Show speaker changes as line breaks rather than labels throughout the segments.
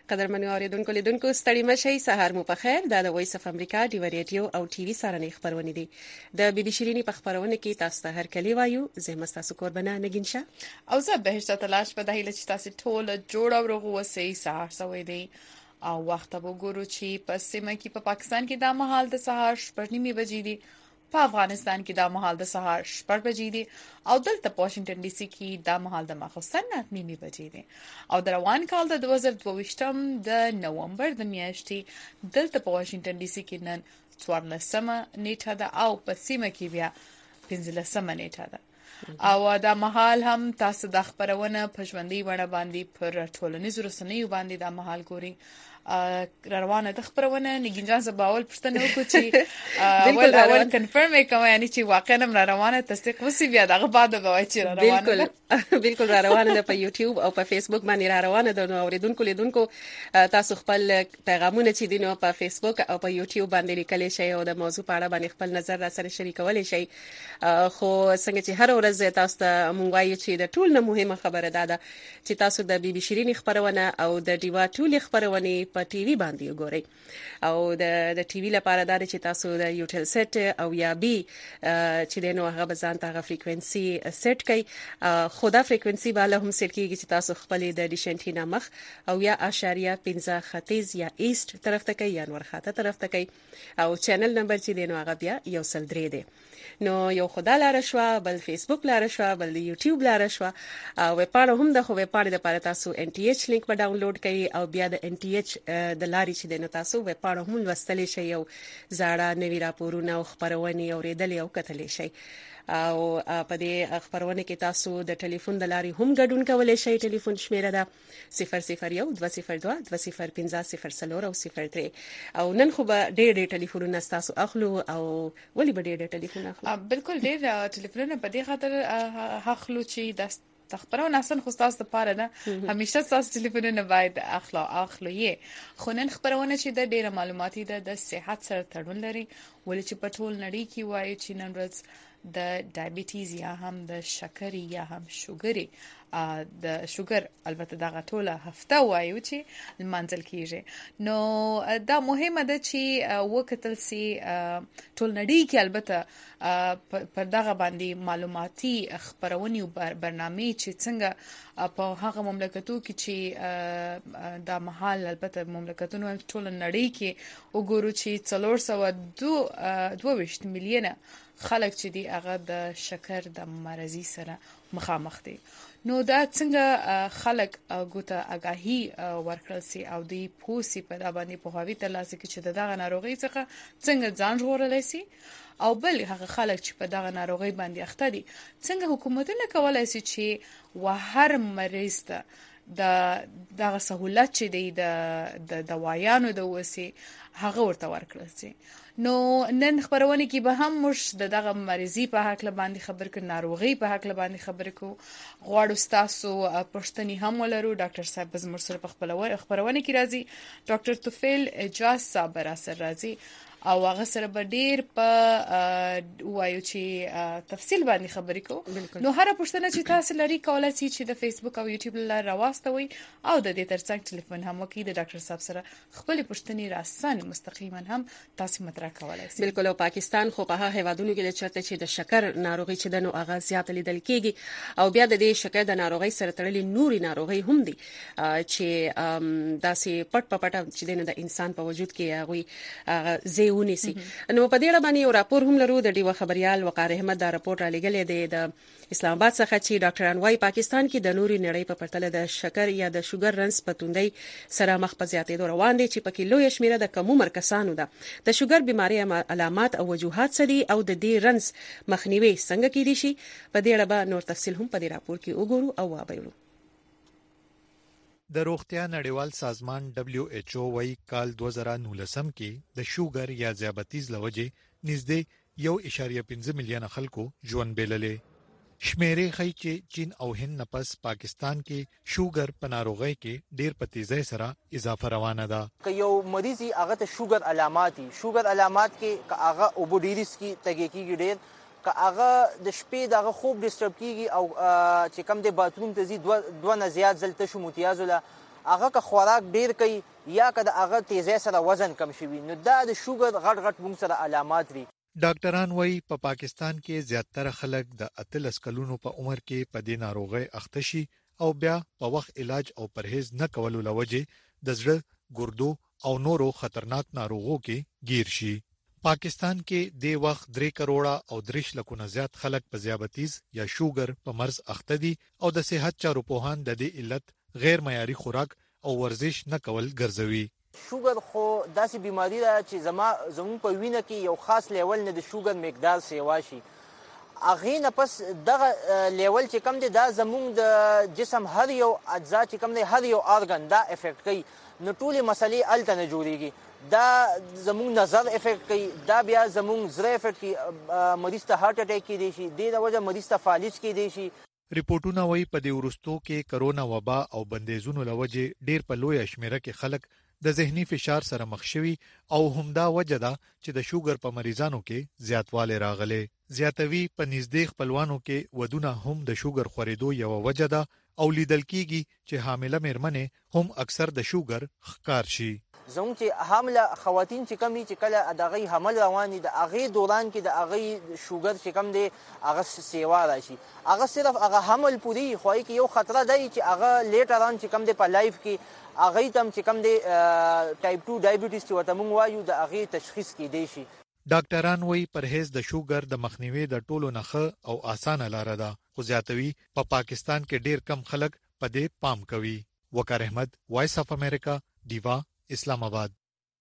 قدرمنو اوریدونکو لیدونکو ستړي مشي سهار مو په خیر د وایس اف امریکا دی ریډیو او ټي وي سره نه خبرونه دي د بي بي شيريني په خبرونه کې تاسو ته هر کلی وایو زه تاسو قربانه نگینشه
او زه بهشته تلاش په دهیله چې تاسو ټول جوړ او روغ وسی سهار سوي دي او وخت به ګورو چې په سیمه کې په پاکستان کې د مهال د سهار 8:30 بجې دي په افغانستان کې د مهال د سهار 8 بجې دي او دلته په واشنگټن ډي سي کې د مهال د ماخوستن 9:30 بجې دي او د روان کال د 2022 د نومبر د میاشتې دلته په واشنگټن ډي سي کې نن 14 نیټه ده او په سیمه کې بیا 15 نیټه ده او د مهال هم تاسو د خبرونه په ژوندۍ ونه باندې پر ټولنیزو رسنیو باندې د مهال ګوري روانه د خبرونه نګینجان زباول پښتنه وکړو چې اول کنفرم کوم یعنی چې واقعا روانه تصدیق وسی بیا دغه بعد به وای چې روانه
بالکل روانه ده په یوټیوب او په فیسبوک باندې روانه ده نو اوریدونکو لیدونکو تاسو خپل پیغامونه چې دینو په فیسبوک او په یوټیوب باندې لیکلی شئ او د موضوع په اړه باندې خپل نظر را سره شریکولی شئ خو څنګه چې هر ورځ تاسو ته مونږ وایو چې د ټول نه مهمه خبره ده چې تاسو د بي بي شيريني خبرونه او د ډیوا ټول خبرونه په ټي وي باندې وګورئ او د ټي وي لپاره دا چې تاسو د یوټل سیټ او یا بي چې دینو هغه بزان ته فریکوئنسي سیټ کړئ خدا فریکوئنسي بالا هم سیټ کیږي چې تاسو خپل د ډیشنټینا مخ او یا اشاریه 15 ختیځ یا ایست طرف ته کوي یا ورخاته طرف ته کوي او چینل نمبر چې دینو هغه بیا 103 دی نو یو خدا لار شو بل فیسبوک لار شو بل یوټیوب لار شو او وپاړه هم د خو وپاړه د لپاره تاسو ان ټي ایچ لینک په ډاونلوډ کړئ او بیا د ان ټي ایچ د لارې چې د تاسو وپاړه هم لوستلی شئ او زاړه نوی راپورونه او خبرونه اوریدل او کتلی شئ او په دې خبرونه کې تاسو د ټلیفون د لارې هم ګډون کولای شئ ټلیفون شمیره ده 001 202 205 او 03 او نن خو به ډېر ټلیفونونه تاسو اخلو او ولې به ډېر ټلیفون اخلو
بالکل ډېر ټلیفونونه په دې خاطر اخلو چې د خبرونه اصلا خو تاسو لپاره ده همیشه تاسو ټلیفونونه باید اخلو یې خو نن خبرونه چې د ډېر معلوماتي ده د صحت سره تړون لري ولې چې په ټول نړۍ کې وایي چې نن ورځ د ډایبټیز یا هم د شکرې یا هم شوګري د شوګر البته دغه ټوله هفته وایو چې منځل کیږي نو دا مهمه ده چې وکتل سي ټول نړۍ کې البته پر دغه باندې معلوماتي خبرونې او برنامه چې څنګه په هغه مملکتو کې چې د محل البته مملکتونو ټول نړۍ کې وګورو چې 422 میلیونه خلک چې دی هغه د شکر د مرضی سره مخامخ دي نو دا څنګه خلک ګوته اگاهي ورکړل سي او دی پوسی په دا باندې په هوی ترلاسه کې چې دغه ناروغي څخه څنګه ځان ژغورل سي او بل هغه خلک چې په دغه ناروغي باندې اخته دي څنګه حکومتونه کولای سي چې وهر مریض ته دغه سہولت چې دی د دوايانو د وسی هغه ورته ورکړل سي نو نن خبرونه کې به هم مش دغه مریضي په حق باندې خبر کړ ناروغي په حق باندې خبر کو غواړو تاسو پښتني هم ولرو ډاکټر صاحب زموږ سره په خپل خبرونه کې راځي ډاکټر توفیل اجاز صاحب را سره راځي او هغه سره به ډیر په وایو چې تفصیل باندې خبرې کو نو هر پښتنه چې تاسو لري کولای شي چې د فیسبوک او یوټیوب لاره راوستوي او د دې ترڅنګ ټلیفون هم وکړي د ډاکټر صاحب سره خپل پښتني راسن مستقیما هم تاسو مطرح کولای شي
بالکل او پاکستان خو په هیوادونو کې چرته چې د شکر ناروغي چې د نو اغاز زیات لیدل کیږي او بیا د دې شکر د ناروغي سره تړلې نوري ناروغي هم دي چې داسې پټ پټ چې د انسان په وجود کې هغه ونیسي نو په دې اړه باندې یو راپور هم لرو د ډیوه خبريال وقار احمد دا راپور را لګلې دی د اسلام آباد څخه چې ډاکټران وايي پاکستان کې د نوري نړۍ په پرتله د شکر یا د شوګر رنس په توندۍ سره مخ په زیاتېدو روان دي چې په کې لوی شمیره د کم عمر کسانو ده د شوګر بيماري علامات او وجوهات سدي او د دې رنس مخنیوي څنګه کېدي شي په دې اړه به نور تفصیل هم په دې راپور کې وګورو او وابېلو
د روغتیا نړیوال سازمان WHO وايي کال 2019 کې د شوګر یا ذیابیطس لوجه نږدې 1.5 میلیون خلکو ژوند بیللې شمیرې ښیي چې چین او هند نفس پاکستان کې شوګر په ناروغۍ کې ډیر په تیزی سره اضافه روانه ده
که یو مریض هغه ته شوګر علامات کې هغه اوبوډیریس کې تګي کېږي ډیر که هغه د شپې دغه خوب ډیسټرب کیږي او چې کم د باتروم ته زی دوه نه زیات ځل تشو متیازله هغه که خوراک ډیر کوي یا که د هغه تیزی سره وزن کم شوي نو دا د شوګر غټ مونږ سره علامات دي.
ډاکټران وایي په پاکستان کې زیاتره خلک د 18 کلونو په عمر کې په دې ناروغي اخته شي او بیا په وخت علاج او پرهیز نه کولو لوجه د زړه، ګردو او نورو خطرناک ناروغو کې گیر شي. پاکستان کې د وخت 3 کروڑه او 3 لکونه زیات خلک په ذیابیطیز یا شوګر په مرز اخته دي او د صحت چارو پوهان د دې علت غیر معیاري خوراک او ورزش نه کول ګرځوي.
شوګر خو داسې بیماری ده چې زموږ په وینه کې یو خاص لیول نه د شوګر مقدار سیوا شي. هغې نه پس دغه لیول چې کم دی دا زموږ د جسم هر یو اجزا چې کم دی هر یو ارګن دا افیکټ کوي نو ټولې مسلې هلته نه جوړېږي. دا زموږ نظر افیکټ کوي، دا بیا زموږ زړه افیکټ کوي، مریض ته هارت اٹیک کیدی شي، دې د وجه مریض ته فالج کیدی شي.
ریپورتونه وايي په دې ورستو کې کرونا وبا او بندیزونو لوجه ډیر په لوی شمیره کې خلک د ذهني فشار سره مخ شوي او همدا وجه ده چې د شوګر په مریضانو کې زیاتوالی راغلی. زیاتوي په نږدې خپلوانو کې ودونه هم د شوګر خورېدو یو وجه ده او لیدل کیږي چې حامله مېرمنې هم اکثر د شوګر ښکار شي.
زموږ چې حامله خواتین چې کم چې کله د هغې حمل روان دي د هغې دوران کې د هغې شوګر چې کم دی هغه سیوا راشي. هغه صرف هغه حمل پورې خو هغې کې یو خطره دی چې هغه لیټران چې کم دی په لایف کې هغې ته هم چې کم دی ټایپ 2 ډایبیټیز چې ورته موږ وایو د هغې تشخیص کیدی شي.
ډاکټران وایي پرهیز د شوګر د مخنیوي د ټولو نه ښه او اسانه لاره ده خو زیاتوي په پاکستان کې ډیر کم خلک په دې پام کوي. وقار احمد، وایس اف امریکا، دیوا، اسلام آباد.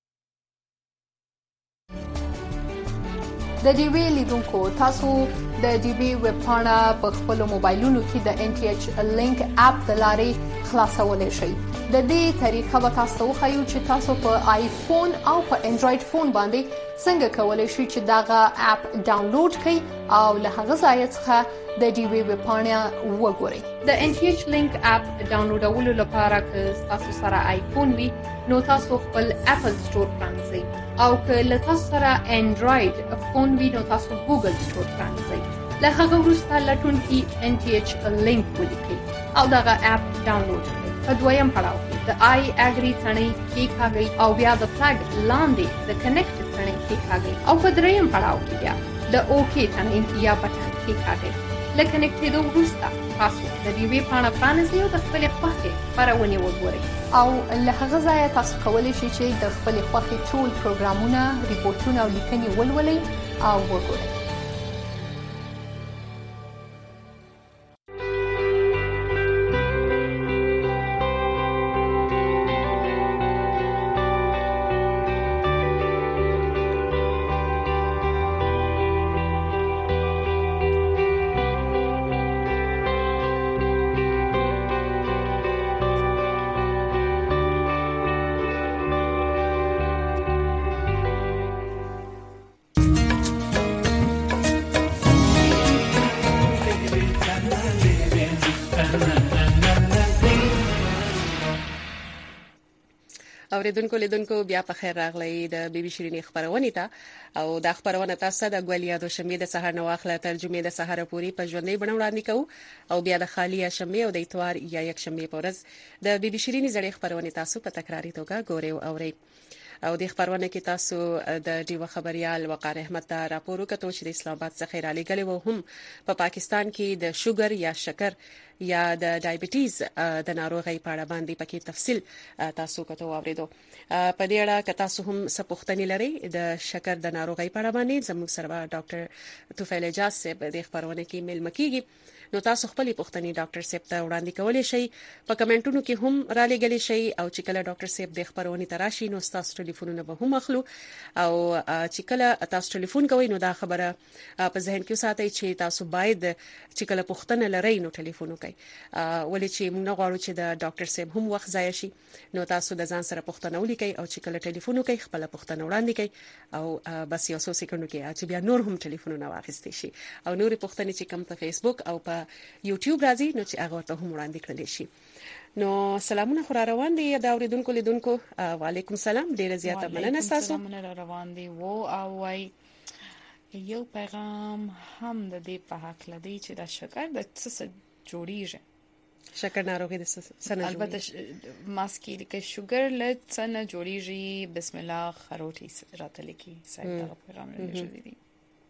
د ډیوی لیدونکو تاسو د ډیوی ویب پاڼه په خپل موبایلونو کې د ان ټي ایچ لینک اپ د لارې خلاصولای شئ. د دې طریقه به تاسو وښیو چې تاسو په آیفون او په انډراید فون باندې څنګه کولای شئ چې دغه اپ ډاونلوډ کړئ او له هغه ځای څخه د ډیوی ویب پاڼه وګورئ. د ان ټي ایچ لینک اپ ډاونلوډولو لپاره که تاسو سره آیفون وي نو تاسو خپل اپل سٹور پرانځئ او که له تاسو سره انډراید فون وي نو تاسو ګوګل سٹور پرانځئ. له هغه وروسته لټونکي ان ټي ایچ لینک ولیکئ او دغه اپ ډاونلوډ کړئ. په دویم پړاو کې د آی اګری ثنې کېکاږئ او بیا د فلګ لاندې د کنیکټ ثنې کېکاږئ او په دریم پړاو کې بیا د اوکې ثنې یا بټن کېکاږئ. له کنیکټېدو وروسته تاسو د ډیوی پاڼه پرانیزئ او د خپلې خوښې خپرونې وګورئ او له هغه ځایه تاسو کولی شئ چې د خپلې خوښې ټول پروګرامونه، ریپورټونه او لیکنې ولولئ او وګورئ.
اوریدونکو لیدونکو بیا په خیر راغلی د بي بي شيرين خبرونه ته او د خبرونه تاسو د ګولیا د شنبه د سهار نو واخله ترجمه د سهار پوری په ژوندۍ بڼه وړاندې کوو او بیا د خالی شنبه او د اتوار یا یک شنبه پورز د بي بي شيرين زړې خبرونه تاسو په تکراری توګه ګورئ او اورئ. او د خبرونه کې تاسو د ډیو خبريال وقار احمد ته راپور وکړو چې د اسلام آباد څخه را لګلې و هم په پاکستان کې د شوګر یا شکر یا د ډایبټیز د ناروغۍ په اړه باندې پکې تفصیل تاسو کوته واوریدو. په دې اړه که تاسو هم څه پوښتنې لرئ د شکر د ناروغۍ په اړه باندې زموږ سره ډاکټر توفیل اجاز صاحب د خبرونه کې مل مکیږي نو تاسو خپل پوښتنې ډاکټر صاحب ته وړاندې کولای شئ. په کمنټونو کې هم را لګلې شئ او چې کله ډاکټر صاحب د خبرونه تراشي نو تاسو ټلیفونونه به هم اخلو او چې کله تاسو ټلیفون کوئ نو دا خبره په ذهن کې ساتئ چې تاسو باید چې کله پوښتنه لرئ نو ټلیفون وکړئ ولې چې موږ غواړو چې د ډاکټر صاحب هم وخت ضایع شي نو تاسو د ځان سره پوښتنه ولیکئ او چې کله ټلیفون وکړئ خپل پوښتنه وړاندې کړئ او بس یو څو سکندو کې چې بیا نور هم ټلیفونونه واخیستئ شي او نور پوښتنې چې کوم په فیسبوک او په یوټیوب راځي نو چې هغه ته هم وړاندې کړل شي. نو سلامونه خو روان دي د اوریدونکو لیدونکو. وعلیکم سلام، ډیره زیاته مننه تاسو.
سلامونه روان دي وو او وای یو پیغام هم د دې په حق لدی چې د شکر د څه جوړیږي.
شکر ناروغي د سنه
البته ماسکی د شوګر له سنه جوړیږي بسم الله خروټي راته لیکي صاحب دا پیغام لري دي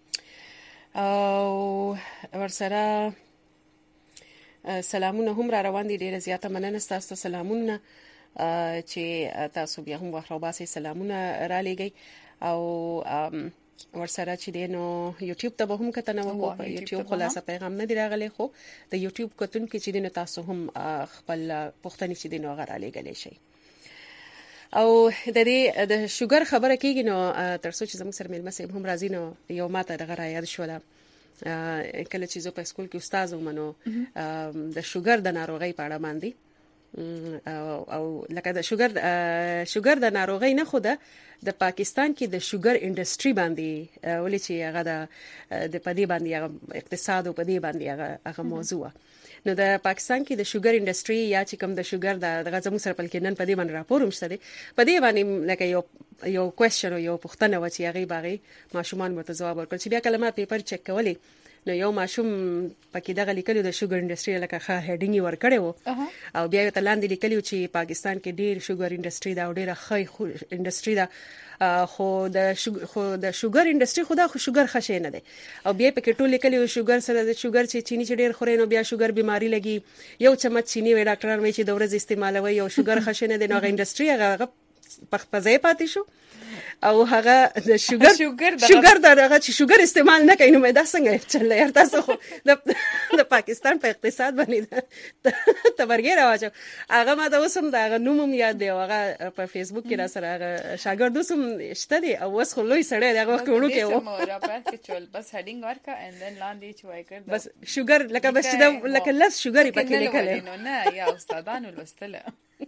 او ورسره سلامونه هم را روان دي ډیره زیاته مننه تاسو سلامونه چې تاسو بیا هم وخت راوباسي سلامونه را لېږئ او ورسره چې دینو یوټیوب ته به هم کتنه وکړو په یوټیوب خلاصه پیغام نه دی راغلی خو د یوټیوب کتون کې چې دینو تاسو هم خپل پوښتنې چې دینو غره لېږلی شي او د دې د شوګر خبره کېږي نو ترڅو چې زموږ سره مېلمه صاحب هم راځي نو یو ماته دغه را یاد شوله کله چې زه په سکول کې استاد وم نو د شوګر د ناروغۍ په اړه باندې او لکه د شوګر د ناروغۍ نه خو د پاکستان کې د شوګر انډستری باندې ولې چې هغه د پدې باندې اقتصاد او پدې باندې هغه موضوع نو د پاکستان کې د شوګر انډستری یا چې کوم د شوګر د غزمو سره بلکې نن پدې باندې راپور هم شته پدې باندې لکه یو کوېسچن او یو پوښتنه و چې هغه باغی ماشومان ورته جواب ورکړ چې بیا کله ما پیپر چک کولې نو یو ماشوم پکې دغه لیکلو د شوګر انډستری لکه ښه هډینګ ورکړی وو او بیا یو تلاندې لیکلو چې پاکستان کې ډیر شوګر انډستری دا ډیره ښه انډستری دا خو د شوګر انډستری خو دا خو شوګر خشه نه دی او بیا پکې ټول لیکلو شوګر سره د شوګر چې چینی چې ډیر خوري نو بیا شوګر بیماری لګي یو چمچ چینی وی ډاکټران وی چې د ورځې استعمالوي او شوګر خشه نه دی نو غو انډستری هغه پخپځای پاتې شو او هغه د شوګر دغه چې شوګر استعمال نه کوي نو مې دا څنګه چل یار تاسو خو د پاکستان په اقتصاد باندې تبرګه راوچو هغه ما دا وسم دا نوم یاد دی هغه په فیسبوک کې را سره هغه شاګرد وسم شته دی او وس خو لوی سړی دغه وخت ورو کې و
را په کې چول بس هډینګ ورکا اند دن لاندې چوي کړ
بس شوګر لکه بس لکه لس شوګر پکې لیکل
نو نه یا استادانو لوستله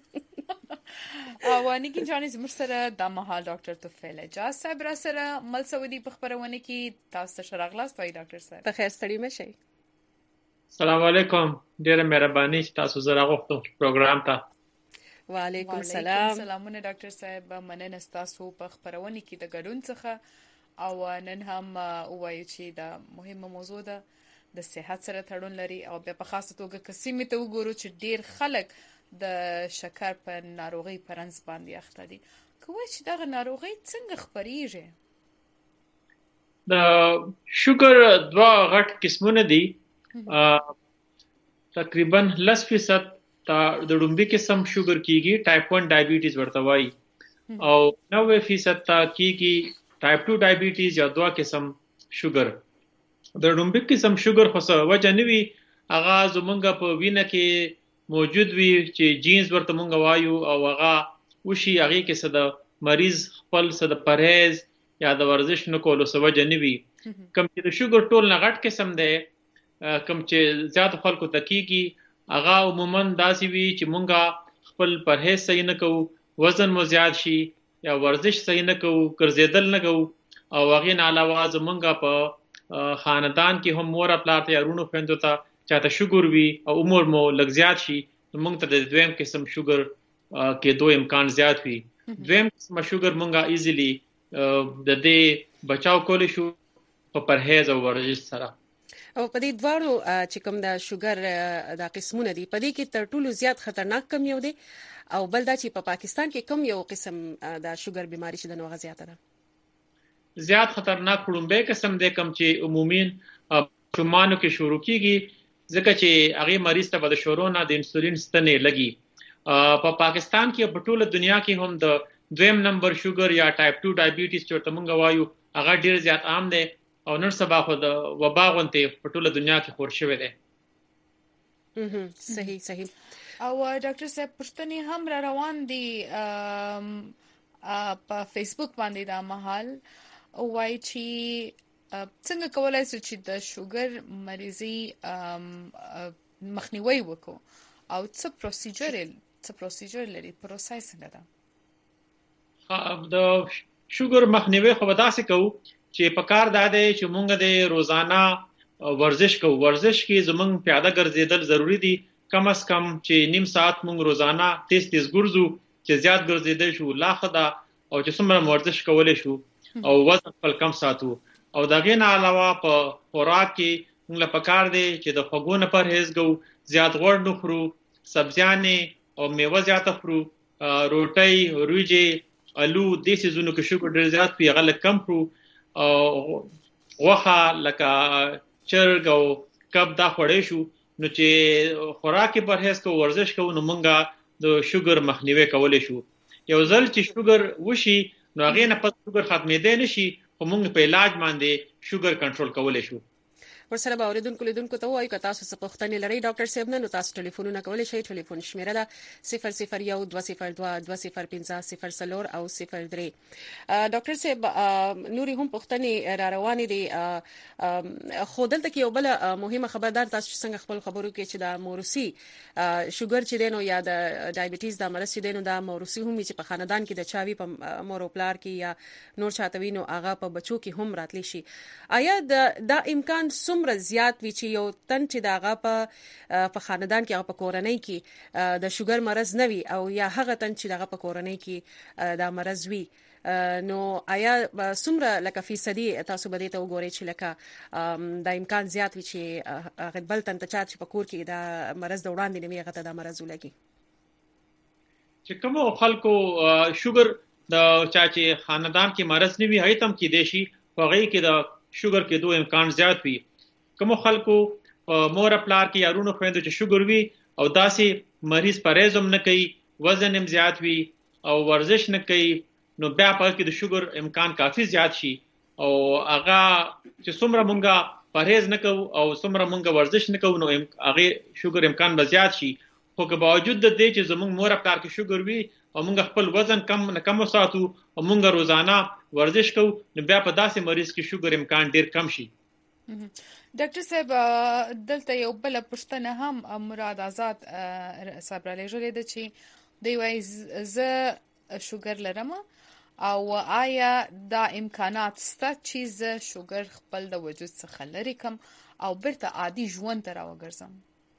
وانیګین جانې زموږ سره د مهال ډاکټر توفیل اجاز صاحب را سره مل سعودي په خبرونه کې تاسو ته راغلاست وای ډاکټر صاحب
په خیر ستړي مشئ
السلام علیکم ډیره مهرباني چې تاسو زه راغوښتم پروګرام ته
وعلیکم السلام
سلامونه ډاکټر صاحب مننه تاسو په خبرونه کې د ګډون څخه او نن هم وایو چې دا مهمه موضوع ده د صحت سره تړون لري او په خاصه توګه کسیمه ته وګورو چې ډیر خلک د شکر په ناروغي پرنس باندې اخته دي کوم چې دا ناروغي څنګه خپريږي
د شوګر دوا غټ قسمونه دي تقریبا 10% د لومبي قسم شوګر کیږي ټایپ 1 ډایبټیز ورته وایي او 90% کیږي ټایپ 2 ډایبټیز یا دوا قسم شوګر د لومبي قسم شوګر خو څه وجه نه وي هغه زمونږ په وینه کې موجود وي چې جینز ورته مونږ وایو او هغه وشي هغه کې څه د مریض خپل څه د پرهیز یا د ورزش نه کولو څه وجه نه وي کوم چې د شوګر ټول نه غټ قسم دی کوم چې زیات خلکو تکیږي هغه عموما داسې وي چې مونږ خپل پرهیز صحیح نه کوو وزن مو زیات شي یا ورزش صحیح نه کوو ګرځېدل نه کوو او هغه نه علاوه زمونږ په خاندان کې هم مور خپل ته یارونو خويندو ته چاته شوګر وي او عمر مو لږ زیات شي موږ ته د دویم قسم شوګر کې دوه امکان زیات وي دویم قسم شوګر موږ ایزیلی د دې بچاو کولی شو په پرهیز او ورزش سره
او په دې دوارو چې کوم د شوګر د قسمونه دي په دې کې تر ټولو زیات خطرناک کم یو دی او بل دا چې په پاکستان کې کوم یو قسم د شوګر بیماری چې د نوغه زیاته ده
زیات خطرناک خړومبه قسم دی کوم چې عمومین شمانو کې شروع کیږي ځکه چې هغه مریض ته د شورونا د انسولین ستنې لګي په پاکستان کې په ټوله دنیا کې هم د دویم نمبر شوګر یا ټایپ 2 ډایبټیز چې مونږ وایو هغه ډیر زیات عام دی او نن سبا خو د وبا غونته په ټوله دنیا کې خور شوی دی
صحیح
او ډاکټر صاحب پښتني هم را روان دي په فیسبوک باندې دا مهال وای چې څنګه کولای شو چې د شوګر مریضي مخنیوي وکړو او څه پروسیجر لري پروسه څنګه ده
د شوګر مخنیوي خو داسې کوو چې په کار داده چې مونږ د روزانه ورزش کوو ورزش کې زمونږ پیاده ګرځیدل ضروری دي کم از کم چې نیم ساعت مونږ روزانه تیز ګرځو چې زیات ګرځیدل شو لا خدا او چې څومره ورزش کولای شو او وزن خپل کم ساتو او دغه نه علاوه په خوراک کې موږ له پکار دی چې د خوګو نه پرهیز کوو زیات غوړ نه خورو سبزیانې او میوه زیاته خورو، روټۍ، وریجې، الو، دې سیزونو کې شوګر ډېر زیات وي هغه لږ کم کړو. غوښه لکه چرګ او کب دا خوړی شو. نو چې خوراک کې پرهیز کوو، ورزش کوو، نو مونږه د شوګر مخنیوي کولی شو. یو ځل چې شوګر وشي نو هغې نه پس شوګر ختمېدی نشي، خو مونږ په علاج باندې شوګر کنټرول کولی شو.
ورسره به اوریدونکو لیدونکو ته وایو که تاسو څه پوښتنې لرئ ډاکټر صاحب نه، نو تاسو ټلیفونونه کولی شئ. ټلیفون شمیره ده 001 202 205 0 او 03. ډاکټر صاحب نوري هم پوښتنې را روانې دي، خو دلته کې یو بل مهمه خبردار تاسو څنګه خپل خبرو کې چې د موروثي شوګر چې دی نو یا د ډایبټیز د مرض چې دی نو دا موروثي هم چې په خاندان کې د چاوي په مور او پلار کې یا نور چاته وي نو هغه په بچو کې هم راتلی شي. آیا دا امکان څومره زیات وي چې یو تن چې دغه په خاندان کې او په کورنۍ کې د شوګر مرض نه وي او یا هغه تن چې دغه په کورنۍ کې دا مرض وي، نو آیا څومره لکه فیصدي تاسو به دې ته وګورئ چې لکه دا امکان زیات وي چې هغه بل تن ته چې په کور کې دا مرض د وړاندې نه وي هغه ته دا مرض ولګي؟
چې کوم خلکو شوګر د چا چې خاندان کې مرض نه وي هغه تم کې دی شي، هغه کې د شوګر کې دوه امکان زیات وي. کوم خلکو مور پلار کې یارونو خويندو چې شوګر وي او داسې مریض پرهیز هم نه کوي، وزن هم زیات وي او ورزش نه کوي، نو بیا په کې د شوګر امکان کافي زیات شي. او هغه چې څومره مونږه پرهیز نه کوو او څومره مونږه ورزش نه کوو نو هغه شوګر امکان به زیات شي. خو که باوجود د دې چې زمونږ مور پلار کې شوګر وي او مونږ خپل وزن کم وساتو او مونږ روزانه ورزش کوو نو بیا په داسې مریض کې شوګر امکان ډیر کم شي.
ډاکټر صاحب دلته یو بل پوښتنه هم مراد آزاد صاحب را لېږلې ده چې دوی وایي زه شوګر لرم او آیا دا امکانات شته چې زه شوګر خپل د وجود څخه لرې کم او بیرته عادي ژوند ته راوګرځم؟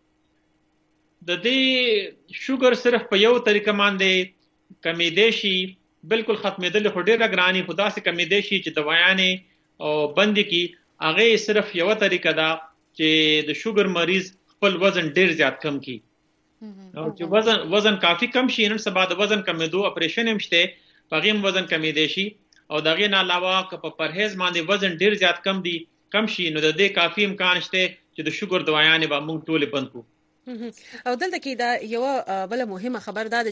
د دې شوګر صرف په یو طریقه باندې کمیدې شي، بالکل ختمېدل خو ډېره ګراني، خو داسې کمیدې شي چې دوايانې او بند کی هغه صرف یو طریقه ده چې د شوګر مریض خپل وزن ډیر زیات کم کی. او چې وزن کافی کم شي نن سبا د وزن کمیدو اپریشن هم شته، هغه هم وزن کمیدې شي. او دغه نه علاوه که په پرهیز باندې وزن ډیر زیات کم شي نو د دې کافی امکان شته چې د شوګر دوايانې به موږ ټول بند کړو.
او دلته کې دا یو بل مهمه خبر ده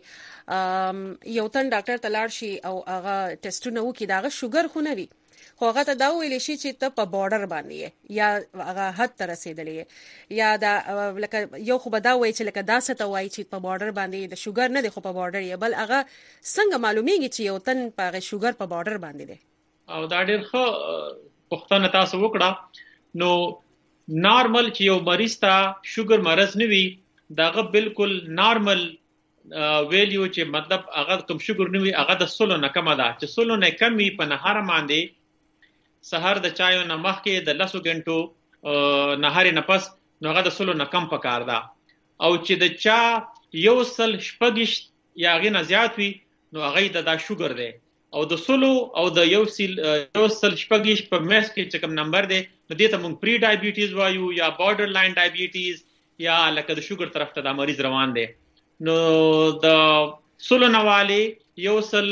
چې یو تن ډاکټر ته لاړ شي او هغه ټیسټونه وکړي دا شوګر خو نه وي، خو هغه ته دا ویل شي چې ته په بارډر باندې یا هغه حد ته رسیدلې یا دا لکه یو خو به دا وایي چې لکه دا څه ته وایي چې په بارډر باندې د شوګر نه دی خو په بارډر یې، بل هغه څنګه معلومیږي چې یو تن په شوګر په بارډر باندې دی؟
او دا ډېر ښه پوښتنه تاسو وکړه. نو نارمل چې یو مریض ته شوګر مرض نه وي داغه بالکل نارمل ویلیو چې مطلب هغه کوم شوګر نه وي هغه د 16 نه کم ده، چې 16 نه کم وي په نهار باندې سحر د چایو نه مخکې د 10 غنټو نهار نه پس نو هغه د 16 نه کم پکار ده. او چې د چا یو سل شپږش یا غي نه زیات وي نو هغه د شوګر دی. او د 16 او د یو سل شپږش په میس کې چې کوم نمبر دی نو دې ته موږ پری ډایبټیز وایو یا بارډر لاین ډایبټیز یا لکه د شوګر طرف ته د مریض روان دی. نو د 16 نواله یو سل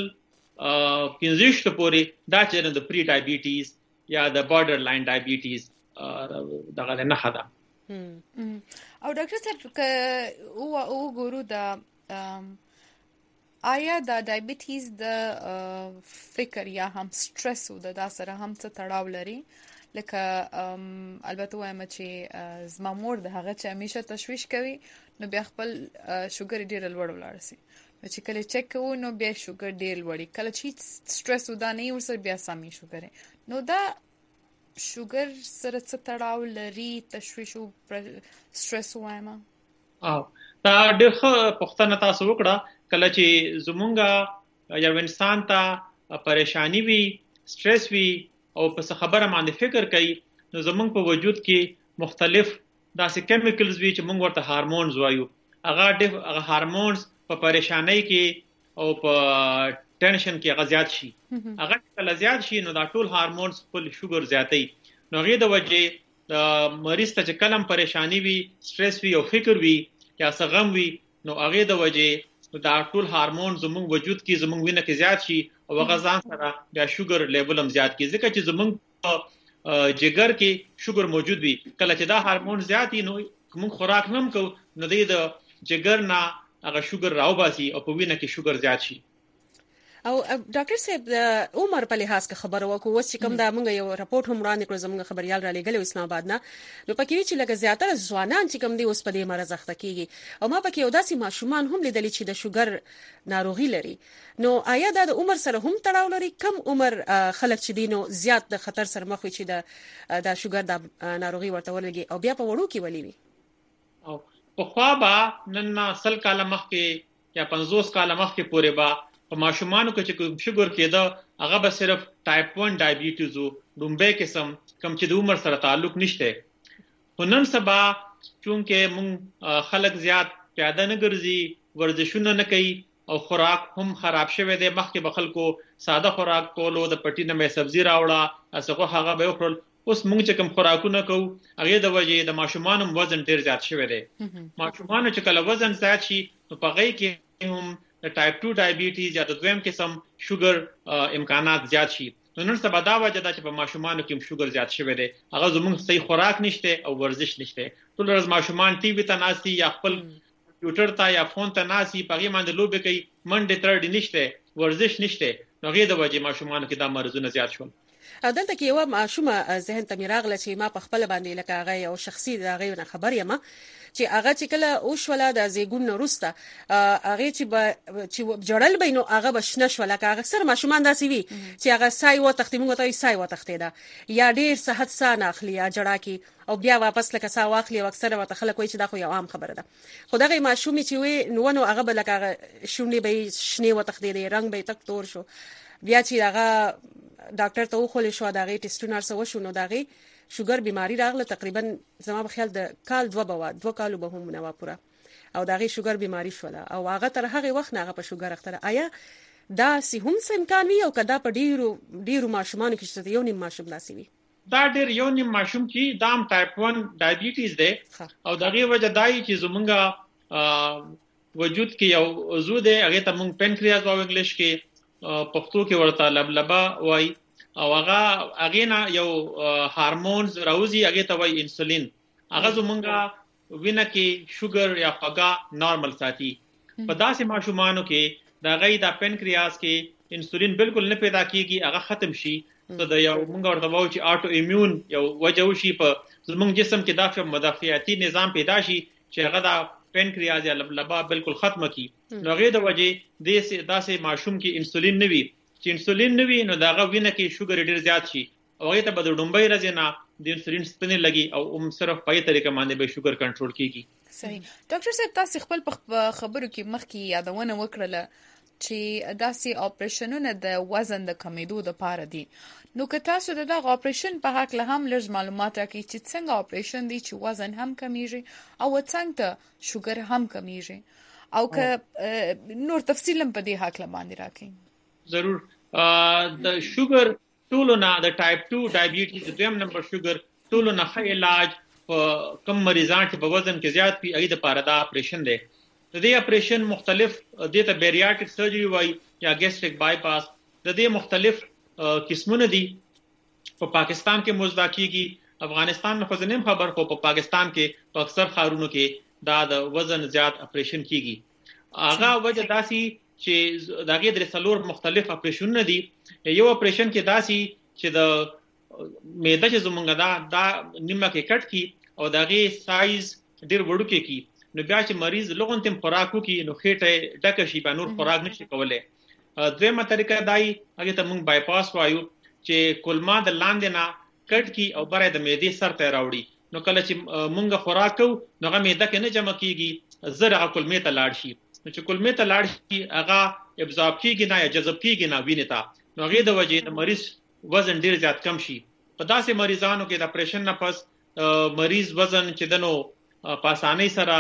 15 ته پورې دا چې د پری ډایبټیز یا د بارډر لاین ډایبټیز دغه نه خدا.
او ډاکټر صاحب او ګورو د آیا د ډایبټیز د فکر یا هم سټرس او د سره هم څه تړاو لري؟ لکه البته وایم چې زما مور د هغه چې همیشه تشویش کوي نو بیا خپل شوګر ډیر لوړ ولاړ سي، نو چې کله چک کوو نو بیا شوګر ډیر لوړی، کله چې سټرس ودا نه ورسره بیا سمي شوګر. نو دا شوګر سره څه تړاو لري تشویش او سټرس وایم؟
دا ډېر ښه پوښتنه تاسو وکړه. کله چې زمونږه یو انسان ته پریشانی وي، سټرس وي او په خبره باندې فکر کوي نو زمونږ په وجود کې مختلف داسې کیمیکلز وي چې موږ ورته هارمونز وایو. هغه هارمونز په پریشانی کې او په ټینشن کې هغه زیات شي. هغه کله زیات شي نو دا ټول هارمونز خپل شوګر زیاتوي. نو هغه د وجې د مریض ته چې کلم پریشانی وي، سټرس وي او فکر وي یا سغم وي نو هغه د وجې دا ټول هارمون زموږ وجود کې زموږ وینه کې زیات شي او هغه ځان سره د شوګر لیول هم زیات کی ځکه چې زموږ جګر کې شوګر موجود وي کله چې دا هارمون زیات نو موږ خوراک نم کو نو د جګر نه هغه شوګر راوباسي او په وینه کې شوګر زیات شي.
او ډاکټر صاحب عمر په لحاظ کې خبر وکړو چې کوم دا موږ یو راپورټ هم وړاندې کړو زموږ خبريال را لګل اسلام آباد نه نو پکې چې لکه زیاتره ځوانان چې کوم دي اوس په دې مرز اخته کیږي او ما پکې یو داسې ماشومان هم لیدل چې د شوګر ناروغي لري نو آیا دا د عمر سره هم تړاو لري کم عمر خلک چې دینو زیات د خطر سره مخ وي چې د شوګر د ناروغي ورته ولګي او بیا په وړو کې ولي وي
او په خوا با نن 100 کال مخکې یا 50 کال مخکې پورې با په ماشومانو کې چې شوګر کېده هغه به صرف ټایپ 1 ډایبیټیز او لومبه قسم کم چې د عمر سره تعلق نشته. نن سبا چونکه مونږ خلک زیات پیاده نه ګرځي ورزشونه نه کوي او خوراک هم خراب شوی دی مخکې به خلکو ساده خوراک کولو د پټي نه مې سبزی راوړه اسغه هغه به وخورل اوس مونږ چې کوم خوراکونه کوو هغه د وجې د ماشومانو وزن ډیر زیات شوی دی. ماشومانو چې کله وزن زیات شي نو په غي کې هم د ټایپ 2 ډایبیټیز یا د دویم قسم شوګر امکانات زیات شي. نن سبا دا وجه ده چې په ماشومانو کې شوګر زیات شوی دی هغه زموږ صحیح خوراک نشته او ورزش نشته. ټول ورځ ماشومان ټي وي ته ناسي یا خپل کمپیوټر ته یا فون ته ناسي پغې باندې لوبې کوي منډه ترډ نشته ورزش نشته نو غي د وجه ماشومانو کې دا مرزونه زیات شول.
دلته کې یو ماشومه ذهن ته میراغله چې ما په خپل باندې لکه هغه او شخصي دا غي نه خبر یم چې هغه چې کله او شولا د زیګون وروسته هغه چې جوړل بینو هغه بشنه شولا هغه اکثر ماشومان داسي وي چې هغه سای و تختیمو ته سای و تختې ده یا ډیر صحت سان اخلي یا جړه کی او بیا واپس لکه سا واخلي او اکثر وته خلک وایي چې دا خو یو عام خبره ده خدای ماشومي چې وي نو هغه بلکه شونډې به شنه و تختې ده رنگ به تک تور شو بیا چې هغه ډاکټر ته وخول شو دا غي ټیسټونه سره شو نو دا غي شوګر بیماری راغله تقریبا زما په خیال د کال 2 کالو به هم نوا پورا او دا غي شوګر بیماری شوله او هغه تر هغه وخت نه هغه په شوګر اختره آیا دا سي هم امکان وي او کدا په ډیرو ماشومان کې چې یو نیم ماشوم داسي وي
دا ډیر یو نیم ماشوم کې دام ټایپ 1 ډایبیټیز ده او دغه وجه دای چې زمونږه وجود کې یو عضو ده هغه ته مونږ پنکریاس او انګلیش کې پښتو کې ورته لبلبا وای او هغه نه یو هارمونز راوځي هغه ته وای انسولین هغه زمونږه وینه کې شوګر یا خوګه نارمل ساتي. په داسې ماشومانو کې دا غي د پنکریاس کې انسولین بالکل نه پیدا کیږي هغه ختم شي ته د یو مونږ ورته وایو چې آټو ایمیون یو وجه وشي په زمونږ جسم کې دافع مدافعتي نظام پیدا شي چې هغه د پنکریاس یا لبلبا بالکل ختم کی نو هغه د وجه د داسې ماشوم کې انسولین نه وي چې انسولین نه وي نو داغه وینه کې شوګر ډیر زیات شي او هغه ته به د ډومبۍ رزنه د انسولین سپنې لګي او صرف په طریقه باندې به شوګر کنټرول کیږي.
صحیح ډاکټر صاحب تاسو خپل خبرو کې مخکې یادونه وکړه چې داسې اپریشنونه د وزن د کمیدو لپاره دي نو که تاسو دغه اپریشن په حق له هم لږ معلومات راکړئ چې څنګه اپریشن دي چې وزن هم کمیږي او څنګه شوګر هم کمیږي او که نور تفصیل په دې حق له باندې راکړئ.
ضرور د شوګر ټولونه د ټایپ 2 ډایبیټیز د دویم نمبر شوګر ټولونه ښه علاج کم مریضان چې په وزن کې زیات وي هغه د پاره دا اپریشن دی. د دې اپریشن مختلف د ته بیریاټریک سرجری وای یا ګیسټریک بایپاس د دې مختلف قسمونه دي. په پاکستان کې مزدا کیږي افغانستان نه خو زنیم خبر خو په پاکستان کې په اکثر خارونو کې دا د وزن زیات اپریشن کیږي. هغه وجه داسي چې داګه د څلور مختلف اپریشنونه دي. یو اپریشن کې داسي چې د معده چې زمونږه دا نیمه کې کټ کی او داګه سایز ډیر وړو کې کی نو بیا چې مریض لغون تم خوراکو کې نو خېټه ډکه شي به نور خوراک نشي کولای. دویمه طریقه دای هغه ته مونږ بایپاس وایو چې کولما د لاندې نه کټ کی او بره د معدې سر ته راوړي نو کله چې مونږ خوراک کو نو هغه معده کې نه جمع کیږي زره کولمې ته لاړ شي نو چې کولمې ته لاړ شي هغه ابزاب کیږي نه یا جذب کیږي نه وینې ته نو هغه د وجې د مریض وزن ډیر زیات کم شي. په داسې مریضانو کې د اپریشن نه پس مریض وزن چې دنو په اسانۍ سره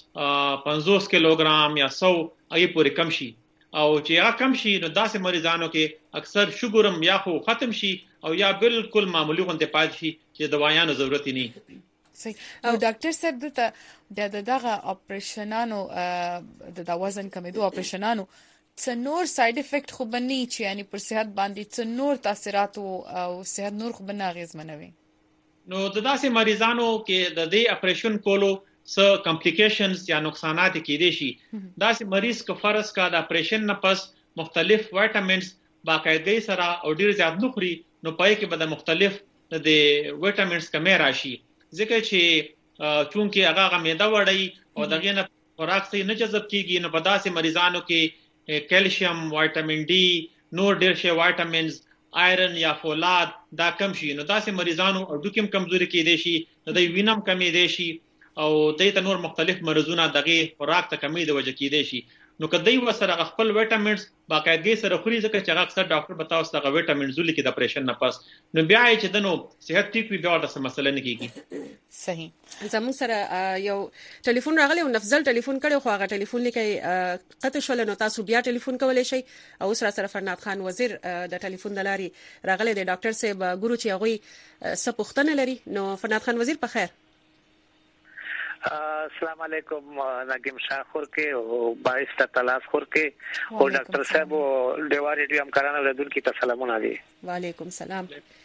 50 کیلوګرام یا 100 هغه پورې کم شي او چې هغه کم شي نو داسې مریضانو کې اکثر شوګرم یا خو ختم شي او یا بالکل معمولی غونډه پات شي چې دوايانو ضرورت نه.
صحیح. او ډاکټر صاحب دغه اپریشنانو د وزن کمیدو اپریشنانو څه نور ساید افیکټ خو بني چې یعنی پر صحت باندې څه نور تاثیرات او صحت نور خو بنه اغیزمنوي؟
نو د داسې مریضانو کې د دې اپریشن کولو څه کمپلیکیشنز یا نقصانات کېدې شي. داسې مریض که فرض کا د اپریشن نه پس مختلف وټامینز باقاعدګۍ سره او ډیر زیات نخوري نو پای کې به د مختلف د وټامینز کمی راشي ځکه چې چونکه هغه معده وړي او دغه نه خوراک صحیح نه جذب کیږي نو په داسې مریضانو کې کیلشیم، وټامین ډي، نور ډیر شي وټامینز، آیرن یا فولاد دا کم شي نو داسې مریضانو هډوکي کمزوري کېدې شي د وینم کمی دی شي او دایته نور مختلف مرزونه دغه خوراک ته کمی د وجه کېدې شي نو کدی وسره خپل وټامینز باقاعدګۍ سره خوري ځکه چې هغه اکثر ډاکټر بتاو ستغه وټامینز لیکي د اپریشن نه پس نو بیا چې دنو صحت ټیک وي بیا د مسله نه کیږي.
صحیح.
زموږ سره یو ټلیفون راغلی او نفضل ټلیفون کړي خو هغه ټلیفون لیکي قطع شول نو تاسو بیا ټلیفون کولای شئ او سره فرناد خان وزیر د ټلیفون دلاري راغلی د ډاکټر صاحب ګورو چې هغه سپوښتنه لري نو فرناد خان وزیر په خیر.
السلام علیکم نګیم شاه خور کې او بایستا تلاش خور کې او ډاکټر صاحب دیوا ریډیو همکارانو له کی سلامونه دي.
وعلیکم سلام.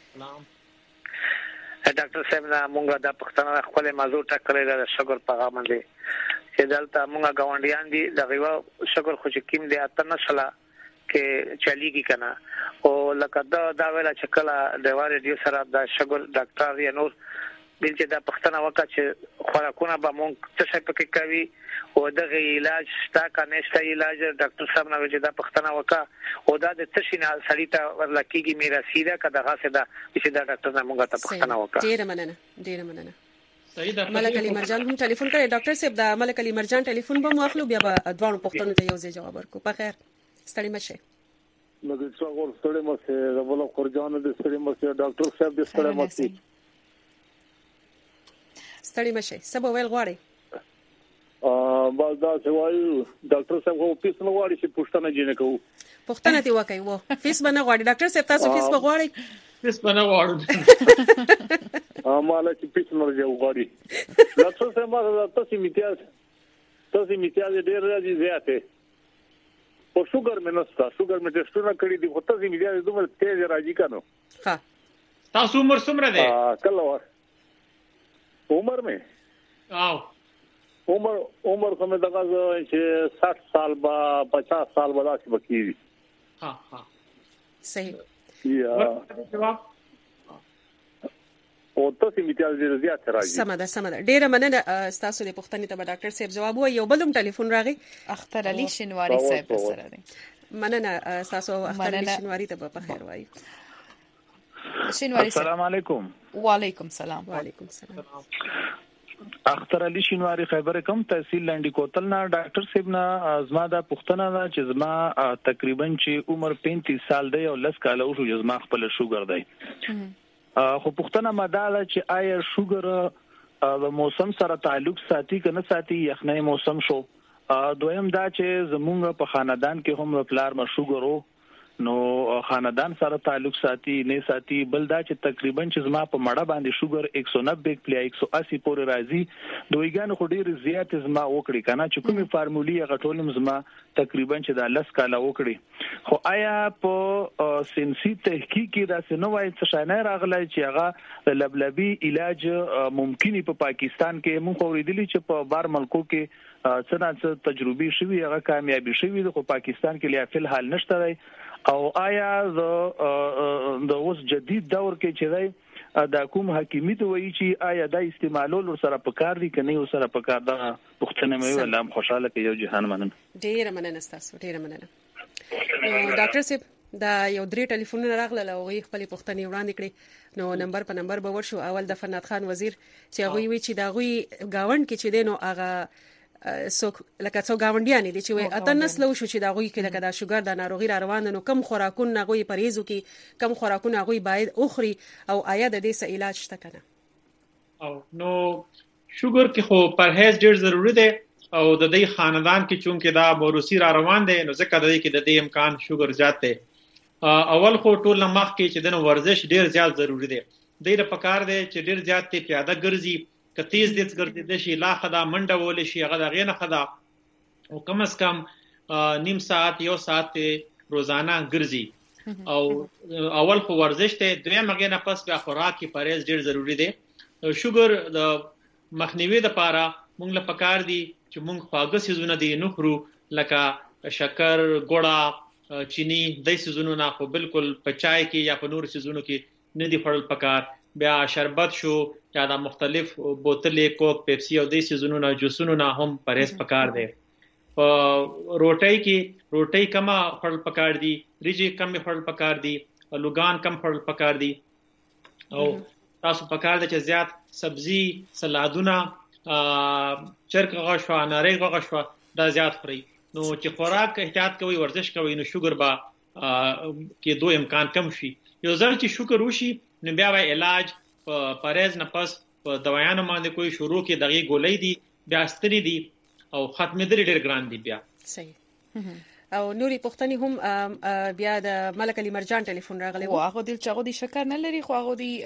ډاکټر صاحب نه مونږه د پښتنو خپل موضوع ټاکلې ده شګر پیغام دی چې دلته مونږه غونډیان دي دغه شګر خو چې کیم دی اتنه شلا کې چلیږي کنه او لکه دا ویلا چې کله دیوا ریډیو سره د شګر ډاکټر یا نور بل چې د پښتنه وکړه چې خوراکونه به مونږ څه شي پکې کوي او دغه علاج شتا کنيشته علاج ډاکټر صاحب نو چې د پښتنه وکړه او دا د څه شي نه سړی ته ورلکېږي میراثي ده کدا غاسه ده چې د ډاکټر نه مونږ ته پښتنه وکړه.
ډیر مننه. صحیح ده. ملک علي مرجان هم ټلیفون کړي ډاکټر صاحب د ملک علي مرجان ټلیفون به مو اخلو بیا به دوه پښتنو ته یو ځای جواب ورکو. په خیر ستړي مشه.
نو د څو ور ستړي مشه ربول خورجان د ستړي مشه ډاکټر صاحب د ستړي مشه
ستړي مشه سبا ویل غواړي
دا څه وایي ډاکټر صاحب خو فیس نه غواړي چې پښتنه جنې کوو
پښتنه دی وکي وو فیس باندې غواړي ډاکټر صاحب تاسو فیس به غواړي
فیس باندې غواړو
مالا چې فیس نه غواړي ډاکټر صاحب ما تاسو میتیاز ډېر راځي زیاته او شوګر مې نستا شوګر مې ټیسټونه کړی دي خو تاسو میتیاز دومره تیز راځي کنه
ها تاسو عمر څومره ده
کله عمر میں عمر کو میں دغه چې 60 سال با 50 سال ولا چې بکیږي.
ها
صحیح.
یا او تاسو میتیاز زیات راځي.
سمه ده ډیره مننه تاسو د پښتني ته ډاکټر صاحب جواب وایي یو بلم ټلیفون راغی
اختر علي شنواری صاحب سره دی.
مننه تاسو اختر علي شنواری ته په خیر وایي.
السلام علیکم.
وعلیکم السلام.
اختر علي شینواری خبر کوم تحصیل لنډی کوتل نه ډاکټر صاحب نه زما د پښتنه نه چې زما تقریبا چې عمر 35 سال دی او 10 کال او شو زما خپل شوګر دی خو پښتنه مداله چې آیا شوګر د موسم سره تعلق ساتي کنه ساتي یخنۍ موسم شو دویم دا چې زمونږ په خاندان کې هم پلار ما شوګر نو خاندان سره تعلق ساتي نه ساتي بل دا چې تقریبا چې زما په مړه باندې شوګر 190 پلی 180 پورې راځي دویګان خو ډیر زیات زما وکړي کنه چې کومي فارمولي غټولم زما تقریبا چې د 10 کاله وکړي خو آیا په سنسي تحقیق کې دا څه نو وایي چې شانه راغلی چې هغه لبلبي علاج ممکني په پاکستان کې مونږ اوریدلی چې په بار ملکو کې څنګه تجربه شوی هغه کامیابی شوی خو پاکستان کې لا فل حال نشته دی او آیا د اوس جدید دور کې چې دی دا کوم حکیمیت وایي چې آیا دا استعمالول سره په کار دي کنه یو سره په کار دا پښتنه مې ولا خوشاله کې یو جهان مننه
ډیر مننه تاسو ډیر مننه ډاکټر صاحب دا یو درې ټلیفونونه راغله او غي خپل پښتني وړاندې کړي نو نمبر په نمبر به ورشو اول د فرناد خان وزیر چې هغه وی چې دا غوي گاوند کې چې دینو هغه سو لکه څو گاونډیان دي چې وي اته نسلو شو چې دا غوي کې لکه دا شوګر د ناروغي روان نو کم خوراکونه غوي پریزو کې کم خوراکونه غوي باید اخري او آیا د دې څه علاج شته کنه
او نو شوګر کې خو پرهیز ډیر ضروری دی او د دې خاندان کې چونکه دا موروثي روان دي نو ځکه د دې کې د دې امکان شوګر زیات دی اول خو ټول مخ کې چې د ورزش ډیر زیات ضروری دی ډیر پکار دی چې ډیر زیات پیاده ګرځي که تیز دې ګرځیدل شي لا خدا منډه ول شي هغه دغه نه خدا او کم از کم نیم ساعت یو ساعت روزانه ګرځي او اول خو ورزش ته دویم هغه نه پس بیا خوراکي پرهیز ډیر ضروری دی. شوګر د مخنیوي لپاره موږ له پکار دي چې موږ خواږه سيزونه دي نه خورو لکه شکر ګوړه چینی د سيزونو نه خو بالکل په چای کې یا په نور سيزونو کې نه دي خورل پکار. بیا شربت شو یا د مختلف بوتلې کوک پیپسي او د سيزونو نه جوسونو نه هم پرهیز پکار دی. په روټي کما خورل پکار دي، ریجی کم خورل پکار دي، لوګان کم خورل پکار دي او تاسو پکار دي چې زیات سبزی سلادونه چرګ غوښه ناري غوښه دا زیات خوري. نو چې خوراک احتیاط کوي ورزش کوي نو شوګر با کې دوه امکان کم شي. یو ځل چې شوګر وشي نو بیا وای علاج پرهیز نه پس په دوايانو باندې کوئی شروع کې دغه ګولۍ دي بیا ستري دي او ختمېدل ډېر ګران دي بیا.
صحیح. او نوري پښتني هم بیا د ملک علي مرجان ټلیفون راغلی
او هغه دل چاغو دي شکر نه لري خو هغه دي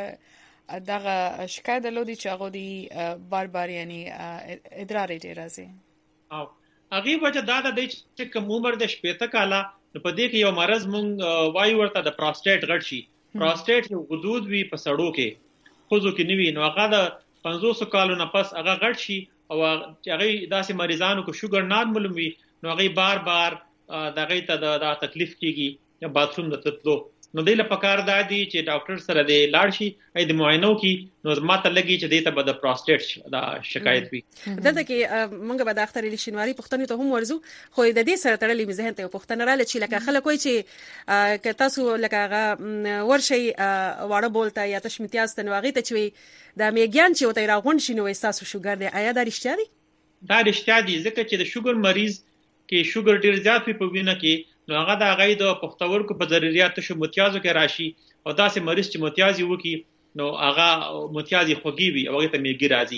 دغه شکایت لودي چې هغه دي بار بار یعنی ادرار ډیر راځي.
او هغه وجه دا د چې کوم عمر د 18 کاله په دې کې یو مرز مونږ وایو ورته د پروستات غټ شي. پروستات یو غدود وی په سړو کې خوځو کې نیوي نو هغه د 500 کالو نه پس هغه غټ شي او هغه داسې مریضانو کو شوګر نارمل وي نو هغه بار بار دغه ته د تکلیف کیږي یا باتروم ته تلو نو دله پکار دادي چې ډاکټر سره د لاړ شي اې د معاینو کې نو ماته لګي چې دته به د پروستات دا شکایت وي.
دلته کې موږ به د اختر لشنواري پښتني ته هم ورزو خو د دې سره تړلې مزهن ته پښتنه را لچې لکه خلک وای چې ک تاسو لکه ورشي واړه بولته یا تشمیتیاز تنواغي ته چوي د میګیان چې وته راغون شي نو احساس شوګر دی آیا دا رښتیا دي؟
دا رښتیا دي ځکه چې د شوګر مریض کې شوګر ډیر زیات په وینه کې نو هغه د غي د پښتورګو په ضرورت شو متیازو کې راشي او داسې مریض چې متیازي وکي نو هغه متیازي خوږي وي او هغه ته میګي راځي.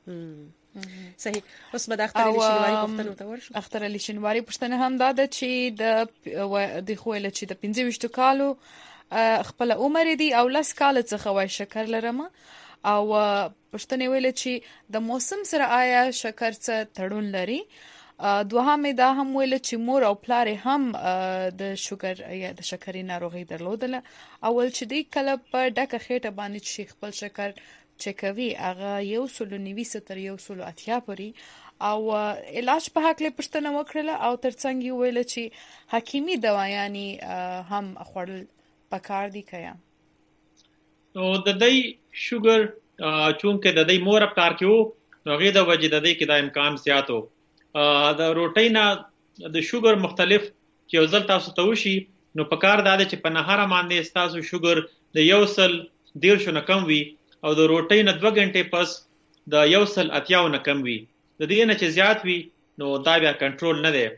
صحیح. اوس به د اختر لشنواري پښتنو ته ورشو.
اختر لشنواري پښتنه هم دا د چې د خوله چې د 25 کالو خپل عمر دي او لس کال څخه وای شکر لرم او پښتنه ویل چې د موسم سره آیا شکر څه تړون لري. دوهم دا هم ویل چې مور او پلار هم د شوګر یا د شکرې ناروغي درلودله اول چې دی کله په ډکه خېټه باندې چې خپل شکر چکوي هغه 190 تر 180 پورې او علاج په حق له پښتنه وکړه او ترڅنګ ویل چې حکیمي دواياني هم خورل پکار دي کیا.
نو د دې شوګر چونکه د دې مور په کار کې وو نو غي د وجې د دې کې د امکان زیاتو د روټۍ نه د شوګر مختلف چې یو ځل تاسو ته وشي نو په کار دا چې په نهار باندې تاسو شوګر د 110 نه کم وي او د روټۍ نه 2 غنټې پس د 180 نه کم وي. د دې نه چې زیات وي نو دا بیا کنټرول نه دی.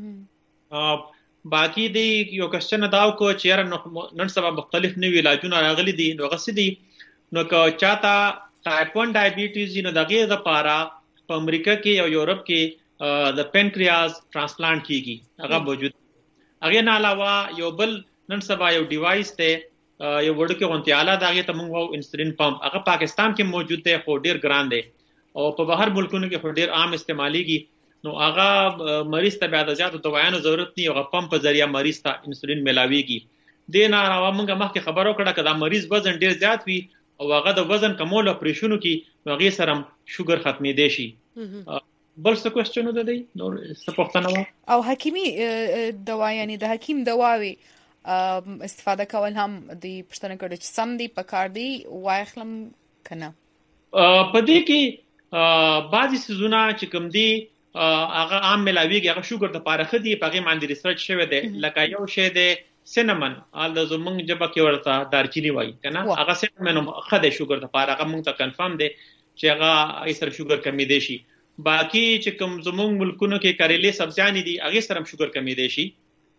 باقی دی یو کوېسچن داو کو چې نن سبا مختلف نوي علاجونه راغلي دي نو غسي دي نو که چاته ټایپ 1 ډایبټیز نو دغه لپاره په امریکا کې او یورپ کې د پنکریاز ترانسپلانت کیږي هغه موجود. هغه نه علاوه یو بل نن سبا یو ډیوایس ته یو وړکه غونتیاله دغه ته موږ انسولین پمپ هغه پاکستان کې موجود دی خو ډیر ګران دی او په بهر ملکونو کې خو ډیر عام استعماليږي نو هغه مریض ته بیا د زیاتو دوايانو ضرورت نه هغه پمپ په ذریعہ مریض ته انسولین ملاويږي. د نه علاوه موږ مخکې خبرو کړه کدا مریض وزن ډیر زیات وي او هغه د وزن کمول اپریشنو کې هغه سره شوګر ختمې دي شي. بل څه کوېسچن ده دی نو څه پوښتنه
او حکیمي دوا یعنی د حکیم دواوي استفاده کول هم د پښتنه کړي چې سم دی پکار دی واخلم کنه.
په دې کې بعضی سيزونه چې کوم دي هغه عام ملاويږي هغه شوګر د پاره خدي په هغه باندې ریسرچ شوی دی لکه یو شی دی سینمن ال د زمونږ جبه کې ورته دارچینی وایي کنه هغه سینمن خدای شوګر د پاره هغه مونږ ته کنفرم دی چې هغه ایسر شوګر کمی دی شي. باقی چې کوم زمونږ ملکونو کې کریلې سبزیانې دي هغه سره شوګر کمی دی شي.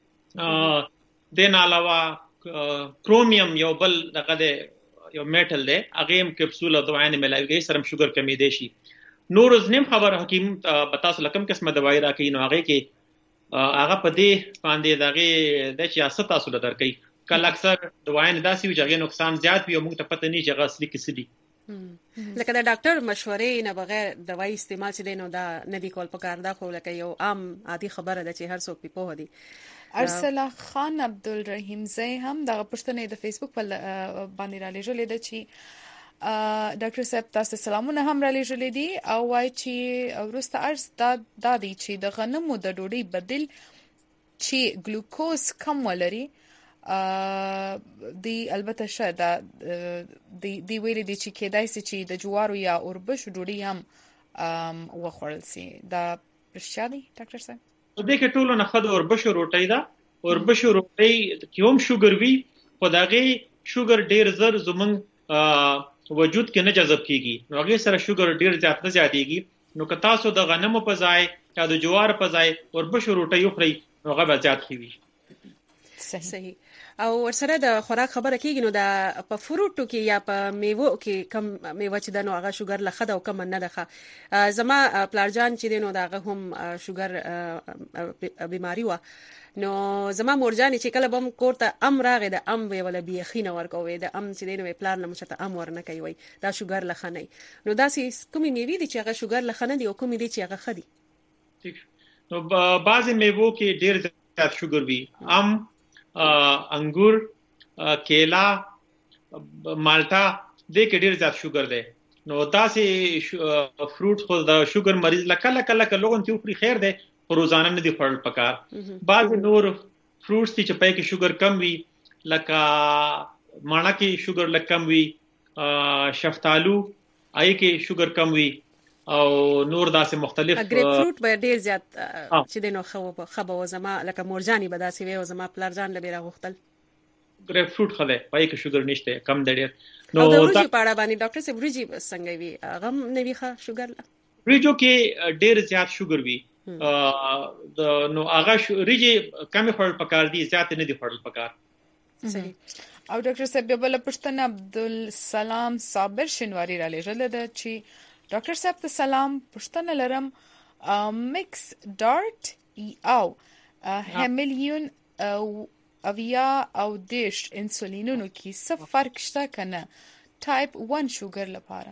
د نه علاوه کرومیم یو بل دغه یو میټل دی هغه هم کپسول او دوايانې ملاويږي سره شوګر کمی دی شي. نور زنیم خبر حکیم پتا سره کم قسمه دوايي راکې نو هغه کې هغه په دې باندې دغه د چې اساس تاسو درکې کله اکثر دوايانې داسې وي چې هغه نقصان زیات وي او موږ ته پته نه چې هغه اصلي کیسه دي.
لکه د ډاکټر مشورې نه بغیر دوايي استعمال چې دینو دا نه دی کول پکار دا خو لکه یو عام عادي خبره ده چې هر څوک په پوه دي.
ارسلا خان عبدالرحیم زئی هم د پښتنې د فیسبوک په باندې را لېږلې ده چې ډاکټر صاحب تاسو سلامونه هم را لېږلې دي او وايي چې ورسته ارز دا دی چې د غنمو د ډوډۍ بدیل چې ګلوکوز کم ولري دی البته شاده دی ویلي دي چې کېدای شي چې د جوارو یا اوربشو ډوډۍ هم وخوړل شي. دا رښتیا دی ډاکټر صاحب؟
د دې ټولو نه خد اوربشو روټۍ ده. اوربشو روټۍ کې هم شوګر وي خو داغه شوګر ډیر زر زمونږ وجود کې نه جذب کیږي نو هغه سره شوګر ډیر زیات نه زیاتېږي. نو که تاسو د غنمو په ځای یا د جوار په ځای اوربشو روټۍ وخورئ نو هغه به زیات وي.
صحیح. او ورسره د خوراک خبره کیږي نو د په فروټو کې یا په میوه کې کم میوه چې دنو هغه شوګر لخد او کم نه ده. زما پلارجان چې دینو داغه هم شوګر بیماری و نو زما مورجان چې کله بم کوړه ام راغې د ام ولا بیخینه ورکوي د ام چې دینو پلان نه مشته ام ورنه کوي دا شوګر لخنه. نو دا سي کومې میوه دي چې هغه شوګر لخنه دي او کومې دي چې هغه خدي؟
ټیک. نو بعضی میوه کې ډیر زیات شوګر وي. ام انګور کیلا مالټا دې کې ډیر زیات شوګر دی. نو تاسو فروټ خو د شوګر مریض لکه لوګون ته خوري خیر دی روزانه نه دی خورل پکار. بعض نور فروټس چې پای کې شوګر کم وي لکه ماڼه کې شوګر لکه کم وي شفتالو آی کې شوګر کم وي او نور داسې مختلف
ګریپ فروټ به ډیر زیات چې دینو خو زما لکه مورجانی به داسې وي او زما پلارجان له بیره غوښتل
ګریپ فروټ خله پای کې شوګر نشته کم دی ډیر.
نو د ورجی پاړه باندې ډاکټر صاحب ورجی څنګه وي هغه نه وي ښه شوګر
ورجو کې ډیر زیات شوګر وي نو هغه ورجی کم خورل پکار دي زیات نه دي خورل پکار.
صحیح. او ډاکټر صاحب بل پښتنه عبدالسلام صابر شنواری را لېږل ده چې ډاکټر صاحب ته سلام پښتنه لرم مکس ډارت او همیلیون اویا او دیش انسولینونو کې څه فرق شته کنه ټایپ 1 شوګر لپاره؟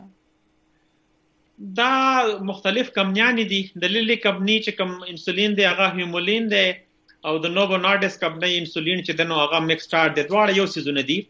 دا مختلف کمنیان دي. د لیلی کمنی چې کم انسولین دی هغه هیمولین دی او د نوو نارډس کمنی انسولین چې دنو هغه مکس ډارت دی دواړه یو سيزونه دي.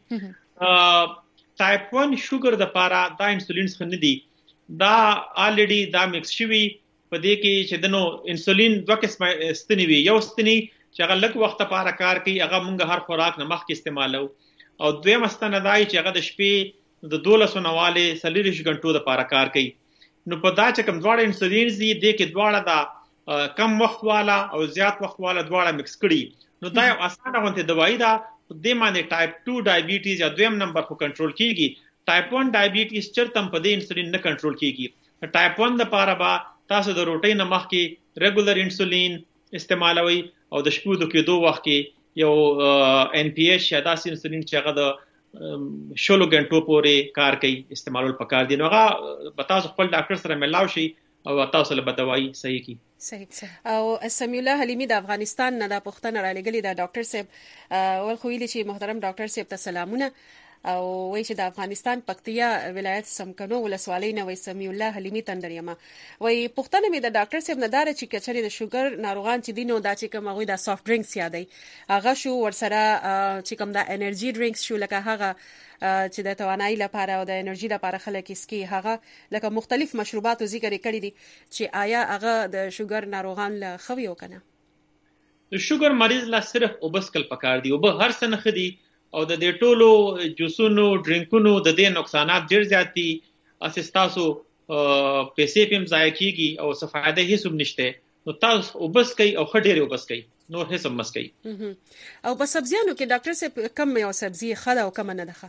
ټایپ 1 شوګر د لپاره دا انسولین څخه نه دي دا الریډي دا مکس شوی په دې کې چې دنو انسولین دوه قسمه ستنی وي. یو ستنی چې هغه لږ وخت لپاره کار کوي هغه مونږ هر خوراک نه مخکې استعمالو او دویم ستنه دای چې هغه د شپې د 12 نواله 40 غنټو لپاره کار کوي. نو په دا چې کوم دواړه انسولین دي د کې دواړه دا کم وخت والا او زیات وخت والا دواړه مکس کړي نو دا یو اسانه غونډه دوايي ده. د معنی ټایپ 2 ډایبیټیز یا دویم نمبر خو کنټرول کیږي. ټایپ 1 ډایبیټیز چرته په دې انسولین نه کنټرول کیږي. ټایپ 1 لپاره با تاسو د روټۍ نه مخکې ریګولر انسولین استعمالوي او د شپو د کېدو وخت کې یو ان پی ایچ یا داسې انسولین چې هغه د شلو غنټو پورې کار کوي استعمالول پکار دي. نو هغه تاسو خپل ډاکټر سره ملاو شي او تاسو له بدوي صحیح کی.
صحیح. او سمیع الله حلیمی د افغانستان نه د پښتنه را لګلی د ډاکټر صاحب ول خو ویلي چې محترم ډاکټر صاحب ته سلامونه او وای چې د افغانستان پکتیا ولایت سمکنو ولسوالۍ نه وای سمیع الله حلیمی تندریما وای پښتنه می د ډاکټر صاحب نه دار چې کچري د شوګر ناروغان چې دینو دا چې کوم غوي د سافټ ډرینکس یادای هغه شو ورسره چې کوم د انرژي ډرینکس شو لکه هغه چې د توانایي لپاره او د انرژي لپاره خلک اسکی هغه لکه مختلف مشروبات ذکر کړی دي چې آیا هغه د شوګر ناروغان له خوي وکنه؟
د شوګر مریض لا صرف وبسکل پکار دي او به هر څه نه خدي او د دې ټولو جوسونو ډرینکونو د دې نقصانات ډیر زیات دي. اساس پیسې پم ضایع کیږي او څه فائدې هیڅ هم نشته. نو تاسو وبسکئ او خډېره وبسکئ نو هیڅ هم مسکئ.
او په سبزیانو کې ډاکټر صاحب کم یو سبزی خله او کم نه ده؟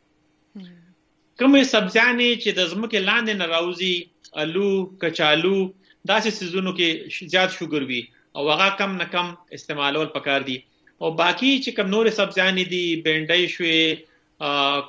کومه سبزیانې چې د زمکه لاندې نه راوځي الو کچالو داسې سيزونو کې زیات شوګر وي او هغه کم نه کم استعمالول پکار دي. او باقی چې کوم نور سبزیانې دي بینډای شوې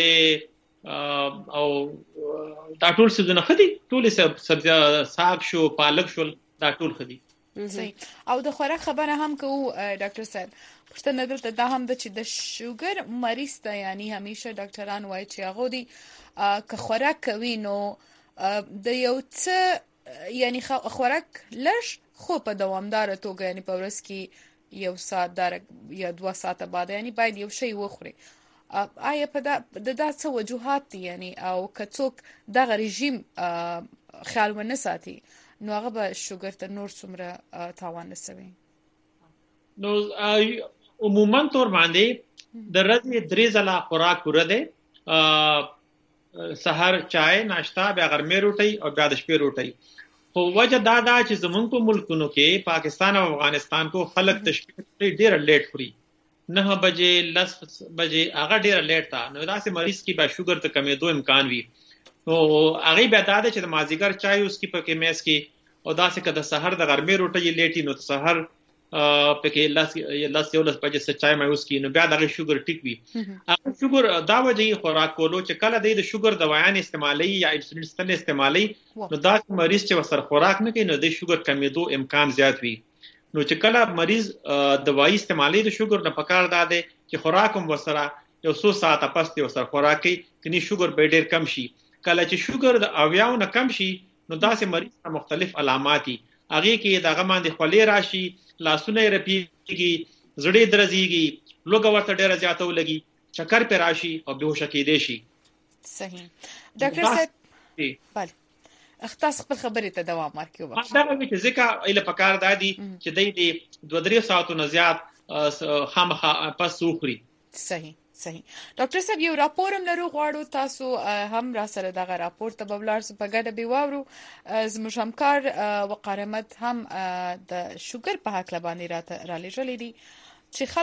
کریلې او دا ټول سيزونه خدي ټول سبزی ساگ شو پالک شو دا ټول خدي.
صحیح. او د خوراک خبره هم کوو ډاکټر صاحب، پښتنه دلته دا هم د چې د شوګر مریض ته یعنی همیشه ډاکټران وایي چې هغه دی که خوراک کوي نو د یو څه یعنی خوراک لږ خو په دوامدار توګه یعنی په ورځ کې 1 ساعت یا 2 ساعت بعد یعنی باید یو شی وخوري. آیا په دا څه وجوهات دي یعنی او که څوک دغه رژیم خیال ونه ساتي نو هغه به شوګر ته نور څومره تاوان رسوي؟
نو عموما تور باندې د ورځې 3 ځله خوراک پوره دی، سحر چای ناشتا، بیا غرمې روټي او بیا د شپې روټي. خو وجه دا چې زمونږ په ملکونو کې پاکستان او افغانستان کو خلک د شپې ډیر لیټ خوري، 9 بجې 10 بجې هغه ډیر لیټ تا. نو داسې مریض کې به شوګر ته کمېدو امکان وي. نو هغه بیا دا چې د مازیګر چای اوس کې پکې میس کې او داسې کده سحر د غرمې روټي لیټي نو سحر پکې لاس یو لاس بجې سچای مې اوس کې نو بیا د شوګر ټیک وي. هغه شوګر دا وجه خوراک کولو چې کله د شوګر دوايان استعمالي یا انسولین ستل استعمالي نو دا مریض چې وسر خوراک نه کوي نو د شوګر کمیدو امکان زیات وي. نو چې کله مریض دوايي استعمالي د شوګر نه پکار دا دی چې خوراک هم وسره یو 100 ساعت پس ته وسر خوراک کوي کني شوګر به ډیر کم شي. کله چې شوګر د اویاو نه کم شي نو داسې مریض مختلف علامات دي، هغه کې دغه باندې خولې راشي، لاسونه رپیږي، زړه درزيږي، لوګه ورته ډیره زیاته ولګي، چکر پر راشي او بهوش کېدې شي.
صحیح ډاکټر صاحب، بله اختص خپل خبرې ته دوام ورکړو.
دا به چې ځکه ایله پکار دادي چې د 2-3 ساعتونو زیات خامخا پس وخوري.
صحیح. ډاکټر صاحب یو راپور هم لرو، غواړو تاسو هم را سره دغه راپور ته ببلار په ګډه به واورو. زموږ همکار وقار احمد هم د شوګر په حق باندې را لېږلې دي چې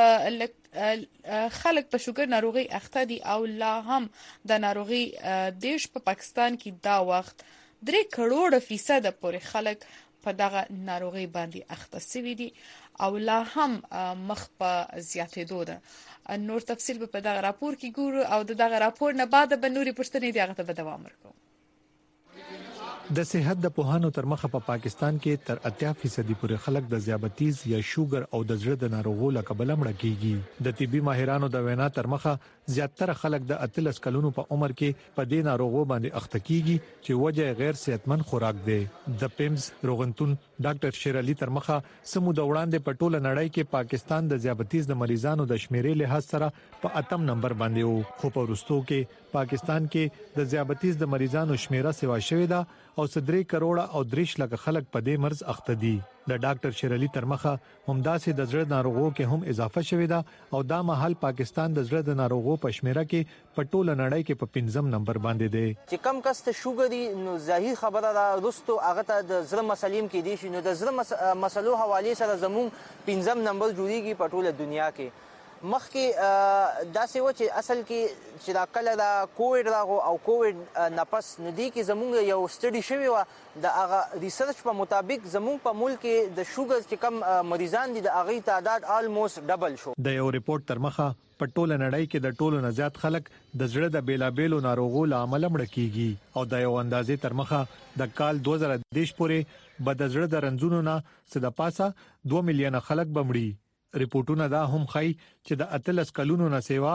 خلک په شوګر ناروغي اخته دي او لا هم د ناروغي دیش په پاکستان کې دا وخت 3 کروڑ% پورې خلک په دغه ناروغي باندې اخته شوي دي او لا هم مخ په زیاتېدو ده. نور تفصیل په دغه راپور کې ګورو او دغه راپور نه بعد به نوري پښتنې دغه ته به دوام ورکړو.
د صحت د پوهانو تر مخه په پاکستان کې تر 80% پورې خلک د ذیابطیز یا شوګر او د زړه د ناروغیو له کبله مړه کیږي. د طبي ماهرانو د وینا تر مخه زیاتره خلک د 38 کلونو په عمر کې په دې ناروغیو باندې اخته کیږي چې وجه غیر صحتمند خوراک دی. د پیمز روغنتون ډاکټر شیر علي تر مخه سمو د وړاندې په ټوله نړۍ کې پاکستان د ذیابطیز د مریضانو د شمیرې لحاظ سره په 8م نمبر باندې وو، خو په وروستو کې پاکستان کې د ذیابطیز د مریضانو شمیره سیوا شوې ده او 3 کروڑ او 3 لک خلک په دې مرز اخته دي. د ډاکټر شیر علي تر مخه همداسې د زړه ناروغیو کې هم اضافه شوې ده او دا مهال پاکستان د زړه د ناروغیو په شمیره کې په ټوله نړۍ کې په 5م نمبر باندې دی.
چې کم کس ته شوګر نو ظاهر خبره ده رستو هغه ته د زړه مسلیم کې دي شي نو د زړه مسلو حواله سره زموږ 5م نمبر جوړیږي په ټوله دنیا کې. مخکې داسې و چې اصل کې چې دا کله دا کووډ راغو او کووډ نفس ندی کې زموږ یو سټډي شوی و د هغه ریسرچ په مطابق زموږ په ملک کې د شوګر چې کم مریضان دي د هغه تعداد آلموست ډبل شو.
د یو ریپورت تر مخه په ټوله نړۍ کې د ټولو نه زیات خلک د زړه د بیلابېلو ناروغیو له امله مړه کیږي او د یو اندازې تر مخه د کال 2023 پورې به د زړه د رنځونو نه څه د پاسه 2 میلیونه خلک بمړي. ریپورتونه دا هم ښایي چې د 18 کلونو نه سیوا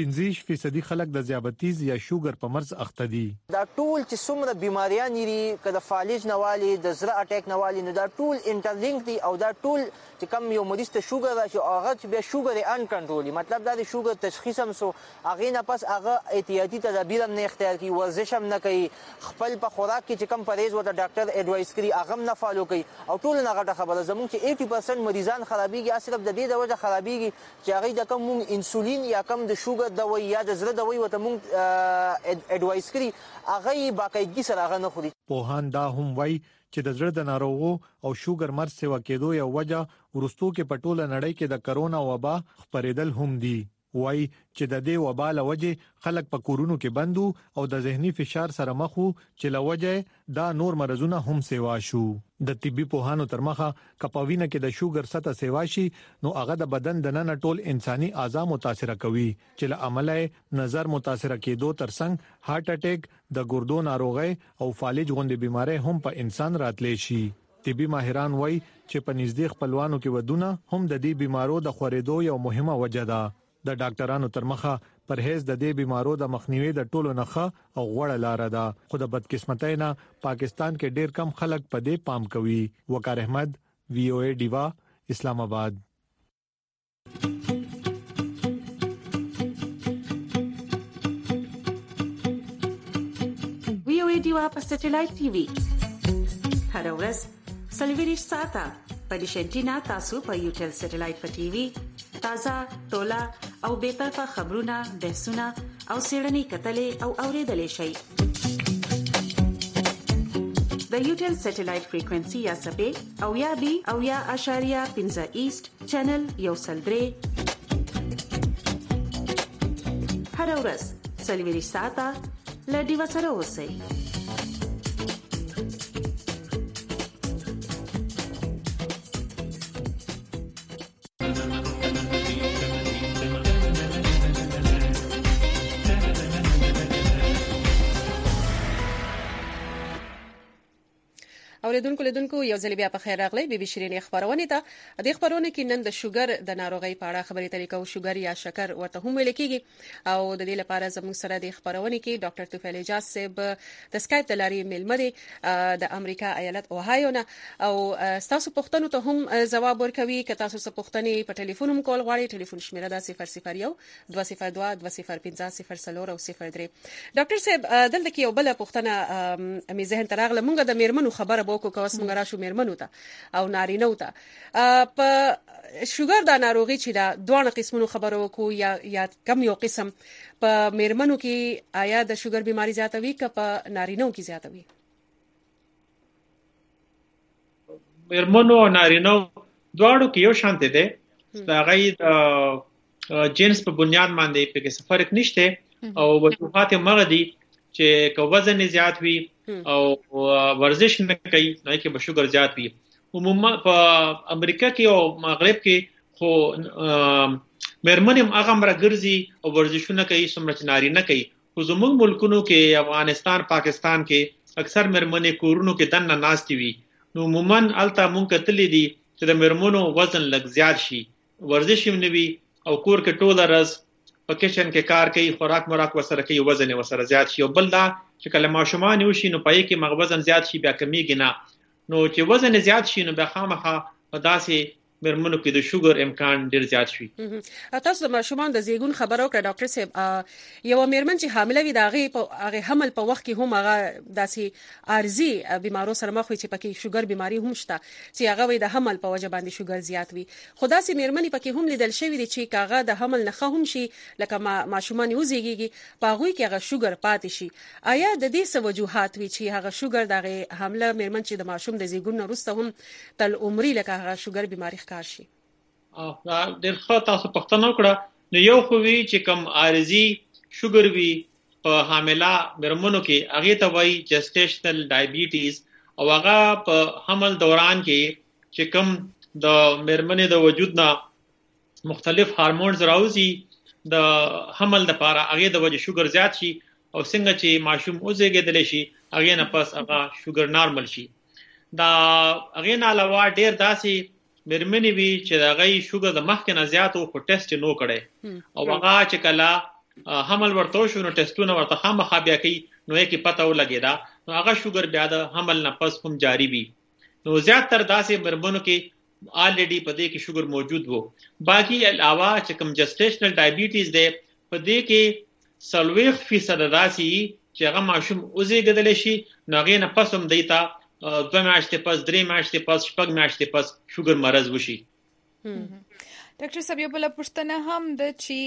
50% خلک د ذیابطیز یا شوګر په مرز اخته دي.
دا ټول چې څومره بیماریان دي کله فالج نوالي د زړه اٹیک نوالي نو دا ټول انټرلینک دي او دا ټول چې کم یو مریض ته شوګر راشي او هغه چې بیا شوګر ان کنټرولي مطلب دا د شوګر تشخیص هم سو هغه نه پس هغه احتیاطي تدابیر هم نه اختیار کوي، ورزش هم نه کوي، خپل په خوراک کې چې کم پرهیز وته ډاکټر اډوایس کوي هغه هم نه فالو کوي او ټول نه غټه خبره زموږ چې 80% مریضان خرابيږي صرف د دې د وجه خرابيږي چې هغه د کم انسولین یا کم د شوګر دوايي یا د زړه دوايي وته مونږ اډوایس کوي هغه باقاعدګي سره هغه نه خوري.
پوهان دا هم وایي چې د زړه د ناروغیو او شوګر مرز سیوا کېدو یو وجه ورستو کې په ټوله نړۍ کې د کرونا وبا خپرېدل هم دي. وایي چې د دې وبا له وجې خلک په کورونو کې بندو او د ذهني فشار سره مخ وو چې له وجې دا نور مرزونه هم سیوا شو. د طبي پوهانو تر مخه کپاوینه کې د شوګر سطح سیوا شي نو هغه د بدن د نن ټول انساني اعضاء متاثر کوي چې له عمله نظر متاثر کېدو ترڅنګ هارت اٹیک، د ګردو ناروغي او فالج غوندې بيمارۍ هم په انسان راتلی شي. طبي ماهران وایي چې په نږدې خپلوانو کې ودونه هم د دې بيمارو د خورېدو یو مهمه وجه ده. د ډاکټرانو تر مخه پرهیز د دې بيمارو د مخنیوي د ټولو نخښه او غوړه لار ده. خو د بدقسمتۍ نه پاکستان کې ډېر کم خلک په دې پام کوي. وقار احمد VOA ډیوا اسلام آباد.
VOA ډیوا په سټلایټ ټي وي هر ورځ 24 ساعته په ډیشنټینا تاسو په یوټل سټلایټ په ټي وي تازه ټولا او به طرفه خبرونه بحثونه او سیړنی کتلې او اوریدلې شي. د یوټل سټلایټ فریکوئنسي یا سبې او یا بي او یا اشاریه 15 ایست چینل یو سلدري هر ورځ 24 ساعته لدی وسره اوسئ.
اوریدونکو لیدونکو یو ځل بیا په خیر راغلی بي بي شيرين خبرونه ته د خبرونه کې نن د شوګر د ناروغي په اړه خبرې ترې کوو. شوګر یا شکر ورته هم ویل کېږي او د دې لپاره زموږ سره د خبرونه کې ډاکټر توفیل اجاز صاحب د سکایپ د لارې ملمري د امریکا ایالت اوهایو نه او تاسو پوښتنو ته هم جواب ورکوي. که تاسو څه پوښتنې په ټلیفون هم کول غواړئ ټلیفون شمیره ده 001 202 205 0 او 03. ډاکټر صاحب دلته کې یو بل پوښتنه مې ذهن ته راغله. مونږ د میرمنو خبره کو کوس مونږ راشو میرمنو ته او نارینه ته په شوګر د ناروغي چې دا دوه قسمونو خبرو کو یا کم یو قسم په میرمنو کې آیا د شوګر بیماری زیاتوي که په نارینه کې زیاتوي؟
میرمنو او نارینه دواړو کې یو شان دي. دا غي جنس په بنیاد باندې په کې فرق نشته او وجوهات مغه دي چې کو وزن زیات وي او ورزش نه کوي نو کې به شوګر زیات وي. عموما په امریکا کې او مغرب کې خو مرمنم هغه مرګرزي او ورزشونه کوي څومره چې نارینه کوي. خو زموږ ملکونو کې افغانستان پاکستان کې اکثر مرمنې کورونو کې دنه ناشتي وي. نو عموما الته مونږ کتلې دي چې د مرمنو وزن لږ زیات شي ورزش یې نه وي او کور کې ټول ورځ په کچن کې کار کوي خوراک مراک وسره کوي وزن وسره زیات شي. او بل دا چې کله ماشومان وشي نو پای کې مغوزن زیات شي بیا کمیږي نه. نو چې وزن زیات شي نو بیا خامخا په داسې مرمنو کې د شوګر امکان ډیر زیات شي.
تاسو د ماشومان د زیګون خبرو کړ ډاکټر صاحب. یو میرمن چې حامله وي دا هغه حمل په وخت کې هم هغه داسې عارضي بیمارو سره مخ وي چې پکې شوګر بیماری هم شته چې هغه وي د حمل په وجه باندې شوګر زیات وي. خو داسې میرمنې پکې هم لیدل شوی دي چې کاغه د حمل نه هم شي لکه ماشومان یو زیږي په هغه کې هغه شوګر پاتې شي. آیا د دې څه وجوهات وي چې هغه شوګر دغه حمله میرمن چې د ماشوم د زیګون وروسته هم تل عمرې لکه هغه شوګر بیماری کار شي؟
ډېر ښه تاسو پوښتنه وکړه. نو یو خو وی چې کم عارضي شوګر وی په حامله مرمنو کې هغه ته وایي جسټیشنل ډایبیټیز او هغه په حمل دوران کې چې کم د مرمنې د وجود نه مختلف هارمونز راوځي د حمل لپاره هغه د وجه شوګر زیات شي او څنګه چې ماشوم اوزېږي شي هغه نه پس هغه شوګر نارمل شي. دا هغه نه علاوه ډېر داسې مرمنې وی چې دا غي شوګر د مخ کې نه زیات او ټیسټ نو کړي او هغه چې کله حمل ورته شو نو ټیسټونه ورته خامخا بیا کوي نو یې کې پته ولګی دا نو هغه شوګر بیا د حمل نه پس هم جاری وي. نو زیات تر داسې مرمنو کې آلریډي په دې کې شوګر موجود وو. باقي علاوه چې کوم جسټیشنل ډایبیټیز ده په دې کې 30% داسي چې هغه ماشوم اوزېږي شي نو هغه نه پس هم دیتا 2 میاشتې پس 3 میاشتې پس 6 میاشتې پس شوګر مرز وشي.
ډاکټر صاحب یو بل پوښتنه هم د چې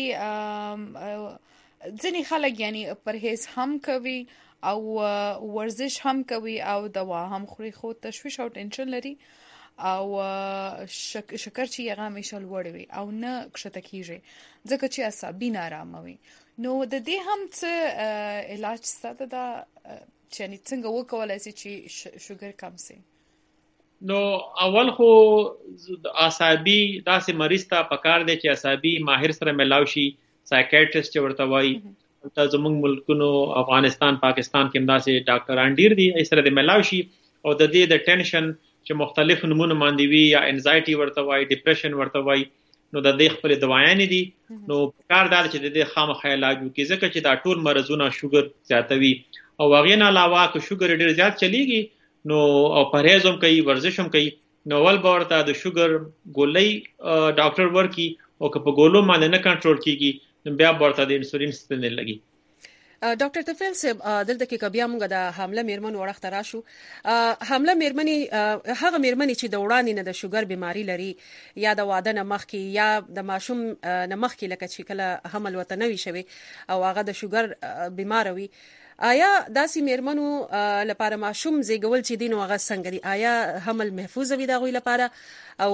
ځینې خلک یعنی پرهیز هم کوي او ورزش هم کوي او دوا هم خوري خو تشویش او ټینشن لري او شکر چې هغه همیشه لوړ وي او نه کښته کیږي ځکه چې عصبي نارامه وي. نو د دې هم څه علاج ستاسو دا چې څنګه وکولای شي چې شوګر کم شي؟
نو اول خو عصبي داسې مریض ته پکار دی چې عصبي ماهر سره ملاوي شي سایکیاټریست ورته وایي. ته زموږ ملکونو افغانستان پاکستان کې داسې ډاکټران ډیر دي ای سره د ملاوي شي او د دې د ټینشن چې مختلف نمونه باندې وي یا انزایټي ورته وای ډیپریشن ورته وای نو د دې خپل دوايانې دي نو کار دا چې د دې خامخا علاج وکړي ځکه چې دا ټول مرزونه شوګر زیاتوي او هغه نه علاوه که شوګر ډیر زیات چلیږي نو او پرهیز هم کوي ورزش هم کوي نو ول باورته د شوګر ګولۍ ډاکټر ورکی او که په ګولو باندې نه کنټرول کیږي نو بیا ورته د انسولین ستنه لګي
ډاکټر تفیل صاحب دلته کې بیا موږ د حامله میرمن وړاندې راشو حامله میرمنې هغه میرمنې چې د وړاندې نه د شوګر بیماری لري یا د واده نه مخکې یا د ماشوم نه مخکې لکه چې کله حمل وته نوي شوي او هغه د شوګر بیمار وي آیا داسې میرمنو لپاره ماشوم زیږول چې دین او هغه څنګه دي آیا حمل محفوظ وي د غوي لپاره او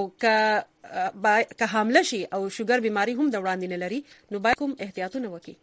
که حامله شي او شوګر بیماری هم د وړاندې نه لري نو باید کوم احتیاطونه وکړي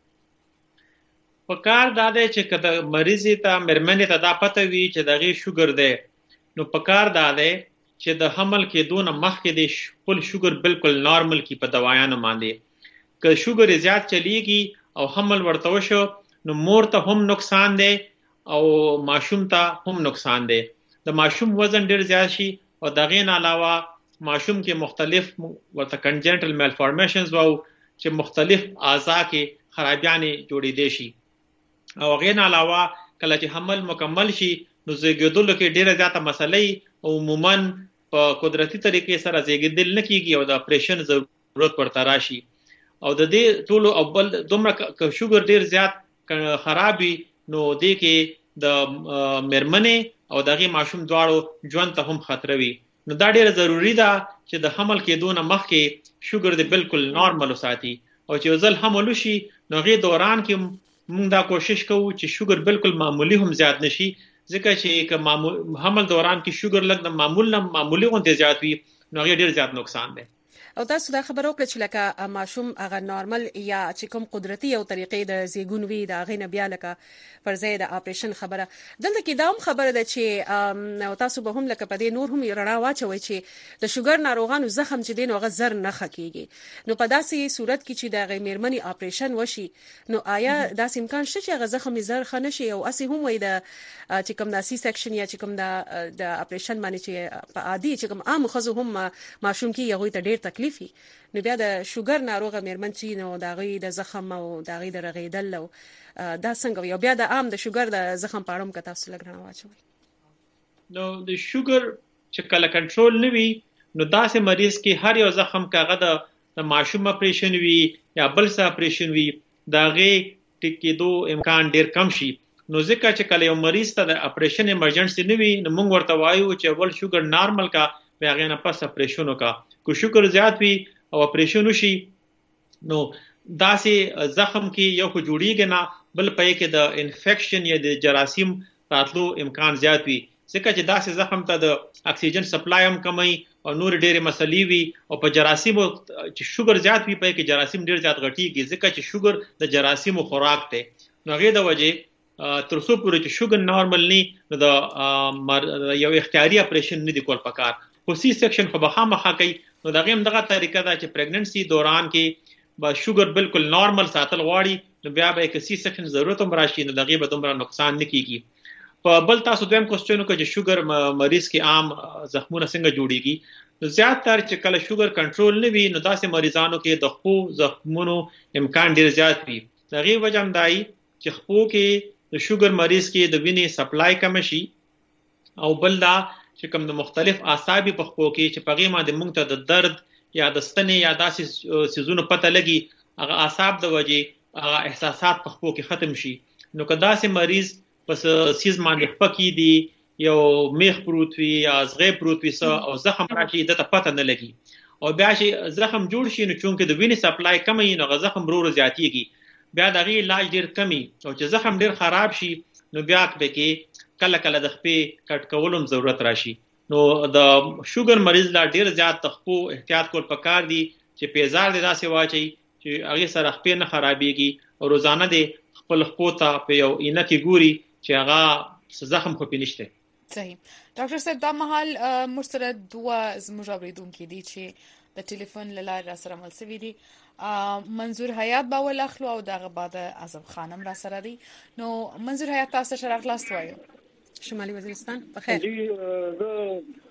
په کار دا دی چې کله مریض ته میرمنې ته دا پته وي چې دغه شوګر دی نو په کار دا دی چې د حمل کېدو نه مخکې د خپل شوګر بالکل نارمل کی په دوايانو باندې که شوګر زیات چلیږي او حمل ورته وشو نو مور ته هم نقصان دی او ماشوم ته هم نقصان دی د ماشوم وزن ډیر زیات شي او دغه نه علاوه ماشوم کې مختلف ورته کنجنټل مالفارمیشنز وو چې مختلف اعضاء کې خرابیانې جوړېدې شي او هغه نه علاوه کله چې حمل مکمل شي نو زیږیدلو کې ډیره زیاته مسلې او عموما په قدرتي طریقې سره زیږیدل نه کیږي او د اپریشن ضرورت پرته راشي او د دې ټولو اول دومره شوګر ډیر زیات خرابي نو دې کې د میرمنې او دغه ماشوم دواړو ژوند ته هم خطر وي نو دا ډیره ضروری ده چې د حمل کېدو نه مخکې شوګر دې بالکل نارمل وساتي او چې ځل حمل وشي نو غي دوران کې موږ دا کوشش کوو چې شوګر بالکل معمولی هم زیات نشي ځکه چې حمل دوران کې شوګر لږ د معمولی غونډه زیات وي نو غي ډیر زیات نقصان دی
او تاسو دا خبر وکړه چې لکه ماشوم هغه نارمل یا چې کوم قدرتي او طریقې د زیګون وی دا غي نه بیا لکه پر ځای د اپریشن خبره دلته کې دا هم خبره ده چې تاسو به هم لکه په دې نور هم رڼا واچوي چې د شوګر ناروغانو زخم چې دین او غزر نه خکېږي نو په داسې صورت کې چې د غي میرمنې اپریشن وشي نو آیا داسې امکان شته چې هغه زخم زر خنه شي او اسی هم وي د چې کوم د سی سیکشن یا چې کوم د اپریشن باندې چې په عادي چې کوم عام خزو هم ماشوم کې یو ته ډیر تکلیفي نو بیا د شوګر ناروغه میرمن چې نو دا غي د زخم او دا غي د رغیدل او دا څنګه یو بیا د عام د شوګر د زخم پاړم که تاسو لګرنه واچوي
نو د شوګر چې کله کنټرول نوي نو داسې مریض کې هر یو زخم کاغه د ماشوم اپریشن وی یا بل څه اپریشن وی دا غي ټکیدو امکان ډیر کم شي نو ځکه چې کله یو مریض ته د اپریشن ایمرجنسي نوي نو موږ ورته وایو چې ول شوګر نارمل کا بیا غي نه پس اپریشن وکا کو شوګر زیات وي او اپریشن وشي نو داسې زخم کې یو خو جوړیږي نه بل پې کې د انفیکشن یا د جراثیم راتلو امکان زیات وي ځکه چې داسې زخم ته د اکسیجن سپلای هم کمي او نور ډېرې مسلې وي او په جراثیم چې شوګر زیات وي پې کې جراثیم ډېر زیات غټيږي ځکه چې شوګر د جراثیم خوراک دی نو هغه د وجه ترڅو پورې چې شوګر نارمل نه نو د یو اختیاري اپریشن نه دی کول پکار خو سی سیکشن خو به خامخا کوي نو دغه هم دغه طریقه ده چې پریګننسي دوران کې با شوګر بالکل نارمل ساتل غواړي نو بیا به کې سی سیکشن ضرورت هم راشي نو دغه به دومره نقصان نه کیږي په بل تاسو دویم کوېسچن کو چې شوګر مریض کې عام زخمونه څنګه جوړيږي نو زیات تر چې کله شوګر کنټرول نه وي نو داسې مریضانو کې د خو زخمونو امکان ډیر زیات وي دغه وجه هم دای چې خو کې د شوګر مریض کې د وینې سپلای کم شي او بل دا چې کوم د مختلف اعصابي په خو کې چې پغې باندې موږ ته د درد یا د ستنې یا داسې سيزونو پته لګي هغه اعصاب د وجې احساسات په خو کې ختم شي نو کدا سي مریض پس سیز باندې پکې دي یو میخ پروت وي یا زغې پروت وي او زخم راشي د ته پته نه لګي او بیا چې زخم جوړ شي نو چونکه د وینې سپلای کم وي نو زخم ورو زیاتیږي بیا دغه علاج ډیر کمی او چې زخم ډیر خراب شي نو بیا کې کله کله د خپې کټ کولم ضرورت راشي نو د شوګر مریض لا ډیر زیات تخپو احتیاط کول پکار دي چې پیزار د داسې واچي چې هغه سره خپې نه خرابيږي او روزانه د خپل خپو ته په یو اینه کې ګوري چې هغه زخم خو پینشته
صحیح ډاکټر صاحب دا مهال مرسره دوه زموږ اوریدونکو دي چې د ټلیفون لاله را سره مل سوي دي منظور حیات باول اخلو او دغه بعد اعظم خانم را سره دي نو منظور حیات تاسو سره خلاص وایو
شمالي وزیرستان بخیر
جی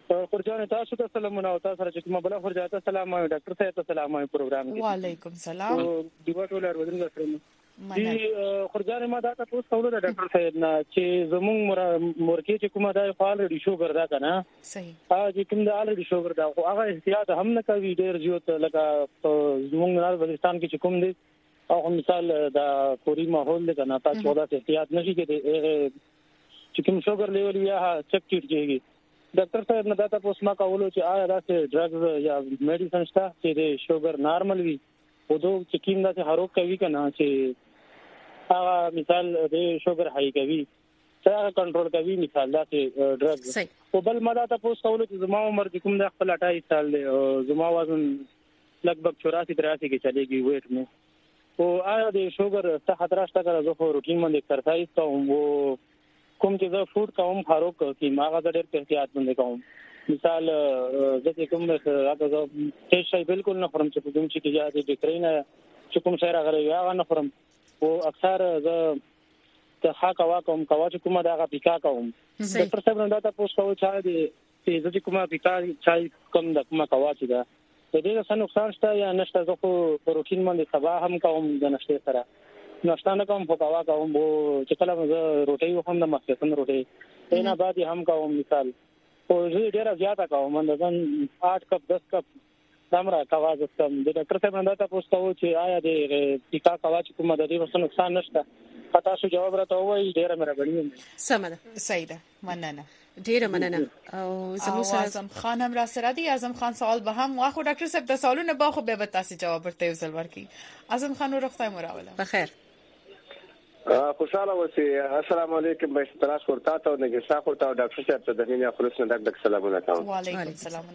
خورجان تاسو ته سلامونه او تاسو چې کومه بل خورجان ته سلام او ډاکټر صاحب ته سلام او پروګرام کې
وعلیکم سلام
دیو ټول ورودل سره دي خورجان ما دا تاسو ټول د ډاکټر صاحب نه چې زموږ مورکې چې کومه دا فعال رډي شوګر دا کنه
صحیح
چې کوم دا الرډي شوګر دا خو هغه احتیاط هم نه کوي ډیر زیات لکه زموږ نه بلستان کې چې کوم دي او مثال دا کوري ماحول دی کنه تاسو دا احتیاط نشي کېدی چې کوم شوګر لیول یا چک کیږي ډاکټر صاحب نه دا تاسو ما کولو چې آیا دا څه ډرګز یا میډیسن شته چې د شوګر نارمل وي او دوه چې کوم دا څه هروک کوي کنه چې هغه مثال د شوګر هاي کوي څنګه کنټرول کوي مثال دا چې ډرګز او بل ما دا تاسو کولو چې زما عمر کوم د خپل 28 سال دی او زما وزن لګبګ 84-83 کې چلےږي ویټ مې او آیا د شوګر څه خطر شته کړه زه خو روټین باندې ایکسرسایز کوم او کوم چې زه فوډ کوم خاروق کی ماغه ډېر احتیاط باندې کوم مثال زه کوم هغه زه هیڅ شي بالکل نه خورم چې کوم چې کیږي د ډیکرینه چې کوم شي راغلی هغه نه خورم او اکثر زه ته حقا کوم کوا چې کومه دغه پیکا کوم ډاکټر صاحب نه دا تاسو کوم چې زه کومه پیکا چای کوم د کومه کوا چې دا د دې څه نقصان شته یا نشته زه خو پروتین باندې سبا هم کوم د نشته سره ناشتانه کوم په کوا کوم چې کله زه روټي وخم د مخکې روټي اینا بعد هم کوم مثال او زه ډیره زیاته کوم اندازن 8 کپ 10 کپ دمره کوا زستم د ډاکټر صاحب نه تاسو کوم چې آیا د ټیکا کوا چې کومه د دې څه نقصان نشته پتا شو جواب راته وایي ډیره مې راغلی
سمه
سیده مننه
ډیره مننه او زموږ سره
اعظم خان هم را سره دی اعظم خان سوال به هم واخو ډاکټر صاحب د سوالونو به خو به تاسو جواب ورته وزل ورکي اعظم خان ورخته مراوله
بخیر
خوشاله اوسئ السلام علیکم به تراس ورته او نګسا ورته ډاکټر صاحب ته د دنیا خلاص نه ډک سلامونه کوم
وعلیکم السلام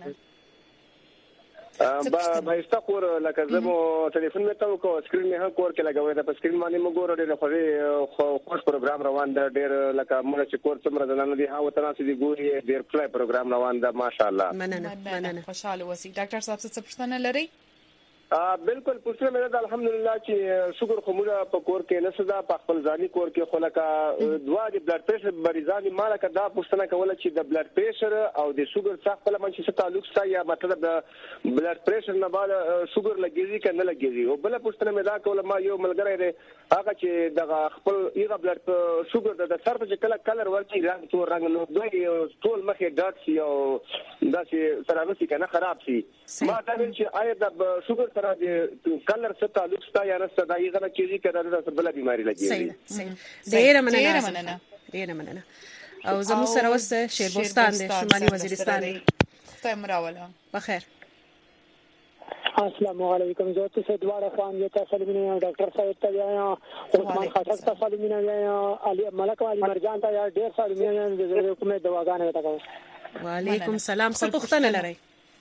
با استخور لکه زمو ټلیفون مې تاو کو سکرین مې هم کور کې لګوي دا په سکرین باندې موږ ورته خو خوش پروګرام روان دی ډېر لکه موږ چې کور څومره ځنانه دي هغه تناسب دي ګوري ډېر پلی پروګرام روان دی ماشاءالله
مننه خوشاله اوسئ ډاکټر صاحب څه پوښتنه لري
بالکل پوښتنه مې ده الحمدلله چې شکر خموله په کور کې نسدا په خپل ځاني کور کې خلک دوا د بلډ پريشر مریضان مالک دا پوښتنه کوله چې د بلډ پريشر او د شوګر څخه خپل منځ څه تعلق ستا یا مطلب د بلډ پريشر نه بال شوګر لګیږي کنه لګیږي او بل پوښتنه مې دا کوله ما یو ملګری دی هغه چې د خپل ایغه بلډ شوګر د سر په کله کلر ورچی رنگ تو رنگ نو دوی ټول مخه ډاټ شي او دا چې سره نشي کنه خراب شي ما دا ویل چې آیا د شوګر سره د کلر څخه تعلق ستا یا نه ستا دا ایغه کېږي کړه د بل بیماری لګیږي
ډیر مننه او زموږ سره اوس شیربستان د شمالي وزیرستان
ته مراوله
بخیر
السلام علیکم زه تاسو دواړه خوان یو تاسو لمنه ډاکټر صاحب ته یا عثمان خټک تاسو لمنه یا علي ملک علي مرجان ته یا ډیر سال لمنه د حکومت دواګانې ته کوم
وعلیکم السلام څه پوښتنه لرئ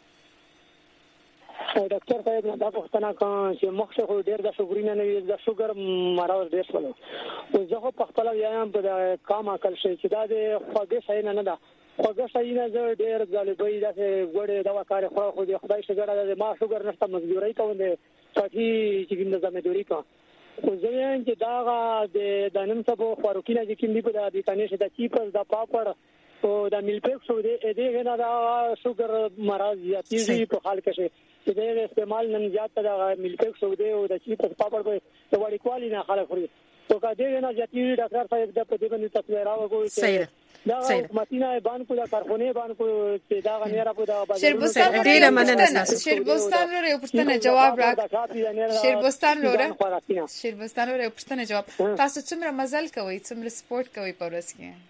ډاکټر صاحب دا پوښتنه کوم چې مخکې خو ډیر د شوګرینه نه د شوګر مرض ډیر شول او زه په خپل یایم په کام عقل شي چې دا د خوږه شي نه ده خوږه شي نه زه ډیر غالبای د ګوړې دوا کار خو د خدای شګړه د ما شوګر نشته مزګوري کوم د صحي چې د زمدوري کوم خو زه یم چې دا د نن سبا خوراکینه چې کوم دی په د تنه د چیپس د پاپړ او د ملپیک شو دې نه دا شوګر مرض یا تیزی په حال کې شي چې د استعمال نن زیات د ملپیک شو دې او د چیپس پاپړ په وړي کوالی نه خلک خوري او کله نه ځتی ډاکټر صاحب د په دې باندې تفصیل راوګو چې دا حکومتینه باندې دا کارخونه باندې چې دا غنیرا په دا
شیربستان ډیره مننه شیربستان لري پښتنه جواب راک شیربستان لري پښتنه جواب تاسو څومره مزل کوئ څومره سپورت کوئ په ورځ کې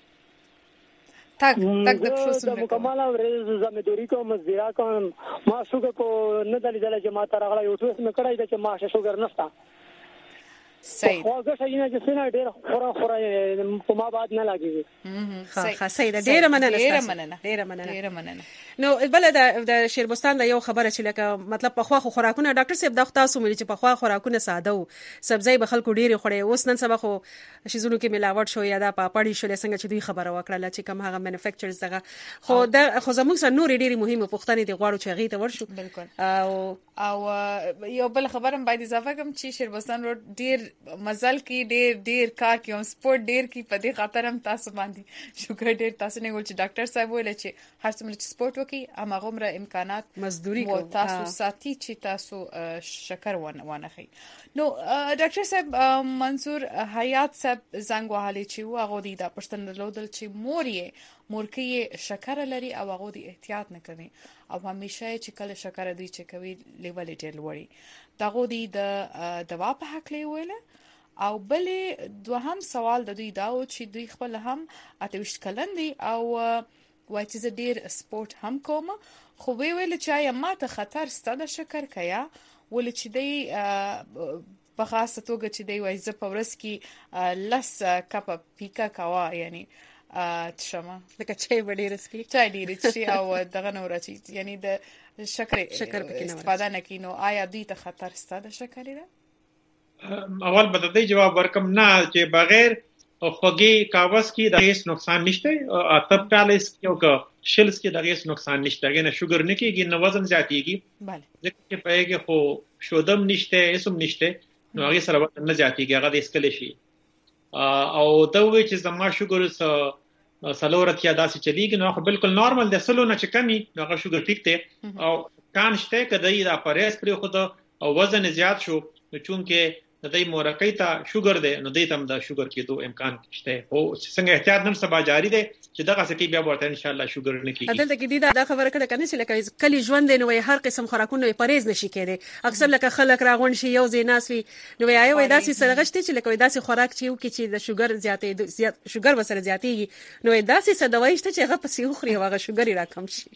تک د پښوسم
مکمل ورځ زمدوري کوم زیرا کوم ما شوګر کو نه دلیدل چې ما تر غلا یو څه مې کړای چې ما شوګر نشته
صحیح
هغه شي نه چې څنګه ډېر خورا په ما بعد نه لاګي
ښه صحیح ده ډېر مننه نو بل د شیربستان د یو خبره چې لکه مطلب په خوا خوراکونه ډاکټر صاحب د تاسو ملي چې په خوا خوراکونه ساده او سبزی به خلکو ډېری خوري اوس نن سبا خو شیزونو کې ملاوت شو یا د پاپړی شو څنګه چې دوی خبره وکړه چې کوم هغه مینوفیکچرز دغه خو زموږ سره نور ډېری مهمه پوښتنې دي غواړو چې غي ته ورشو
بالکل او یو بل خبرم باید اضافه کوم چې شیربستان رو ډېر مزل کې ډیر کار کوم سپورت ډیر کی په دې خاطر هم تاسو باندې شوګر ډیر تاسو نه ول چې ډاکټر صاحب ویل چې هر څومره سپورت وکي هغه امکانات
مزدوري
کو تاسو ساتي چې تاسو شکر ونه خي. نو ډاکټر صاحب منصور حیات صاحب زنګ وهالي چې هغه د پښتون درلودل چې مور کې شکر لري او هغه د احتیاط نه کوي او همیشه چې کله شکر دوی چې کوي لیول ډیر لوړي دغه د دوا په حق لیول او بلې دوهم سوال د دوی دا و چې دوی خپل هم 28 کلن دي او وای چې ډیر سپورت هم کوم خو ویل چې ما ته خطر ستاسو شکر کیا ول چې دی په خاصه توګه چې دی وای ز په ورځ کې لس کپ پیکا کوا یعنی تشما
لکه چای وړي رسکي
چای ډیر شي او دغه نور چی یعنی د شکر استفاده نه کینو آیا دوی ته خطر ستاسو شکر لري؟
اول به د دې جواب ورکم نه چې بغیر خوږی کاغذ کې د هیڅ نقصان نشته اته 40 یو کا شلس کې د هیڅ نقصان نشته غنه شوګر نه کېږي نو وزن زیاتېږي
bale
ځکه په هغه خو شودم نشته اسم نشته نو هغه سره وزن نه زیاتېږي هغه د اسکل شي او دا وی چې زما شوګر سلورت یا داسې چلیږي نو خو بالکل نارمل د سلو نه چې کمی نو هغه شوګر ټیک ته او کان شته کدی دا پرېس پرې خود او وزن زیات شو نو چونکه د دې مورکې ته شوګر دی نو دې تم د شوګر کېدو امکان شته او څنګه احتیاط نن سبا جاری دی چې دغه څه کې بیا ورته ان شاء الله شوګر نه کیږي.
عدالت کې دا خبره کړه کنه چې لکه کلی ژوند نو هر قسم خوراکونه پرهیز نشي کېدی اکثر لکه خلک راغون شي یو زیناس وي نو وایي داسې سرغشتي چې لکه داسې خوراک چې یو کې چې د شوګر زیاتې شوګر وسره زیاتېږي نو داسې څه دوايي شته چې هغه پسې خوري هغه شوګر راکم شي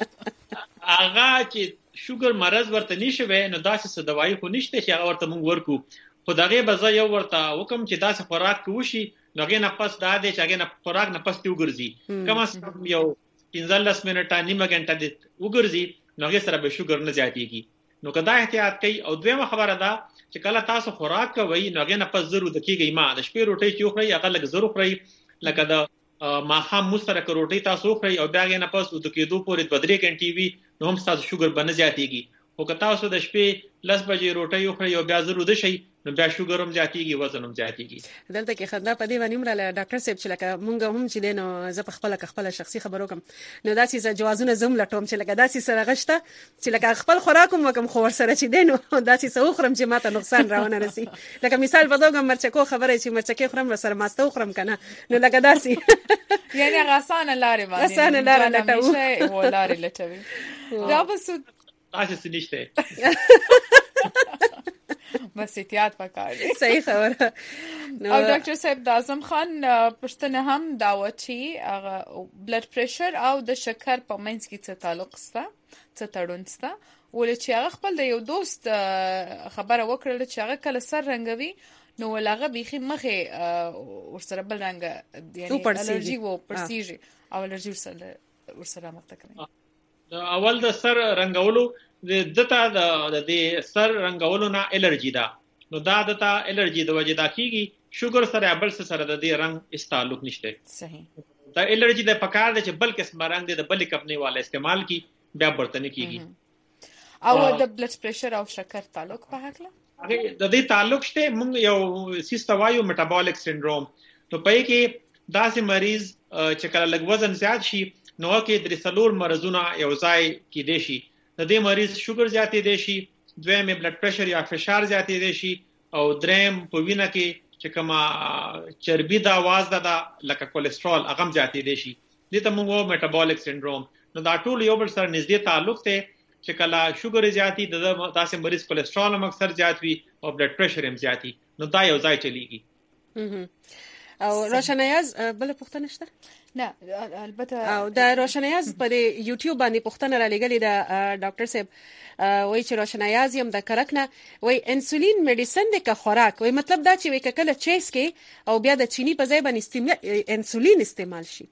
هغه چې شوګر مرز ورته نشوي نو داسې څه دوايي خو نشته چې هغه ورته مونږ ورکو خو دغه بزا یو ورته حکم چې داسې خوراک کوشي نو هغه نه پس دا دی چې هغه نه خوراک نه پس وګرځي کم از کم یو 15 منټه نیمه غنټه دې وګرځي نو هغه سره به شوګر نه زیاتېږي نو کدا احتیاط کوي او دویمه خبره ده چې کله تاسو خوراک کوي نو هغه نه پس ضرورت کیږي ما د شپې روټي چې خوري هغه لږ ضرور خوري لکه دا ماخام مسترک روټي تاسو خوري او بیا نه پس د کېدو پورې 2-3 غنټې وي نو هم تاسو شوګر بنه زیاتېږي او که تاسو د شپې 10 بجې روټي خوري او بیا ضرور شي نو بیا شوګر هم زیاتېږي وزن هم زیاتېږي.
دلته کې خندا په دې باندې عمره ډاکټر صاحب چې لکه مونږ هم چې دینو زه په خپل شخصي خبرو کوم نو داسې جوازونه زم لټوم چې لکه داسې سره غشته چې لکه خپل خوراک کوم خو ور سره چې دینو داسې سو خورم چې ماته نقصان راونه رسي لکه مثال په توګه مرچکو خبره چې مرچکې خورم سره ماستو خورم کنه نو لکه داسې
یعنی غسان لارې باندې
غسان لارې لټو
ولارې لټوي دا بس
تاسو نشته
بس احتیاط وکړئ
صحیح خبره
او ډاکټر صاحب د اعظم خان پښتنه هم داوت چې هغه بلډ پریشر او د شکر په منځ کې څه تعلق شته څه تړون شته ولې چې هغه خپل د یو دوست خبره وکړه چې هغه کله سر رنګوي نو ولغه بيخي مخه ورسره بل رنګ یعنی الرجی وو پرسیږي او الرجی ورسره متکره
اول د سر رنگولو دته د سر رنگولو نه الرجی ده نو دا دته الرجی د وجه دا کیږي شوګر سره بل سره د دې رنگ اس تعلق نشته
صحیح
دا الرجی د پکار د چې بل قسم رنگ د بل کپنی والا استعمال کی بیا برتنه کیږي
او د بلډ پریشر او شکر تعلق په هکله
د دې تعلق شته مونږ یو سیستوایو میټابولیک سنډروم نو په کې داسې مریض چې کله لږ وزن زیات شي نو کې د سلور مرزونه یو ځای کې دي شي د دې مریض شوګر زیاتې دي شي دویم بلډ پریشر یا فشار زیاتې دي شي او دریم په وینه کې چې کومه چربي د आवाज ده لکه کولیسټرول هغه زیاتې دي شي دې ته موږ میټابولیک سنډروم نو دا ټول یو بل سره نږدې تعلق ته چې کله شوګر زیاتی د تاسو مریض کولیسټرول هم اکثر زیات وي او بلډ پریشر هم زیاتی نو دا یو ځای چلیږي
او روشنایاز بل پوښتنه شته
نه البته
او د روشنایاز په یوټیوب باندې پوښتنه را لګلې د ډاکټر صاحب وای چې روشنایاز یم د کرکنه وای انسولین میډیسن د خوراک وای مطلب دا چې وای کله چیس کې او بیا د چینی په ځای باندې انسولین استعمال شي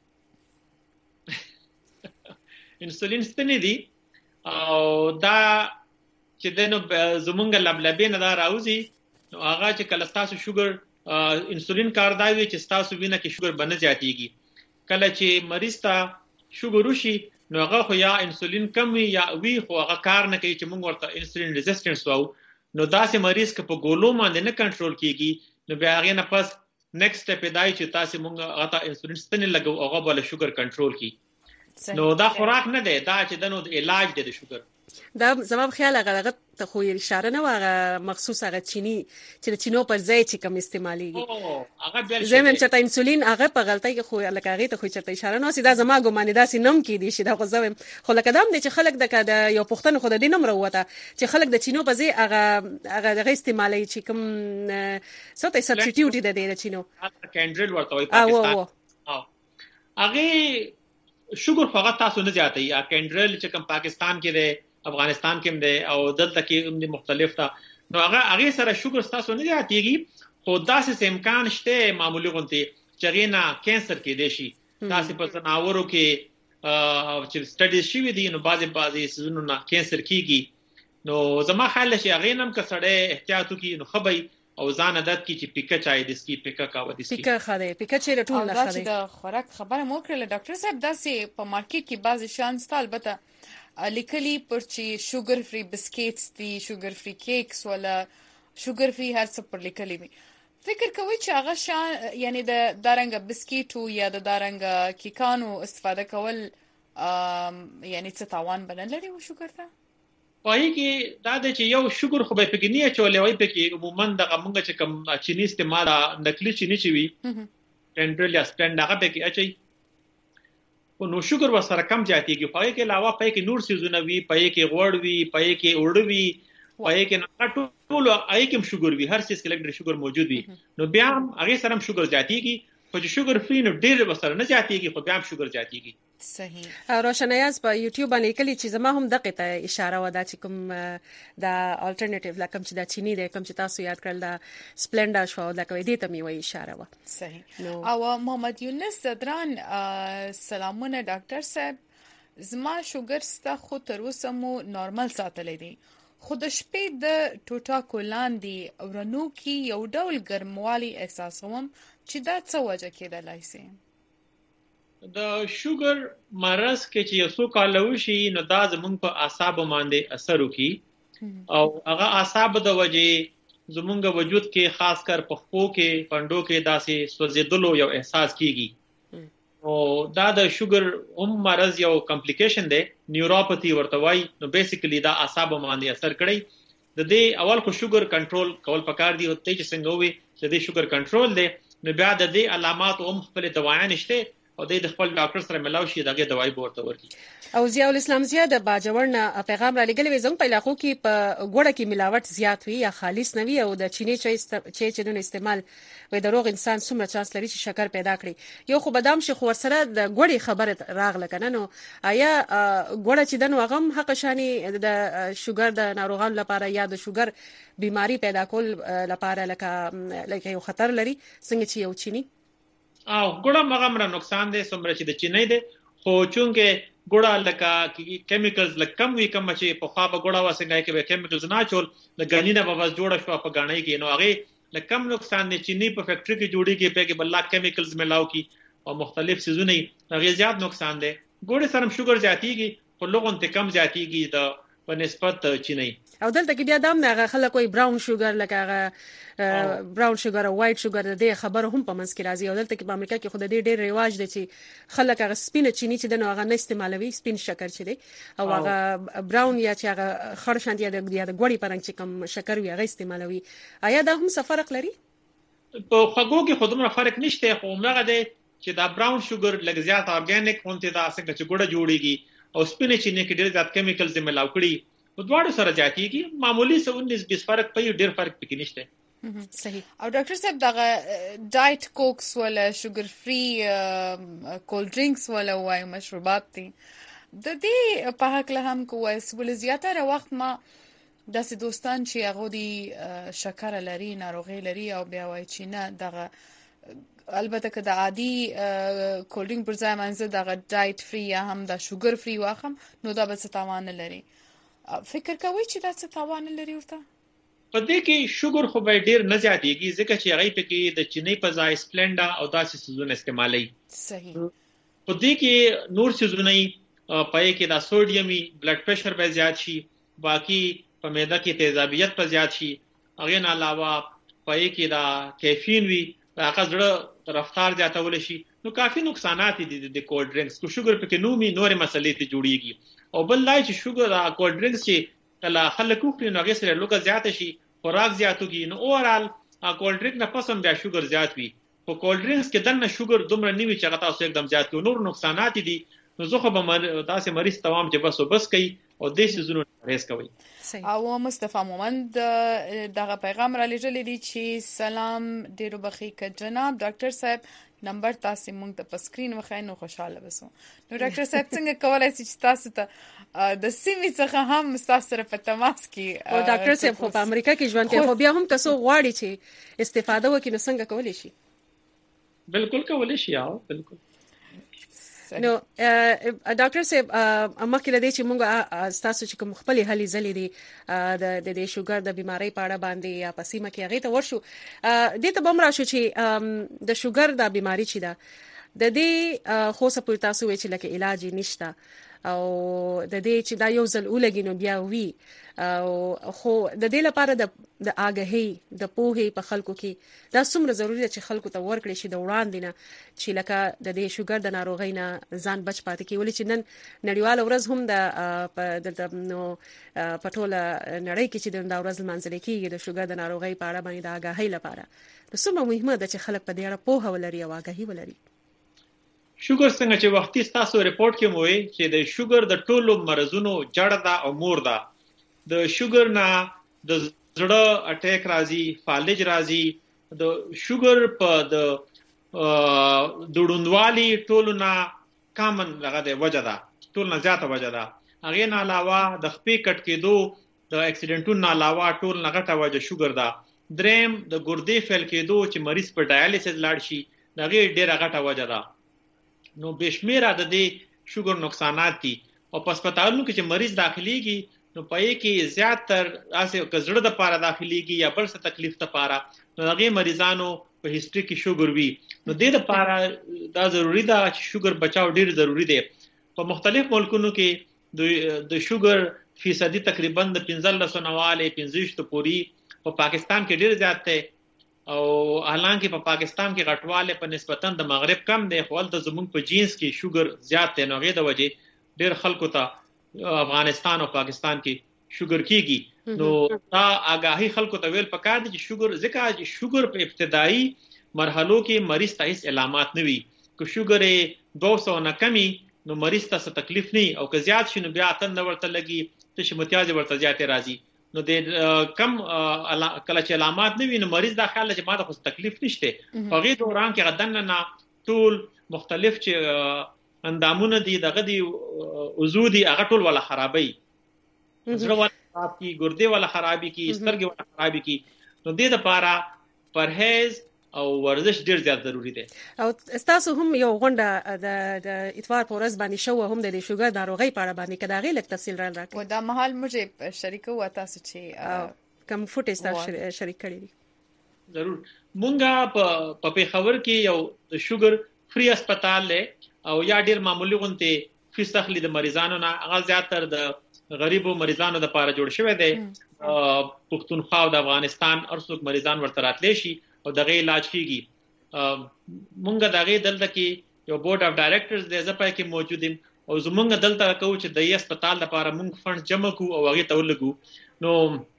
انسولین ستنې دي او دا چې دنو زمونږ لبلبې نه دا راوځي نو هغه چې کله تاسو شوګر انسولین کار دا وی چې تاسو وینه کې شوګر بنه زیاتېږي کله چې مریض ته شوګر وشي نو هغه خو یا انسولین کم وي یا وی خو هغه کار نه کوي چې موږ ورته انسولین ریزिस्टنس وو نو داسې مریض که په ګولو باندې نه کنټرول کیږي نو بیا هغه نه پس نیکسټ سټپ دی چې تاسو مونږ غته انسولین ستنه لګو هغه بل شوګر کنټرول کی. نو دا خوراک نه دی، دا چې دنو علاج دی د شوګر.
دا زما خیال هغه ته خو اشاره نه واغه مخصوص هغه چینی چې د چینو پر ځای چې کوم استعماليږي
هغه بل
زموږ چې انسولین هغه په غلطۍ کې خو لکه هغه ته خو چې اشاره نه سي دا زما ګومان دا سينم کې دي چې دا غوځم خو لکه دام دي چې خلک د یو پښتون خو د دې نمبر وته چې خلک د چینو په ځای هغه استعمالي چې کوم څه ته سبستیټیوټ دی د چینو
کینډرل ورته وي پاکستان هغه شوګر فقط تاسو نه زیاتې یا کینډرل چې کوم پاکستان کې دی افغانستان کې دی او دلته کې هم مختلف تا نو هغه سره شوګر تاسو نه زیاتېږي خو داسې امکان شته معمولی غونتی چې غینا کینسر کې دی شي تاسو په تناورو کې چې سټډیز شوي دي نو بعضي سيزونو نه کینسر کیږي نو زما خیال شي هغه نم کسړې احتیاط وکړي نو خبي او ځان عادت کی چې پیکه چای د سکی پیکه کا ودی سکی
پیکه خاله پیکه چې ټول نه خاله
دا خوراک خبره مو کړل ډاکټر صاحب داسې په مارکیټ کې بعضی شان ستال بته لیکلي پر چې شوګر فری بسکټس دي شوګر فری کیکس ولا شوګر فری هر څه پر لیکلي وي فکر کوي چې هغه شان یعنی د دارنګ بسکټو یا د دارنګ کیکانو استفاده کول یعنی څه تاوان بنل لري و شوګر ته
پای کې دا د چې یو شوګر خو به پکې چولې وای پکې عموما د غمونګه چې کم چینی استعمال نکلی چینی چي وي ټنډرل یا سټند هغه پکې اچي نو شوګر وسره کم جاتیږي پای کې علاوه پای کې نور سيزونه وي پای کې غوړ وي پای کې اوړ وي پای کې نه ټول آی کوم شوګر وي هر څه کې لګ شوګر موجود وي نو بیا هغه سره شوګر جاتیږي خو چې شوګر فری نو ډیر وسره نه جاتیږي خو بیا شوګر جاتیږي.
صحیح
روشنایاز په یوټیوب باندې کلی چې زما هم دغه ته اشاره ودا چې کوم دا الټرنیټیو لکه چې دا چینی دی کوم چې تاسو یاد کړل دا سپلنډر شو دا کوي دې ته می وای اشاره و.
صحیح او محمد یونس صدران سلامونه ډاکټر صاحب زما شوګر ستا خو تر اوسه مو نارمل ساتلې دي خو د شپې د ټوټا کولاندې ورنو کې یو ډول ګرموالي احساسوم چې دا څه وجه کېدلای شي.
د شوګر مرز کې چې یو څو کال وشي نو دا زمونږ په اعصاب باندې اثر وکي او هغه اعصاب د وجې زمونږ وجود کې خاص کر په خو کې پندو کې داسې سوځیدلو یو احساس کیږي او دا د شوګر مرز یو کمپلیکیشن دی نیوروپاثي ورته وایي نو بیسیکلی دا اعصاب باندې اثر کړی د دې اول کو شوګر کنټرول کول پکار دی او ته چې څنګه وي چې د شوګر کنټرول دی نو بیا د دې علامات هم خپل دوايان شته او د خپل ډاکټر سره ملاو شي دغه دوايي ورته ورکړي.
او ضیاء الاسلام زیاده باجوړنا پیغام را لګلې زنګ په علاقو کې په ګوړه کې ملاوت زیات وي یا خالص نه وي او د چینی چې دونه استعمال وي د روغ انسان څومره چانس لري چې شکر پیدا کړي یو خو بادام شي خو سره د ګوړې خبره راغله کنه نو آیا ګوړه چې دنو غم حق شانی د شوګر د ناروغانو لپاره یا د شوګر بیماری پیدا کول لپاره لکه یو خطر لري څنګه چې یو چینی
او ګوړه مغمره نقصان دی سمره چې د چینی دی خو چونکه ګوړه لکه کیمیکلز لکه کم وی کم چې په خوا به ګوړه وسنګای کې به کیمیکلز نه چول د غنینه به بس جوړه شو په غاڼې کې نو هغه لکه کم نقصان دی چینی په فیکټری کې جوړی کې په کې بل کیمیکلز ملاو کی او مختلف سيزونه هغه زیات نقصان دی ګوړه سره شوګر زیاتیږي خو لغون ته کم زیاتیږي د په نسبت چینی
او دلته کې بیا دام نه خلک کوئی براون شوګر لکه براون شوګر او وایټ شوګر د دې خبره هم په منځ کې راځي او دلته کې په امریکا کې خو د دې ډېر رواج دی چې خلک هغه سپینه چینی چې د هغه نه استعمالوي سپین شکر چې دی او هغه براون یا چې هغه خړ شانتي د ګوړی پرنګ چې کوم شکر وي هغه استعمالوي آیا دا هم څه فرق لري؟
په خواږو کې خودمره فرق نشته خو موږ د چې دا براون شوګر لږ زیات اورګانیک هونته دا څنګه چې ګوړه جوړیږي او سپینه چینی کې ډېر زیات کیمیکلز ملاو کړي په دواړو سره جاتیږي معمولی څه 19-20 فرق په ډېر فرق پکې نشته.
صحیح او ډاکټر صاحب دا ډایټ کوکس ولا شوګر فری کولډ ډرینکس ولا وای مشروبات دي د دې په حق له هم کوه سول زیاتره وخت ما داسې دوستان چې هغه دي شکر لري ناروغي لري او بیا وای چې نه دغه البته که د عادي کولډ ډرینک پر ځای منځ دغه ډایټ فری یا هم د شوګر فری واخم نو دا به څه تاوان لري فکر کوي چې دا څه تاوان لري ورته
په دې کې شوګر خو به ډیر نه زیاتېږي ځکه چې هغه پکې د چینی په ځای سپلنډا او داسې سيزونه استعمالوي.
صحیح
په دې کې نور سيزونه پای کې دا سوډیمي بلډ پريشر به زیات شي باقي په معده کې تیزابیت په زیات شي. هغه نه علاوه پای کې دا کیفین وي هغه زړه رفتار زیاتول شي. نو کافي نقصانات دي د کولډ ډرینکس. کو شوګر پکې نو می نورې مسلې ته جوړيږي. او بل لای چې شوګر کولډ ډرینکس چې کله خلک وخوري نو هغه سره لوګه زیات شي خوراک زیاتوږي. نو اورال کولډ ډرینک نه پسم بیا شوګر زیات وي. په کولډ ډرینکس کې دنه شوګر دومره نیوي چې هغه تاسو एकदम زیات کوي. نور نقصانات دي. نو زه خو به تاسو مریض توام چې بس کوي او د سيزونو ریس کوي.
او مصطفی مومند دغه پیغام را لېږلی دی چې سلام ډیرو بخي ک جناب ډاکټر صاحب نمبر تاسو مونږ ته په سکرین وخای نو خوشاله وسو. نو ډاکټر صاحب څنګه کولای شي چې تاسو ته د سیمې څخه هم تاسو سره په تماس کې
او ډاکټر صاحب خو په امریکا کې ژوند کوي خو بیا هم تاسو غواړي چې استفاده وکړي نو څنګه کولای شي؟
بالکل کولای شي. بالکل.
نو ډاکټر صاحب مخکې لدې چې موږ تاسو چې کوم خپل هلي ځلې دي د شوګر د بيمارۍ په اړه باندې یا په سیمه کې هغه ته ورشو د ته بم راشو چې د شوګر د بيمارۍ چې ده د دې خو سپور تاسو چې لکه علاج نشته او د دې چې دا یو ځل ولګي نو بیا وی او خو د دې لپاره د آګاهي د پوهې په خلکو کې دا څومره ضروری ده چې خلکو ته ورکړي شي د وړاندې نه چې لکه د دې شوګر د ناروغۍ نه ځان بچ پاتې کی ولې چې نن نړیواله ورځ هم د نو پټوله نړۍ کې چې د ورځ منځل کېږي د شوګر د ناروغۍ په اړه باندې د آګاهي لپاره نو څومره مهمه ده چې خلک په دې اړه پوهه ولري او آګاهي ولري.
شوګر څنګه چې وختي تاسو ریپورت کې موي چې د شوګر د ټولو مرزونو جړه ده او مور ده. د شوګر نه د زړه اٹیک راځي، فالج راځي. د شوګر په د دوړوندوالي ټولو نه کامن لغه د وجه ده، ټول نه زیاته وجه ده. هغه نه علاوه د خپې کټ کېدو د اکسیډنټونو نه علاوه ټول نه غټه وجه شوګر ده. دریم د ګردې فیل کېدو چې مریض په ډایالیسس لاړ شي دغه ډیره غټه وجه ده. نو بشمیره د دې شوګر نقصانات دي او په هسپتالونو کې چې مریض داخليږي نو پای کې زیاتر اسه کزړه د پاره داخليږي یا بل څه تکلیف ته پاره نو هغه مریضانو په هیستوري کې شوګر وي. نو د دې لپاره دا ضروری ده چې شوګر بچاو ډیر ضروری دی. په مختلف ملکونو کې د شوګر فیصدي تقریبا د 15 نواله 15 پوری په پاکستان کې ډیر زیات دی او حالانکه په پاکستان کې غټواله په نسبتا د مغرب کم دی خو د زمونږ په جینس کې شوګر زیات دی. نو غي د وجه ډیر خلکو ته افغانستان او پاکستان کې شوګر کیږي. نو دا آگاهی خلکو ته ویل پکار دي چې شوګر ځکه چې شوګر په ابتدایي مرحلو کې مریض ته هیڅ علامات نه وي. که شوګر 200 نه کمی نو مریض ته څه تکلیف نه او که زیات شي نو بیا تن ورته لګي ته شمتیاز ورته زیات راځي. نو د کم کله چې علامات نه وي نو مریض دا خیال چې ما ته خو تکلیف نشته. په غي دوران کې غدن نه ټول مختلف چې اندامونه دي دغه دي عضو دي هغه ټول ولا خرابي زړه ولا خراب کی ګردې ولا خرابي کی سترګې ولا خرابي کی. نو د دې لپاره پرهیز او ورزش ډیر زیات ضروری دی.
او تاسو هم یو غونډه د اتوار په ورځ باندې شو هم د شوګر ناروغۍ په اړه باندې کدا غي لک تفصیل راکړئ.
و دا محل موږ شریکو و تاسو چې
کوم فوټیج تاسو شریک کړی دي.
ضرور. مونږه په پیښور کې یو د شوګر فری هسپتال له او یا ډیر معمولی غونته فیس تخلید مریضانو نه هغه زیاتره د غریبو مریضانو د لپاره جوړ شوی دی. پښتونخوا او د افغانستان ارڅوک مریضان ورته راتلی شي او دغه علاج کیږي. مونږ دغه دلته کې یو بورډ اف ډایریکټرز د زپای کې موجود دي او زمونږ دلته کوو چې د هسپتال لپاره مونږ فند جمع کوو او هغه ته ولګو. نو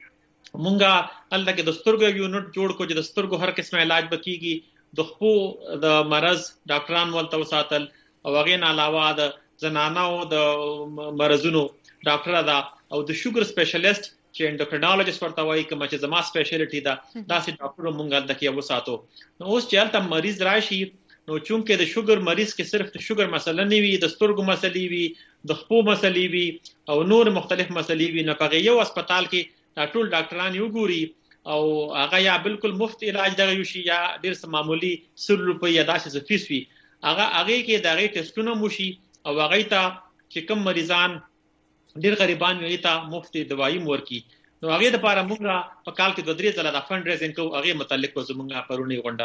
مونږه هلته کې د سترګو یونټ جوړ کو چې د سترګو هر قسمه علاج بکیږي. د خپو د مرز ډاکټران ولته وساتل او هغه نه علاوه د زنانو د مرزونو ډاکټر دا او د شوګر سپیشلیست چې انډوکرینالوجیست ورته وایي کوم چې زما سپیشلیټي دا داسې ډاکټر مونږ د کې وساتو. نو اوس چې هلته مریض راشي نو چونکه د شوګر مریض کې صرف د شوګر مسله نه وي د سترګو مسلې وي د خپو مسلې وي او نور مختلف مسلې وي. نو په یو هسپتال کې دا ټول ډاکټران یو ګوري او هغه یا بالکل مفت علاج دغه یو شي یا ډیر څه معمولی 100 روپۍ یا داسې فیس وي هغه کې دغه ټیسټونه موشي او هغه ته چې کوم مریضان ډیر غریبان وي ته مفت دوايي ورکي. نو هغه د لپاره موږ په کال کې 2-3 ځله د فند ریزینګ کوو هغه متعلق زموږه پرونی غونډه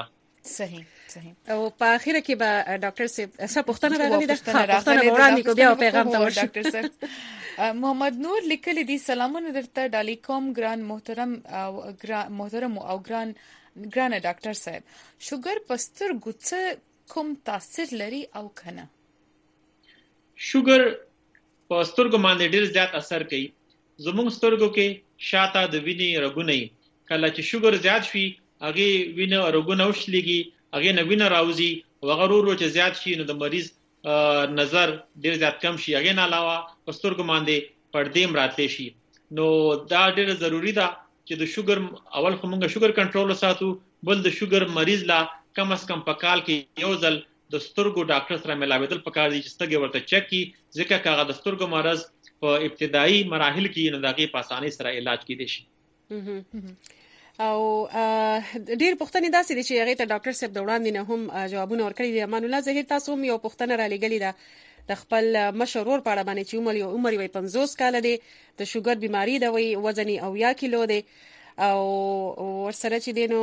صحیح
او په اخر کې به ډاکټر صاحب څه پوښتنه راغلي ده پوښتنه وړاندې کو بیا پیغام ته ورشي.
ډاکټر صاحب محمد نور لیکلي دي سلامونه درته ډالۍ کوم ګران محترم او ګران ډاکټر صاحب شوګر پستر ګوڅه کوم تاثیر لري او کنه؟
شوګر په سترګو باندې ډیر زیات اثر کوي. زموږ سترګو کې شاته د وینې رګونه کله چې شوګر زیات شي هغه وینې رګونه وشلېږي هغه نه وینې راوځي او هغه ورو چې زیات شي نو د مریض نظر ډیر زیات کم شي. هغه نه علاوه په سترګو باندې پردې مراتلې شي. نو دا ډیر ضروری ده چې د شوګر اول خو موږ شوګر کنټرول وساتو بل د شوګر مریض لا کم از کم په کال کې یو ځل د سترګو ډاکټر سره ملاوېدل پکار دي چې سترګې ورته چک کی ځکه کاغه د سترګو مرز په ابتدایي مراحل کې نه دغه په اسانۍ سره علاج کیدی شي.
او ډیر پوښتنې داسې دي چې هغه ته ډاکټر صاحب د وړاندې نه هم جوابونه ورکړي دي. امان الله زهیر تاسو هم یو پوښتنه را لګلې ده د خپل مشرور په اړه باندې چې عمر یې 50 کال دی د شوګر بیماری ده وي وزن او 1 کیلو دی او ورسره چې دینو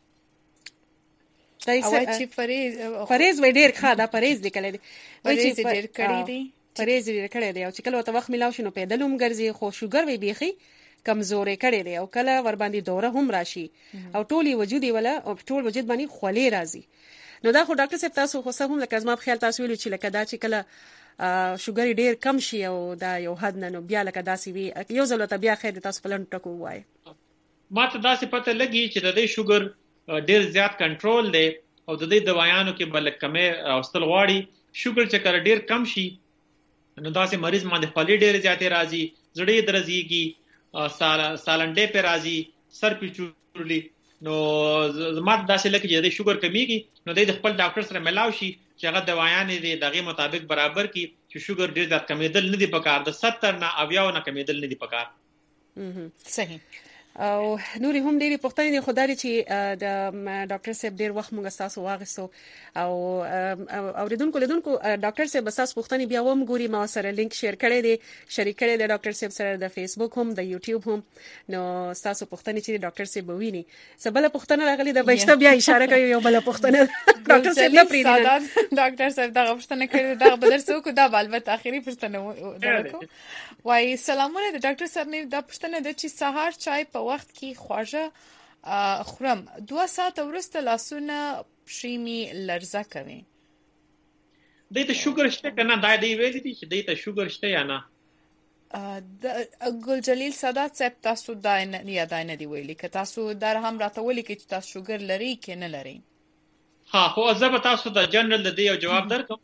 او چې
پریز وې ډیر ښه دا پریز لیکل دي
پریز ډیر کړی دی
پریز ډیر کړی دی او چې کله وته وخت ملاو شنو پیدل هم ګرځي خو شوګر وی بیخي کمزورې کړي دي او کله ور باندې دوره هم راشي او ټولي وجودي ولا او ټول وجود باندې خولې راځي. نو دا خو ډاکټر صاحب تاسو خو سم هم لکه زما په خیال تاسو ویلو چې لکه دا چې کله شوګر ډیر کم شي او دا یو حد نه نو بیا لکه داسې وی یو ځل ته بیا خیر تاسو پلان ټکو وای
ماته داسې پته لګي چې د دې شوګر ډیر زیات کنټرول دی او د دې دوايانو کې بل کمه اوستل غواړي. شوګر چې کله ډیر کم شي نو داسې مریض باندې خولې ډیر زیاتې راځي زړې درځيږي سالنډې په راځي سر پیچولي. نو زمات داسې لکه چې د شوګر کمیږي نو د خپل ډاکټر سره ملاو شي چې هغه دوايانې دي دغه مطابق برابر کی چې شوګر ډیر زیات کمیدل نه دی پکار د 70 نه 90 نه کمیدل نه دی پکار.
صحیح. او نوري هم ډېری پوښتنې دي خدای چې د ډاکټر صاحب ډېر وخت موږ تاسو واغسو او اوریدونکو لیدونکو ډاکټر صاحب تاسو پوښتنې بیا هم ګوري ما سره لینک شیر کړی دی شریک کړی دی ډاکټر صاحب سره د فیسبوک هم د یوټیوب هم نو تاسو پوښتنې چې ډاکټر صاحب وویني سبله پوښتنه راغلی د بهشته بیا اشاره کوي یو بل پوښتنه ډاکټر صاحب نه پریږدي
ډاکټر صاحب دا پوښتنه کړې دا بدل څوک دا البته اخیری پوښتنه درکو وای سلامونه د ډاکټر صاحب نه دا پوښتنه د چې سهار چای په وخت کې خواږه خورم 2 ساعت وروسته لاسونه پښیمې لرزه کوي
دته شوګر شته کنه دا دی ویل دي چې دته شوګر شته یا نه
ګل جلیل سادات صاحب تاسو دا نه دی ویلي که تاسو در هم راته ویلي کې چې تاسو شوګر لري کې نه لري.
ها خو ازب تاسو د جنرال د یو جواب درکم.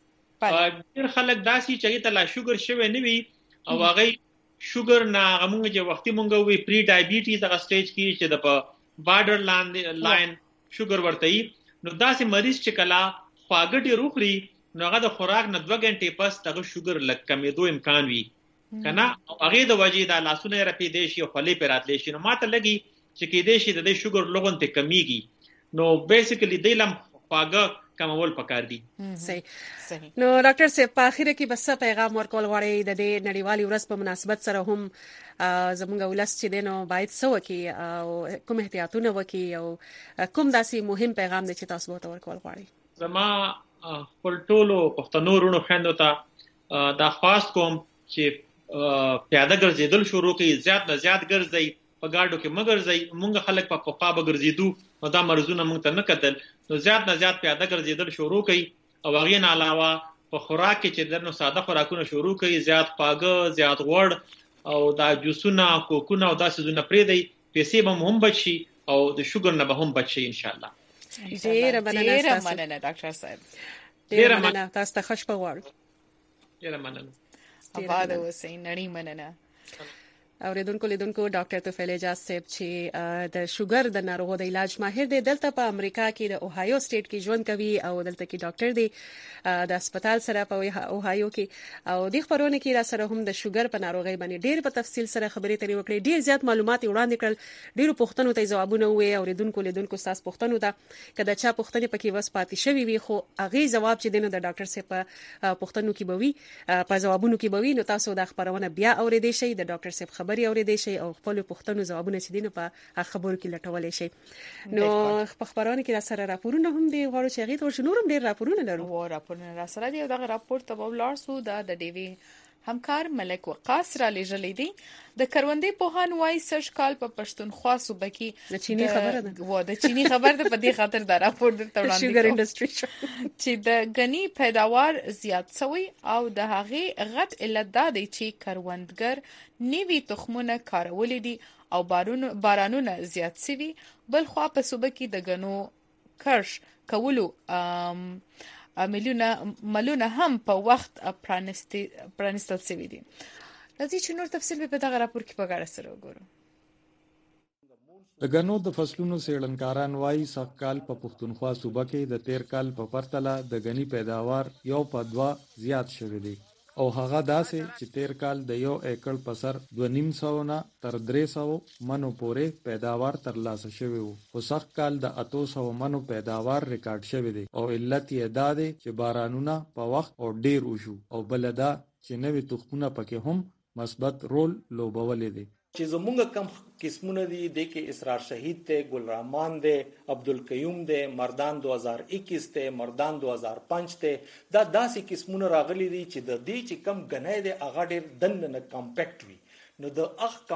ډیر خلک داسي چې ته لا شوګر شوی نه وي او هغه شوګر نه غمونږ چې وختي مونږ وی پری ډایبټیز هغه سټیج کې چې د بارډر لاین شوګر ورته نو داسې مریض چې کلا خواګټي روخري نو هغه د خوراک نه 2 غنټې پس دغه شوګر لږ کمېدو امکان وي کنه هغه د وجې د لاسونه رپې دي شي خولې پر راتلې شي نو ماته لګي چې کې دې شي د شوګر لغون ته کمیږي نو بیسیکلی د لم خواګه کمول پکار دي.
صحیح. نو ډاکټر صاحب په اخر کې بس پیغام ورکول غواړي د دې نړیوالې ورځ په مناسبت سره هم زموږ ولس چې دینو باید سو کې او کوم احتیاطونه وکي او کوم داسې مهم پیغام دی چې تاسو ته ورکول غواړي.
زما خپل ټولو پښتنو ورونو خويندو ته دا خاص کوم چې پیاده ګرځیدل شروع کړي زیات نه زیات ګرځي په ګاډو کې مګر ځي مونږ خلک په پخا بګرځیدو نو دا مرزونه مونږ ته نه کتل نو زیات نه زیات پیاده ګرځیدل شروع کړي او هغه نه علاوه په خوراک کې چې درنو ساده خوراکونه شروع کړي زیات خواږه زیات غوړ او دا جوسونه کوکونه او دا سيزونه پرې دی پیسې به هم بچي او د شوګر نه به هم بچي ان شاء الله.
ډیر مننه
ډاکټر صاحب
ډیر مننه تاسو ته خوش پغواړم.
ډیر مننه
آباد اوسئ نړۍ مننه.
اوریدونکو لیدونکو ډاکټر توفیل اجاز صاحب چې د شوګر د ناروغو د علاج ماهر دی دلته په امریکا کې د اوهایو سټیټ کې ژوند کوي او دلته کې ډاکټر دی د هسپتال سره په اوهایو کې او د خبرونه کې را سره هم د شوګر په ناروغي باندې ډیر په تفصیل سره خبرې ترې وکړې ډیر زیات معلومات وړاندې کړل ډیرو پوښتنو ته جوابونه وې اوریدونکو لیدونکو تاسو پوښتنو ته کله چې پوښتنې پکې وس پاتې شوی وي خو هغه جواب چې دینو د ډاکټر صاحب په پوښتنو کې بوي په جوابونو کې بوي نو تاسو د خبرونه بیا اوریدئ شئ د ډاکټر صاحب خبري اورېدې شي او خپل پوښتنو ځوابونه چې دینه په خبرو کې لټولې شي. نو په خبرونه کې سره راپورونه هم دي غواړو چې هغه ته نورم ډېر راپورونه لرو.
و راپورونه را سره دی دغه راپور ته ولارسو د ډیوی همکار ملک وقاص را لېږلې دي. د کروندې پوهان وايي سږ کال په پښتونخوا صوبه کې
د چینی خبره ده
و د چینی خبر ده په دې خاطر دا راپور د وړاندې
شوګر انډستری
چې د غنی پیداوار زیات شوی او د هغه غټ علت دا دی چې کروندګر نوي تخمونه کارول دي او بارانونه زیات شوي. بل خو په صوبه کې د غنو کرش کولو ملونه هم په وخت پرانستل شوي دي. راځي چې نور تفصیل په دغه راپور کې په ګډه سره وګورو.
د غنو د فصلونو څېړنکاران وایي سږ کال په پښتونخوا صوبه کې د تیر کال په پرتله د غني پیداوار 1.2 زیات شوی دی او هغه داسې چې تیر کال د 1 ایکړ په سر 2.5 نه تر 300 منو پورې پیداوار ترلاسه شوی وو. خو سږ کال د 800 منو پیداوار ریکارډ شوی دی او علت یې دا دی چې بارانونه په وخت او ډیر وشو او بل دا چې نوې تخمونه پکې هم مثبت رول لوبولې دي.
چې زمونږ کم قسمونه دي د کې اسرار شهید ته، ګل رحمان ده، عبدالقیوم ده، مردان 2021 ته، مردان 2005 ته، دا داسې قسمونه راغلي دي چې د دې چې کم غنۍ ده هغه ډېر دننه کمپیکټ وي. نو د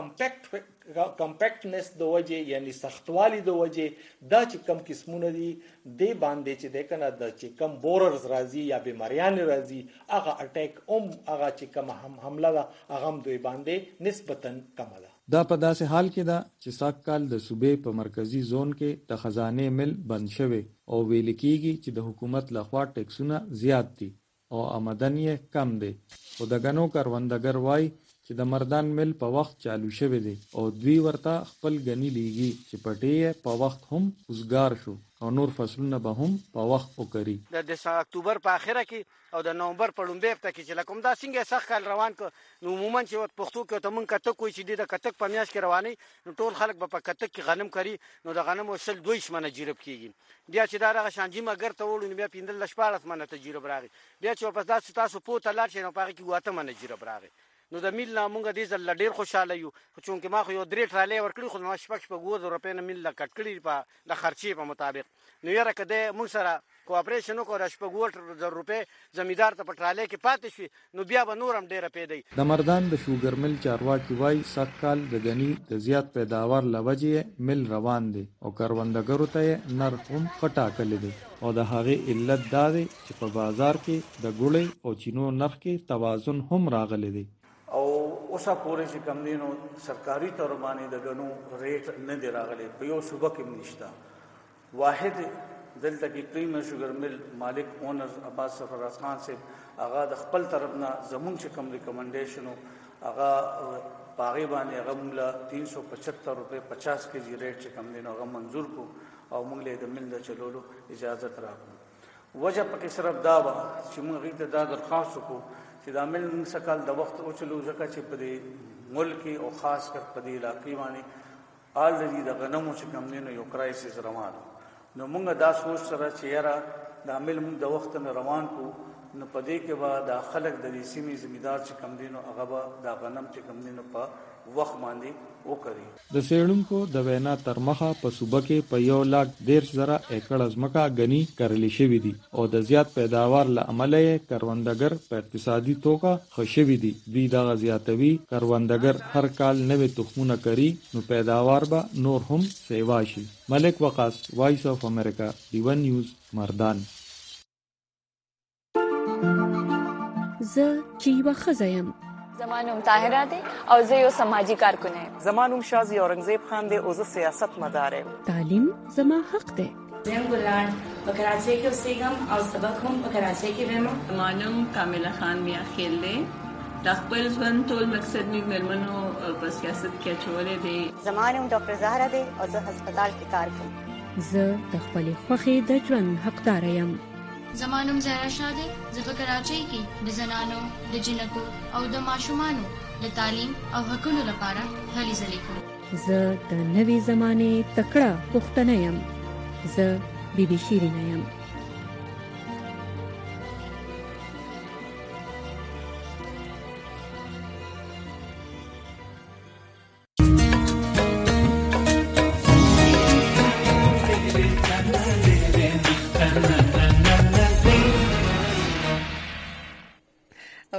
کمپیکټنس د وجه یعنی سختوالي د وجه دا چې کم قسمونه دي د باندې چې د کنه د چې کم بوررز راځي یا بیماریان راځي هغه اٹیک هغه چې کم حمله ده هغه دوی باندې نسبتاً کم ده.
دا په داسې حال کې ده چې سږ کال د صوبې په مرکزی زون کې د خزانه مل بند شوی او ویل کېږي چې د حکومت لخوا ټیکسونه زیات دي او آمدنی کم دی. او د غنو کروندګر وایي چې د مردان مل په وخت چالو شوی دی او دوی ورته خپل غنی لیږي چې پټې په وخت هم وزګار شو او نور فصلونه به هم په وخت وکړي.
د اکتوبر په اخره کې او د نومبر په لومړۍ هفته کې چې لکه دا څنګه سخت کال روان کو نو عموما چې پښتو کې ته مونږ کته کوی چې د کتک په میاش کې رواني نو ټول خلک په کتک کې غنم کوي نو د غنم وسل 2 منه جیرب کیږي. بیا چې دا راغ شانجی مګر ته وړو بیا 15 منه ته جیرب راغی. بیا چې په تاسو تاسو پوت لاړ شي نو پاره کې واته منه جیرب راغی. نو د میل مونږ د زل ډیر خوشاله یو چې ما خو یو 3 ټرالې ورکړي خو ما شپږ په 2 روپې نه میل کټ کړی په د خرچې په مطابق. نو یاره کده مونږ سره کوآپریشن وکړو شپږ روپې زمیدار ته پټراله کې پاتې شي نو بیا به نورم ډیره پیدا.
د مردان د شوګر مل چارواکي وای سږ کال د غنی د زیات پیداوار لوجه مل روان دي او کروندګرو ته نرخ هم خټاکل دي او د هغه علت دا دی چې په بازار کې د ګوړې او چینو نرخ کې توازن هم راغلی دی
او اوسه پورې چې کم دینو سرکاري تور باندې د غنو ریټ نه دی راغلی په یو صوبه کې نشته. واحد دلته کې پریمر شوګر مل مالک اونر عباس سفر خان سے هغه د خپل طرف نه زمون چې کوم ریکمنډیشنو هغه باغی باندې هغه موږ 375 روپے 50 کیجی ریټ چې کوم دینو هغه منزور کو او موږ له د مل د چلولو اجازه راکړو. وجه پکې صرف دا و چې موږ ته دا درخواست وکړو چې د عمل مسکل د وخت او چلو ځکه چې په دې ملک او خاص کر په دې علاقې باندې آلریډي د غنمو چې کم نه یو کرایسس روان نو موږ دا سوچ سره چې یاره د عمل موږ د وخت نه روان کو نو په دې کې به د خلک د دې سیمې زمیدار چې کم دینو هغه به د غنم چې کم دینو په وخت باندې وکړي.
د سیړونکو د وینا تر مخه په صوبه کې په 1,13,000 ایکړ ځمکه غنی کرلې شوې دي او د زیات پیداوار له امله کروندګر په اقتصادي توګه خوشوي دي. دوی د زیاتوي کروندګر هر کال نوې تخمونه کوي نو پیداوار به نور هم سیوا شي. ملک وقاص، وایس اف امریکا، D1 نیوز، مردان.
زه چې یوه ښځه یم.
زما نوم طاهره دی او زه یو سماجی کارکن یم.
زما نوم شازی اورنګزیب خان دی او زه سیاست مدار یم.
تعلیم زما حق دی.
زه ګلان په کراچۍ کې اوسېږم او سبق هم په کراچۍ کې وایم.
زما نوم کامله خان میا خیل دی. د خپل ژوند ټول مقصد می مېرمنو په سیاست کې اچولې دی.
زما نوم ډاکټر زهرا دی او زه هسپتال کې کار کوم.
زه د خپلې خوښې د ژوند حقدار یم.
زما نوم زهرا شاه دی. زه په کراچۍ کې د زنانو، د جنکو او د ماشومانو د تعلیم او حقوقو لپاره هلې ځلې کوم.
زه د نوې زمانې تکړه پښتنه یم. زه بیبي شیرینه یم.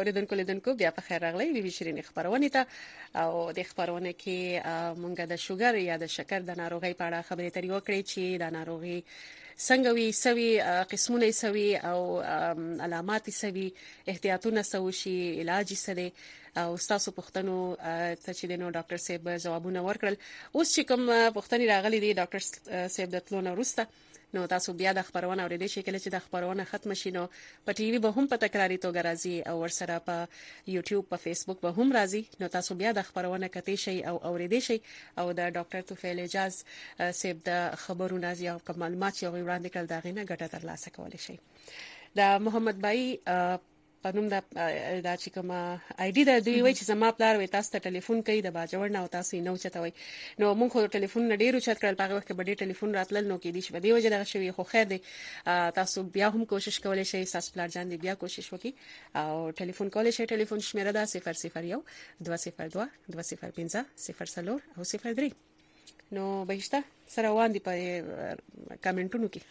اوریدونکو لیدونکو بیا په خیر راغلی بي بي شيرين خبرونه ته او د خبرونه کې مونږ د شوګر یا د شکر د ناروغي په اړه خبرې ترې وکړې چې د ناروغي څنګه وي سوي قسمونه سوي او علامات سوي احتیاطونه سوي علاج سره او تاسو پوښتنو ته چې دینو ډاکټر صاحب جوابونه ورکړل اوس چې کوم پوښتنې راغلي دي ډاکټر صاحب د تلونه وروسته نو تاسو بیا د خبرونه اورېدئ شئ کله چې د خبرونه ختم شي نو په ټي وي به هم په تکراری توګه راځي او ورسره په یوټیوب په فیسبوک به هم راځي نو تاسو بیا د خبرونه کتئ شئ او اورېدئ شئ او د ډاکټر توفیل اجاز صاحب د خبرونه یا معلومات چې وړاندې کړل دا غینه ګټه ترلاسه کولای شئ د محمد بای پنوم د چې کوم آی ډی د دوی وای چې زما پلار وای تاسو ته ټلیفون کوي د باجوړ نه او تاسو یې نو چتوي نو مونږ خو ټلیفون نه ډیرو چت کړل په وخت کې بډې ټلیفون راتلل نو کې دي چې بده وجه دغه شوی خو خیر دی تاسو بیا هم کوشش کولای شئ تاسو پلار جان دی بیا کوشش وکړي او ټلیفون کولای شئ ټلیفون شمیره ده 001 202 205 0 او 03 نو بهشته سره وان دي په کمنټونو کې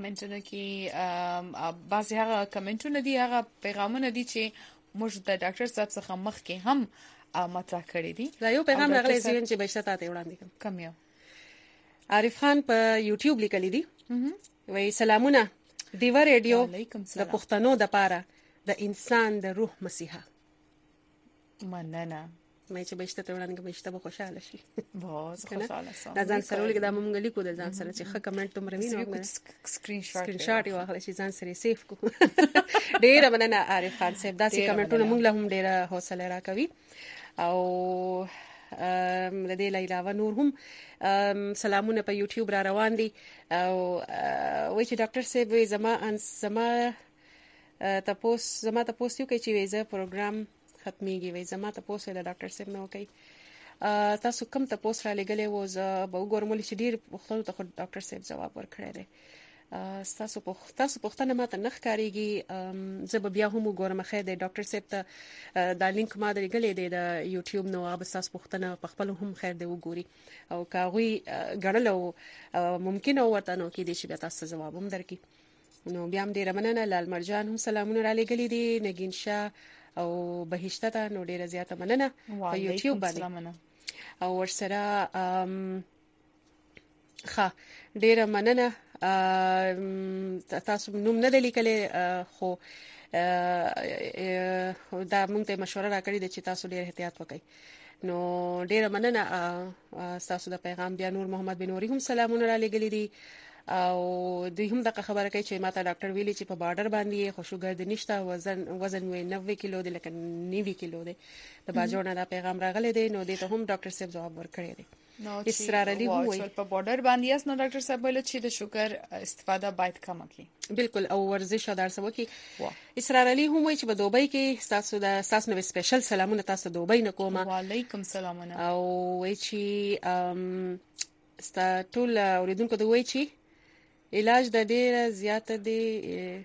بعضی هغه کمنټونه دي هغه پیغامونه دي چې موږ د ډاکټر صاحب څخه مخکې هم مطرح کړی دي
دا یو پیغام راغلی چې بهشته ته وړاندې
کوم یو
عارف خان په یوټیوب لیکلی دی وای سلامونه دیو ریډیو د پښتنو د پاره د انسان د روح مسیحا
مننه
مې چې بهشته ته وړاندې بهشته به خوشاله شي
واز خوشاله سم
دا ځان سره لګدا مونږ لیکو د ځان سره چې ښه کمنټ تم روي نو
سکرین
شاټ یو اخلي چې ځان سره سیف کو ډیر مننه عارف خان صاحب دا سي کمنټونه مونږ له هم ډیر حوصله راکوي او لدې علاوه نور هم سلامونه په یوټیوب را روان دي او وای چې ډاکټر صاحب زما تاسو یو کې چې ویزه پروګرام ختميږي وای زما تاسو له ډاکټر صاحب نو کوي تاسو کوم تاسو را لګلې و ز به وګورم چې ډیر وختونو ته ډاکټر صاحب جواب ورکړی دی تاسو پوښتنه ماته نه ښکاریږي زه به بیا هم وګورم خیر دی ډاکټر صاحب ته دا لینک ما درګلې دی د یوټیوب نو هغه تاسو پوښتنه په خپل هم خیر دی وګوري او کاغوي غړلو ممکن او ورته نو کې دي چې تاسو جواب هم درکې نو بیا هم ډیر مننه لال مرجان هم سلامونه را لګلې دي نگین شاه او بهشته ته نو ډیره زیاته مننه په یوټیوب باندې او ورسره ډیره مننه تاسو نوم نه لیکلې خو دا موږ ته مشوره راکړې ده چې تاسو ډیر احتیاط وکړئ نو ډیره مننه تاسو د پیغام بیا نور محمد بن نوري هم سلامونه را لګلې دي او دوی هم دغه خبره کوي چې ماته ډاکټر ویلي چې په بارډر باندې خو شوګر د نشته وزن وې 90 کیلو دی لکه 90 کیلو دی د باجوړ نه دا پیغام راغلی دی نو دته هم ډاکټر صاحب جواب ورکړی دی اسرار علي وایي
په بارډر باندې اس نو ډاکټر صاحب ویل چې د شوګر استفاده باید کم کړي
بالکل او ورزش ادار سره وکي اسرار علي هم وایي چې په دوبۍ کې تاسو نو سپیشل سلامونه تاسو دوبۍ نه کومه
وعلیکم سلامونه
او وایي چې ټول اوریدونکو ته وایي چې علاج د ډیره زیاته دی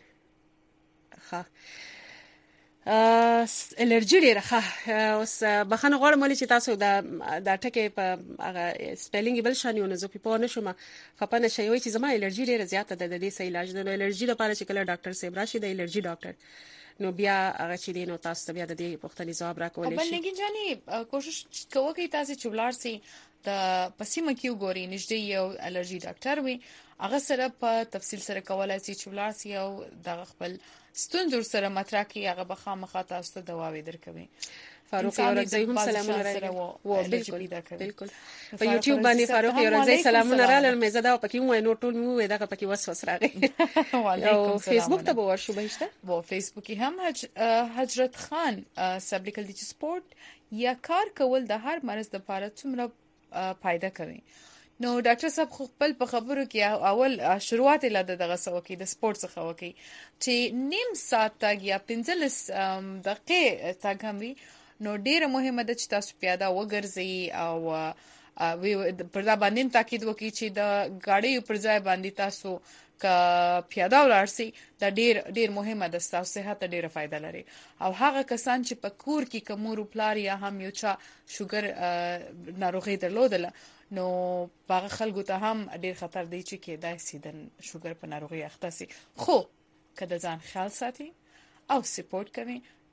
الرجی ډیره اوس بخنه غواړم چې تاسو دا ټکي په هغه سپیلینګ بل شانیو نه زه په نه شوم خپانه شي وي چې زما الرجی ډیره زیاته ده د دې سې علاج د الرجی لپاره چې کله ډاکټر صاحب راشي د الرجی ډاکټر نو بیا هغه چې دینو تاسو بیا د دې پوښتنې جواب راکولای شي
بل لګی جاني کوشش کوو تاسو چولار سي د پسیمه کې وګورئ نږدې یو الرجی ډاکټر وي هغه سره په تفصیل سره کولای شي چې ولار سي او د خپل ستونزو سره مطرح کی هغه به خامخا تاسو ته دواوي درکوي
فاروق اورځي هم سلامونه راغلي بالکل په یوټیوب باندې فاروق اورځي سلامونه راغلل مې زدا پکې مو نو ټول مو دغه پکې وسوس راغی او فیسبوک ته به ورشو بهشته
وو فیسبوک هم حضرت خان سبلیکل دي سپورت یا کار کول د هر مرز لپاره څومره فائدہ کوي نو ډاکټر صاحب خپل په خبرو کې اول شروعات لاده دغه سوکې د سپورت څخه وکي چې نیم ساعت یا 15 دقیقې تاګمي نو ډیره مهمه ده چې تاسو پیاده وګرځئ او پر دا باندې تاکید وکړي چې د غاډي پر ځای باندې تاسو کا پیاده ولرسي دا ډیر مهمه ده تاسو صحت ته ډیره فائدہ لري او هغه کسان چې په کور کې کومور پلار یا هم یو چا شوګر ناروغي درلودله نو باغ خلکو ته هم ډیر خطر دی چې کېدای شي د شوګر په ناروغي اخته شي خو کله ځان خیال ساتي او سپورت کوي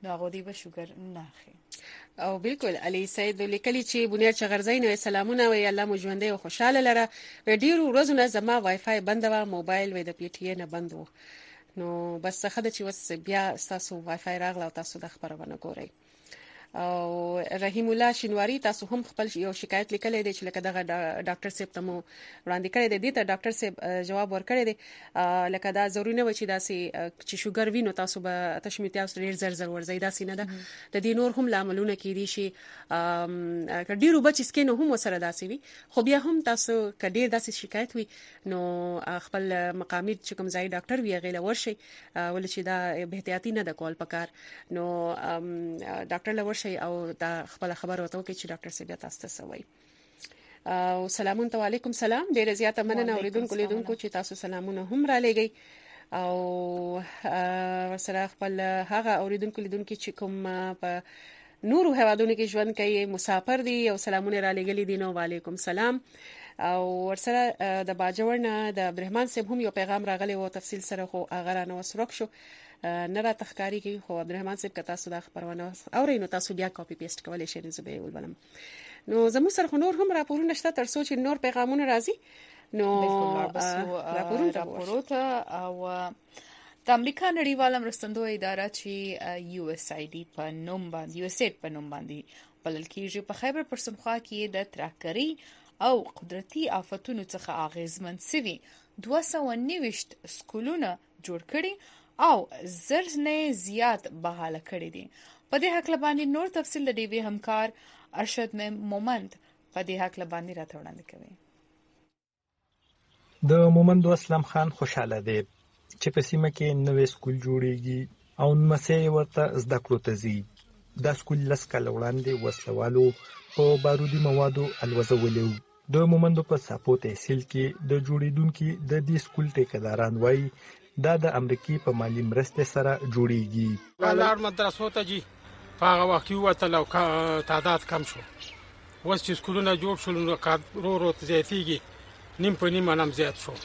نو هغه دی به شوګر نه اخلي.
او بالکل علي سید لیکلی چې بنیاد شغرزین سلامونه وی الله مو ژوندې او خوشاله لره. ډیرو ورځې زما وای فای بند و، موبایل وې د پی ټی نه بند و، نو بس خدای چې وس بیا تاسو وای فای راغله او تاسو د خبرونه ګورئ. او رحیم الله شینواری تاسو هم خپل یو شکایت لیکلی دی چې لکه دغه ډاکټر صاحب ته مو وړاندې کړی دی، ته ډاکټر صاحب جواب ورکړی دی لکه دا ضروري نه و چې داسې چې شوګر وینو تاسو به تشمیتیا اوس ډیر زر ورځي داسې نه ده. د دې نور هم لاملونه کېدي شي ډیرو بچ سکین هم سره داسې وي، خو بیا هم تاسو کډیر داسې شکایت وي نو خپل مقامی چې کوم ځای ډاکټر وی غیله ورشي ول چې دا به احتیاطي نه د کول پکار، نو ډاکټر لور او دا خپل خبر وته کې چې ډاکټر صاحب تاسو ته سوي. او سلامون علیکم سلام، ډیر زیاته مننه اوریدونکو لیدونکو چې تاسو سلامونه هم را لګي او سره خپل هغه اوریدونکو لیدونکو چې کوم په نورو هوادونو کې ژوند کوي مسافر دي او سلامونه را لګلي دي. نو وعلیکم سلام. او ورسره د باجوړ نه د عبدالرحمن صاحب هم یو پیغام راغلی او تفصیل سره خو هغه را نو سرک شو نه را تخکاری کی، خو عبدالرحمن صاحب کتا سودا خبرونه او رینو تاسو بیا کاپی پیسټ کولای شئ زبې ولبلم. نو زمو سره نور هم راپورونه شته تر څو چې نور پیغامونه راځي نو راپورونه
او د امریکا نړیواله مرستندوی اداره چې یو اس ای ډی په نوم باندې یو اس ایډ په نوم باندې بلل کیږي په خیبر پښتونخوا کې د تراکري او قدرتي آفتونو څخه اغیزمن سوي 290 سکولونه جوړ کړي او زرنه زیات بحاله کړي دي. په دې حق لباندې نور تفصیل د ډیوی همکار ارشد مومند په دې حق لباندې راته وړاندې کوي.
د مومند اسلام خان خوشاله دی چې په سیمه کې نوې سکول جوړیږي او نمسې ورته زده کړو ته ځي. دا سکول لس کاله وړاندې وسلوالو په بارودي موادو الوزولو. د مومندو په ساپو تحصیل کې د جوړیدونکو د دې سکول ټیکداران وایي دا د امریکای په مالی مرسته سره جوړیږي.
لار مدرسو ته جی هغه وخت یو تلو تعداد کم شو، اوس چې سکولونه جوړ شول نو رو زیاتیږي، نیم په نیم هم زیات شو.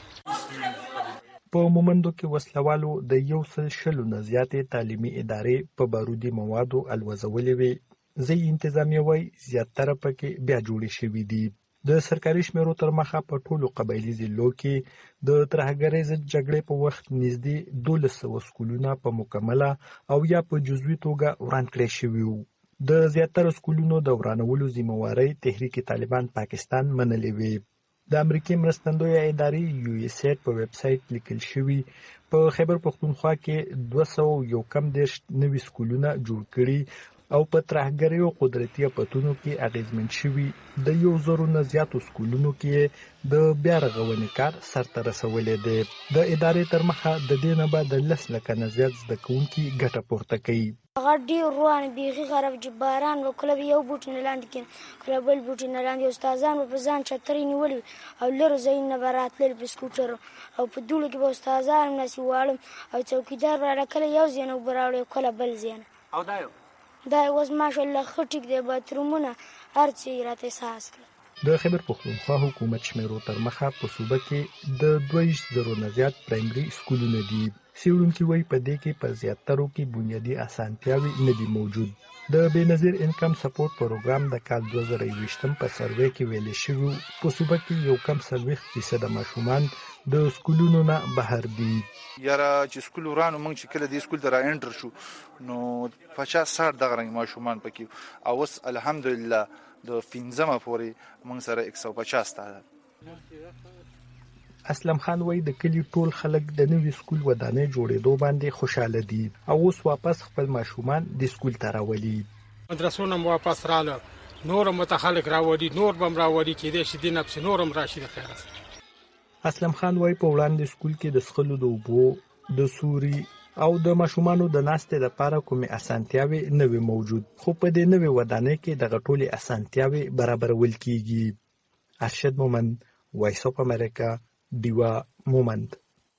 په مومندو کې وسلوالو د 100 نه زیاتې تعلیمي ادارې په بارودي موادو الوزولې وي. ځای انتظامیه وایي زیاتره پکې بیا جوړې شوې دي. د سرکاري شمیرو تر مخه په ټولو قبایلي ضلعو کې د ترهګرۍ ضد جګړې په وخت نږدې 1200 سکولونه په مکمله او یا په جزوي توګه وران کړي شوي وو. د زیاتره سکولونو د ورانولو ذمہواری تحریک طالبان پاکستان منلې وي. د امریکای مرستندوی ادارې یو اس ایډ په ویب سټ لیکل شوی په خیبر پښتونخوا کې 211 نوي سکولونه جوړ کړي او په ترهګرۍ او قدرتي آفتونو کې اغیزمن شوي. د 1000 نه زیاتو سکولونو کې د بیا رغونې کار سرته رسولې دی. د ادارې تر مخه د دې نه بعد 10 لکه نه زیات زده کوونکي ګټه پورته کوي.
غړي روان بيخي خراب جباران وکړه یو بوټ نه لاندې کین کله بل بوټ نه لاندې استادان په ځان چترې نیولې او لر زین نه براتل په سکوټر او په دوله کې به استادان نسی والم او څوکیدار را کله یو زین او براوړ کله بل زین
او
دا اوس ماشاءالله خټیک دی باترومونه هرڅه راته احساس کړ.
د خیبر پښتونخوا حکومت شمیرو تر مخه په صوبه کې د 22,000 نه زیات پرایمري سکولونه دي. سیورونکي وایي په دې کې په زیاترو کې بنیادي اسانتیاوې نه دي موجود. د بېنظیر انکم سپورټ پروګرام د کال 2020 په سروې کې ویل شوی په صوبه کې یو کم 40% د ماشومان د سکولونو نه بهر دي.
یاره چې سکول ورانو موږ چې کله دې سکول ته را انټر شو نو 50-60 دغه رنګ ماشومان پکې او اوس الحمدلله د 15 پورې موږ سره 150 تعداد.
اسلم خان وای د کلی ټول خلک د نوې سکول ودانۍ جوړېدو باندې خوشاله دي او اوس واپس خپل ماشومان د سکول ته راولي.
مدرسونه واپس رااله، نور متخلق راوړي، نور بم راوړي کې د شې دینه په نورم راشي د خیرات.
اسلم خان وای په وړاندې سکول کې د سخلو د اوبو د سوري او د ماشومانو د ناستې لپاره کومې اسانتیاوې نه وي موجود، خو په دې نوې ودانۍ کې دغه ټولې اسانتیاوې برابرول کیږي. ارشد مومند، وایس اف امریکا، دیوا مومند.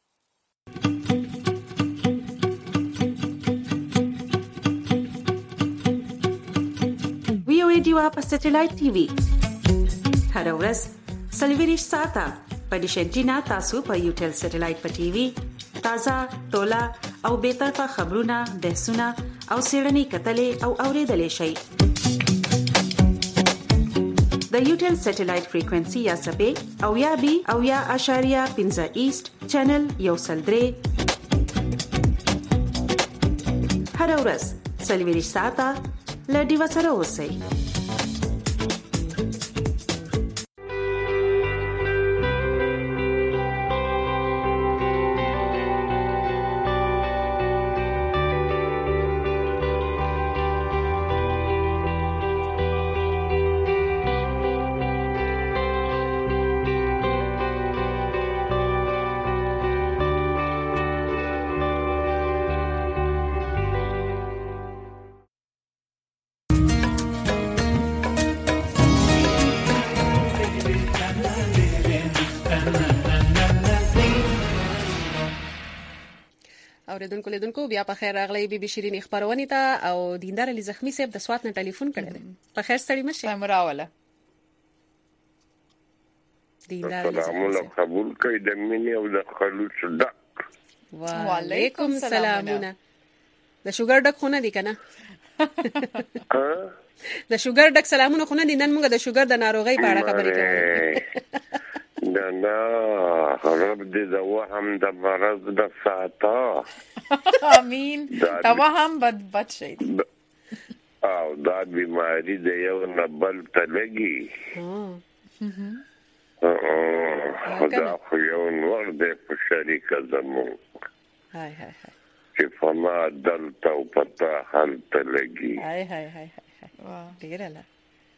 وی او ای دیوا په سټلایټ ټي وي هر ورځ 24 ساعته په ډیش انټینا تاسو په یوټل سټلایټ په ټي وي تازه تولا او بی‌طرفه خبرونه بحثونه او څېړنې کتلې او اوریدلې شئ د یوټل سټلایټ فریکوئنسي یا سپې او یا بي او یا اشاریه 15 ایست چینل یو سلدري هر ورځ سلویری ساعته لډي وسره اوسئ
اوریدونکو لیدونکو بیا په خیر راغلی بي بي شيرين خبرونه ته او دیندار علي زخمی صاحب د سوات نه ټلیفون کړی دی په خیر ستړي مشه
مراوله
دیندار علي
سلامونه قبول کړئ د مینې او د خلوص ډک
وعلیکم سلامونه د شوګر ډک خونه دي کنه د شوګر ډک سلامونه خونه دي نن موږ د شوګر د ناروغي په اړه خبرې کوو
دا رب دې د وهم د مرض د ساته
امين دا وهم بد شي
او دا بیماری د یو نه بل ته لګي خدا خو یو نور دې په شریکه زمون
هاي هاي هاي
چې فما دلته او پتا حالته لګي
هاي هاي هاي ډیره لا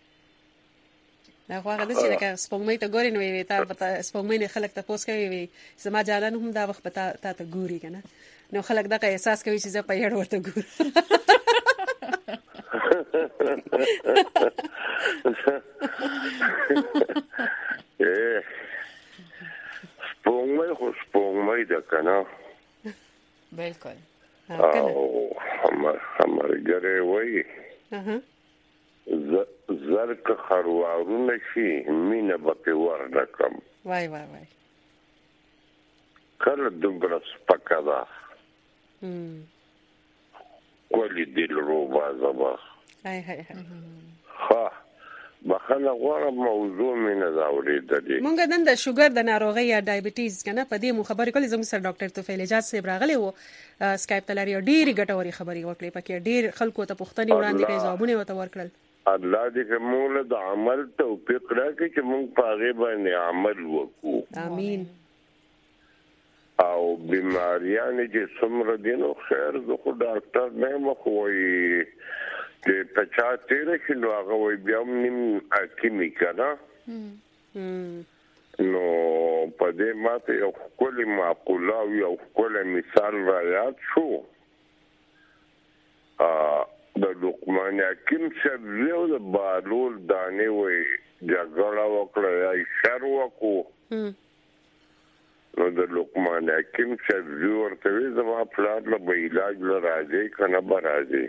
نو هغه د چې لکه سپوږمۍ ته ګوري نو وي تا سپوږمۍ نه خلک ته پوس کوي وي زما جانان هم دا وخت پتا ته ګوري کنه نو خلک دا احساس کوي چې زه په یړ ورته ګور
سپوږمۍ ده کنه
بالکل
او همرګره وای زرک خروارونه شي مینه به ورنکم
وای وای وای
کله دومره سپکه ده کولی دل رو بازبا
هاي هاي هاي
ها بخنه غوړه موضوع مینه دا اورېدلې
مونږ نن د شوګر د ناروغي یا ډایبټیز کنه په دې مو خبرې کولې زموږ سره ډاکټر توفیل اجازه صاحب راغلی وو سکایپ ته لري ډېری ګټوري خبرې وکړې پکې ډېر خلکو ته پوښتنې وړاندې کړې ځوابونه وته ورکړل
الله دې موږ د عمل توفیق راکړي چې موږ په هغه باندې عمل وکړو
امين
او بیماریاں چې څومره دینو خیر زه خو ډاکټر نه مخوي چې پچا تیر شي نو هغه وي بیا نیم حکیمي کنه نو په دې ماته یو کلی معقوله او یو کلی مثال را یاد شو د لقمان حکیم صاحب یو د بارول دانه وي جګړه وکړه یا شر وکړو نو د لقمان حکیم صاحب ورته زما پلان له علاج له راځي کنه به راځي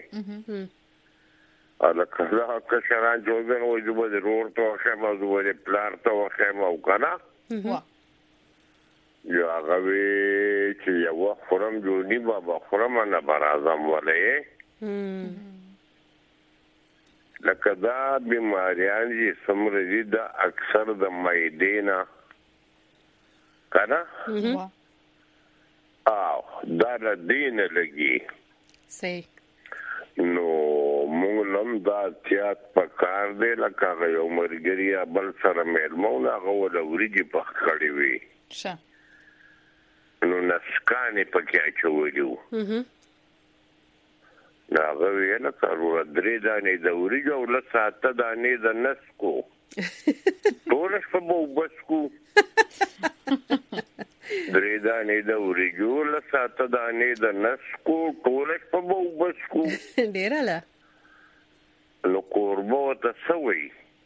الکه کشران جوړن وې د ضرور ته خمه زوړې پلان ته خمه وکنه یا غوي چې یو خرم جوړني بابا خرم نه برازم ولې لکه دا بیماریان چې سمري دا اکثر د مایدینا کنه او دا د دین لګي
صحیح
نو موږ لم دا تیات پکار دی لکه یو مرګریا بل سره مېلمونه غوړ وريږي په خړې وي
ښه
نو نسکانې پکې اچولیو دا غوې نه کارو درې دانې د وريږي او له ساته دانې د نسکو ټول څه به وبسکو درې دانې د وريږي له ساته دانې د نسکو ټول څه به وبسکو
ډیر لا
نو قربو ته سوي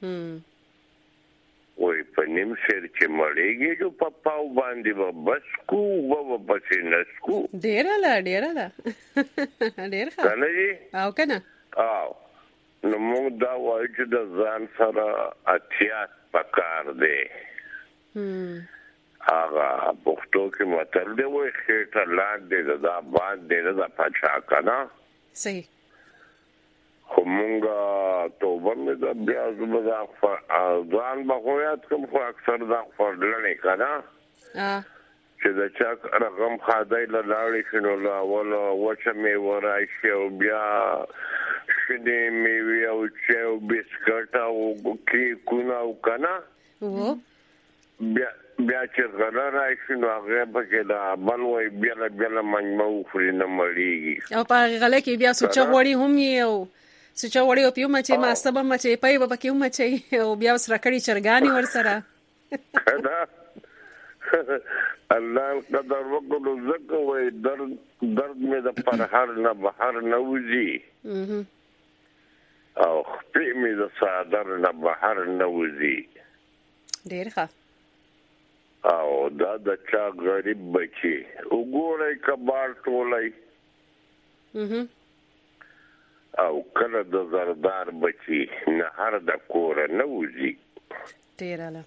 وای په نیم شیر چې مړېږي جو په پاو باندې بس کو و پسې نسکو
ډیر لا ډیر ښه
کنه جی
او کنه
او نو موږ دا وایو چې د ځان سره احتیاط پکار دی هغه پښتو کې متل دی وای خېټه لاندې دا باندې دا پچا کنه
صحیح
خو مونږه توبه مې دا بیا زما ځان بخویات کوم خو اکثر دا فردلنې کنه چې دا چا رقم خدای له لاړې شنو لا ولا وچه مې ورای شي او بیا شدې مې وی او چې او بسکټ او کې کونه او کنه بیا چې غلا راشي نو هغه به کې دا بلوي بیا منمو خوري نه مړیږي
او په غلا کې بیا سوچ غوړي هم یو سوچ غوړي او پیو مچې ما سبا مچې پي به کې مچې او بیا سره کړي چرګانی ور سره
الله قدر وکړو زکه وای درد مې د پرهر نه بهر نه وځي او خپې مې د صادر نه بهر نه وځي
ډیر ښه
او دا د چا غریب بچي وګورئ کبار ټولای او کله د زردار بچي نه هر د کور نه وځي
ډیر اله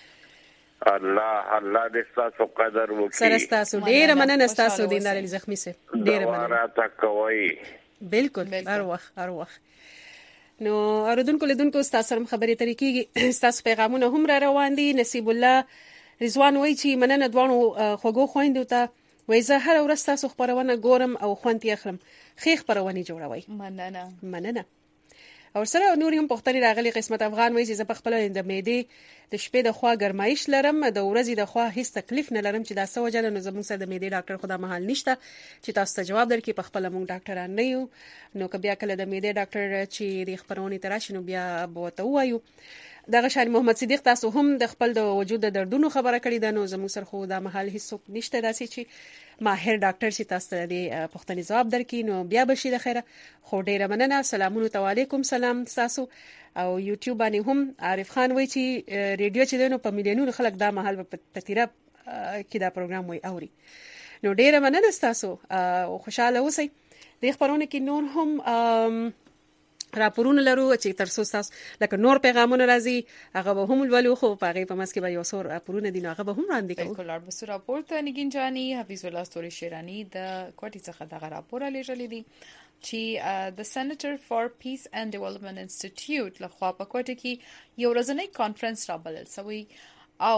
الله دې تاسو قدر وکړي
سره تاسو ډیر مننه تاسو دیندار علي زخمی سه ډیر مننه
راته کوي
بالکل هر وخت نو اوردونکو لیدونکو تاسو سره خبرې طریقې تاسو پیغامونه هم را روان دي نصیب الله رضوان وایي چې مننه دوانو خوګو خويندو ته وای زه هر ورځ تاسو خبرونه ګورم او خوند یې اخلم خې خبرونه جوړوي مننه او سره نور هم پختنی راغلي قسمت افغان وایي چې زه په خپل د معدې د شپې د خوا ګرمایش لرم د ورځې د خوا هیڅ تکلیف نه لرم چې دا څه وجه نو زموږ سره د معدې ډاکټر خدا محل نشته چې تاسو ته جواب درکړي په خپل موږ ډاکټران نه یو نو که بیا کله د معدې ډاکټر چې د خبرونه تراشي نو بیا به ته وایو دغه شان محمد صدیق تاسو هم د خپل د وجود د دردونو خبره کړې ده نو زموږ سره خو د محل هیڅ نشته داسې چې ماهر ډاکټر چې تاسو ته د پښتني جواب درکړي نو بیا بشي د خیره خو ډیره مننه سلامونه علیکم سلام تاسو او یوټیوب باندې هم عارف خان وایي چې ریډیو چې دنو په میلیونونو خلک دا محل په تیرا کې دا پروګرام وای اوري نو ډیره مننه تاسو او خوشاله اوسئ د خبرونه کې نور هم راپورونه لرو چې ترڅو تاسو لکه نور پیغامونه راځي هغه به هم ولولو خو په هغه په مس کې به یو څور راپورونه دي هغه به هم وړاندې کوو
بالکل اربسو راپور ته نگین جانی حفیظ الله ستوري شیرانی د کوټی څخه دغه راپور لېږلی دي چې د سېنیټر فار پیس اینڈ ډیولپمنٹ انسټیټیوټ لخوا په کوټه کې یو ورځنی کانفرنس رابلل سوي او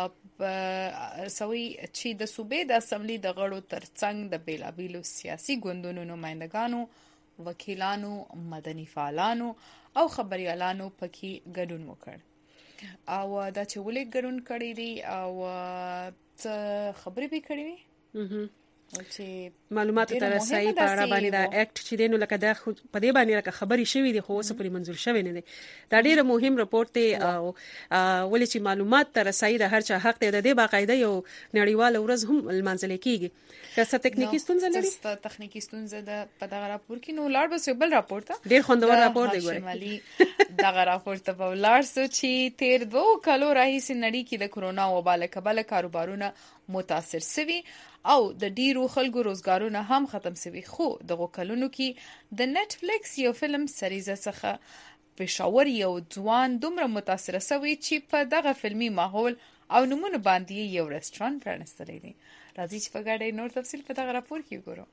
سوي چې د صوبې د اسمبلی د غړو ترڅنګ د بیلابیلو سیاسي ګوندونو نمائندګانو وکیلانو مدني فعالانو او خبريالانو پکې ګډون وکړ او دا چې ولې ګډون کړی دي او خبرې به کړې وي
چې معلومات تر رسایي په اړه باندې دا اکټ چې دینو لکه دا په دې باندې لکه خبري شوې دي خو اوس پرې منزور شوی نه دي دا ډیره مهم رپورت دی او ولې چې معلومات تر رسایي د هر چا حق دی د دې باقاعده یو نړیوال ورځ هم المنځل کیږي که څه تکنیکی ستونزه لري
تخنیکی ستونزه د په دغه راپور کې نو لاړ بس بل راپور ته
ډیر خوندور راپور دی ګورئ
شمالي دغه راپور ته په لاړ سو چې تیر 2 کالو راهیسې نړۍ کې د کرونا وبا له کبله کاروبارونه متاثر شوي او د ډیرو خلکو روزګارونه هم ختم شوي خو دغه کلونو کې د نت فلیکس یو فلم سریزه څخه پېښور یو ځوان دومره متاثر شوی چې په دغه فلمي ماحول او نمونه باندې یو ریسټورانټ پرانستلی دی راځي چې په ګډه نور تفصیل په دغه راپور کې وګورو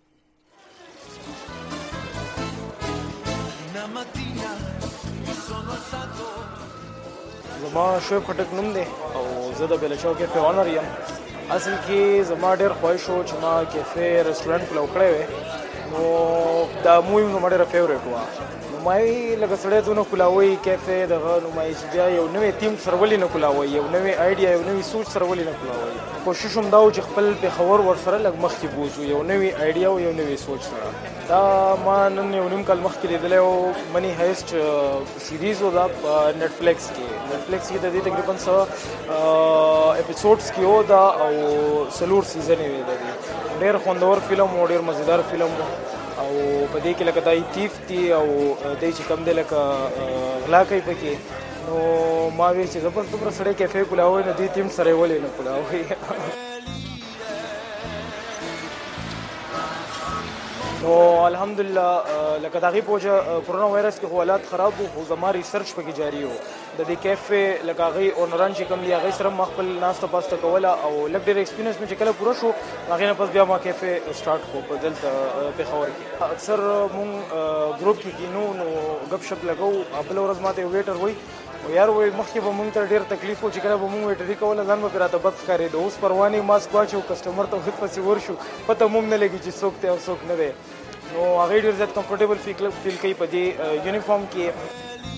زما شعیب خټک نوم دی او زه د بلچاو کیفې اونر یم اصل کې زما ډېر خواهش و چې ما کیفې رسټورانټ کلو کړی وی نو دا موی زما ډېره فیورټ وه نو ما یې لکه سړی دونه کولاوی کیفې دغه نو ما یې چې بیا یو نوی تیم سره ولې نه کولاوی یو نوی آیډیا یو نوی سوچ سره ولې نه کولاوی کوشش هم دا و چې خپل پېښور ورسره لږ مخکې بوځو یو نوی آیډیا او یو نوی سوچ سره دا ما نن یو نیم کال مخکې لیدلی و منی هایسټ سیریز و دا په نټفلیکس کې د دې تقریبا څه اپیسوډز کې و دا او سلور سیزن یې د دې ډېر خوندور فلم و ډېر مزیدار فلم و او په دې کې لکه دا تیف دي او دی چې کم دی لکه غلا کوي پکې نو ما ویل چې زه بس دومره سړی کیفې کولاوی نو دې تیم سره یې ولې نه کولاوی نو الحمدلله لکه دغه پوجا کورونا وایرس کې حالات خراب وو خو زما ریسرچ پکې جاری وو د دې کیفې لکه هغه اونران چې کوم دی هغه سره مخبل ناسته پاسته کوله او لږ ډېر ایکسپیرینس مې چې کله پوره شو هغه نه پس بیا ما کیفې سٹارټ کو په دلته پېښور کې اکثر مونږ ګروپ کې کینو نو غب شپ لګو خپل ورځ ماته ویټر وای یار وای مخکې به مونږ ته ډېر تکلیف و چې کله به مونږ ویټري کوله ځان به راته بد ښکارېده اوس پروانې ماسک واچو کسټمر ته خود پسې ورشو پته مونږ نه لګي چې څوک دی او څوک نه دی نو هغه ډېر زیات کمفورټیبل فیل کوي په دې یونیفارم کې.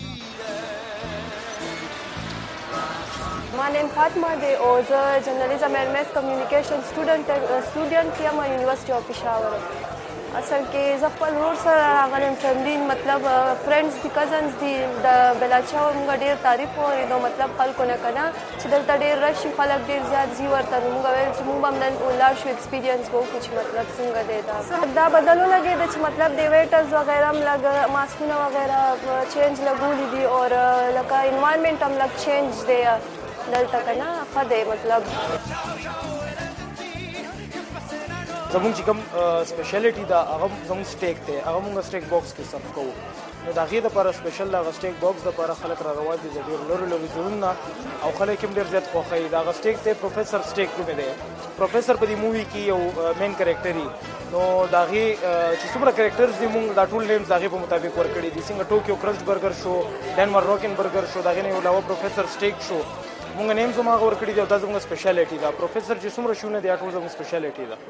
My name Fatma de او زه جرنالیزم اینڈ میس کمیونیکیشن سټوډنټ یم یونیورسيټي اف پېښور. اصل کې زه خپل ورور سره راغلم فیملی مطلب فرینډز دي کزنز دي د بلاچاو موږ ډېر تعریف وریدو مطلب خلکو نه کنه چې دلته ډېر رش خلک ډېر زیات زی ورته موږ ویل چې موږ هم نن ولاړ شو ایکسپیرینس وکړو چې مطلب څنګه دی دا بدلو لګېده چې مطلب د ویټرز وغیره هم لږ ماسکونه وغیره چینج لګولي دي او لکه انوایرمنټ هم لږ چینج دی دلته کنه ښه دی مطلب.
زموږ چې کوم سپیشلیټي دا هغه زموږ سټیک دی هغه موږ سټیک باکس کې سرو کوو نو د هغې دپاره سپیشل د هغه سټیک باکس دپاره خلک را روان دي د ډېرو لرو لرو ځایونو او خلک هم ډېر زیات خوښوي د هغه سټیک دی پروفیسر سټیک نومې دی پروفیسر په دې مووي کې یو مین کرکټر نو د هغې چې څومره کرکټرز دي موږ دا ټول نیمز د هغې په مطابق ورکړي دي څنګه ټوکیو کرنچ برګر شو ډینمار راکن برګر شو د هغې نه یو علاوه پروفیسر سټیک شو موږ نیمز هم هغه ورکړي دي او دا زموږ سپیشلیټي ده پروفیسر چې څومره شونه دي ټول زموږ سپیشلیټي ده.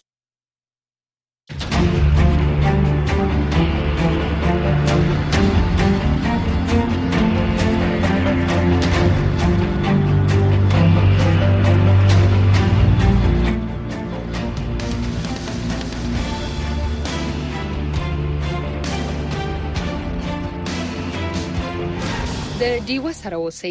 د ډیو سره اوسئ.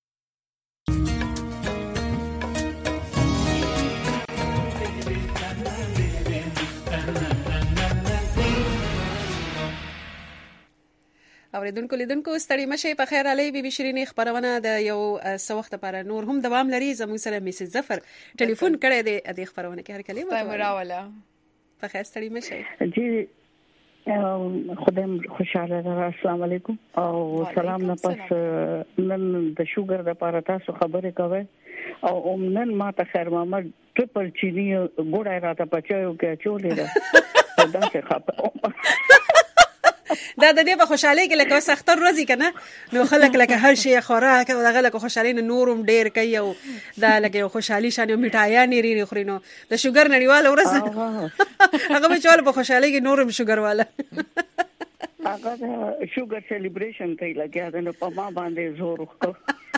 اوریدونکو لیدونکو ستړي مشي په خیر علي بي بي شيرين خبرونه د یو څو وخت لپاره نور هم دوام لري زموږ سره میسز ظفر ټلیفون کړی دی د خبرونه کې هر کله
تاسو راولا
په خیر ستړي مشي.
جی خدایم خوشاله ده. السلام علیکم او سلام نه پس نن د شوګر د لپاره تاسو خبرې کوي او نن ما ته خیر محمد ټریپل چینی ګوډه راته پچایو کې چولې ده دا څه خبره
دا د دې په خوشاله کې لکه سختر ورځي کنه نو خلک لکه هر شي خوراک او دغه لکه خوشالي نه نورم ډیر کوي او دا لکه خوشالي شانه میټایا نری خوري نو د شوګر نړیواله ورځ هغه به چول په خوشالي کې نورم شوګر والا
هغه شوګر سلیبریشن کوي لکه دا نو په ما باندې زور وکړ.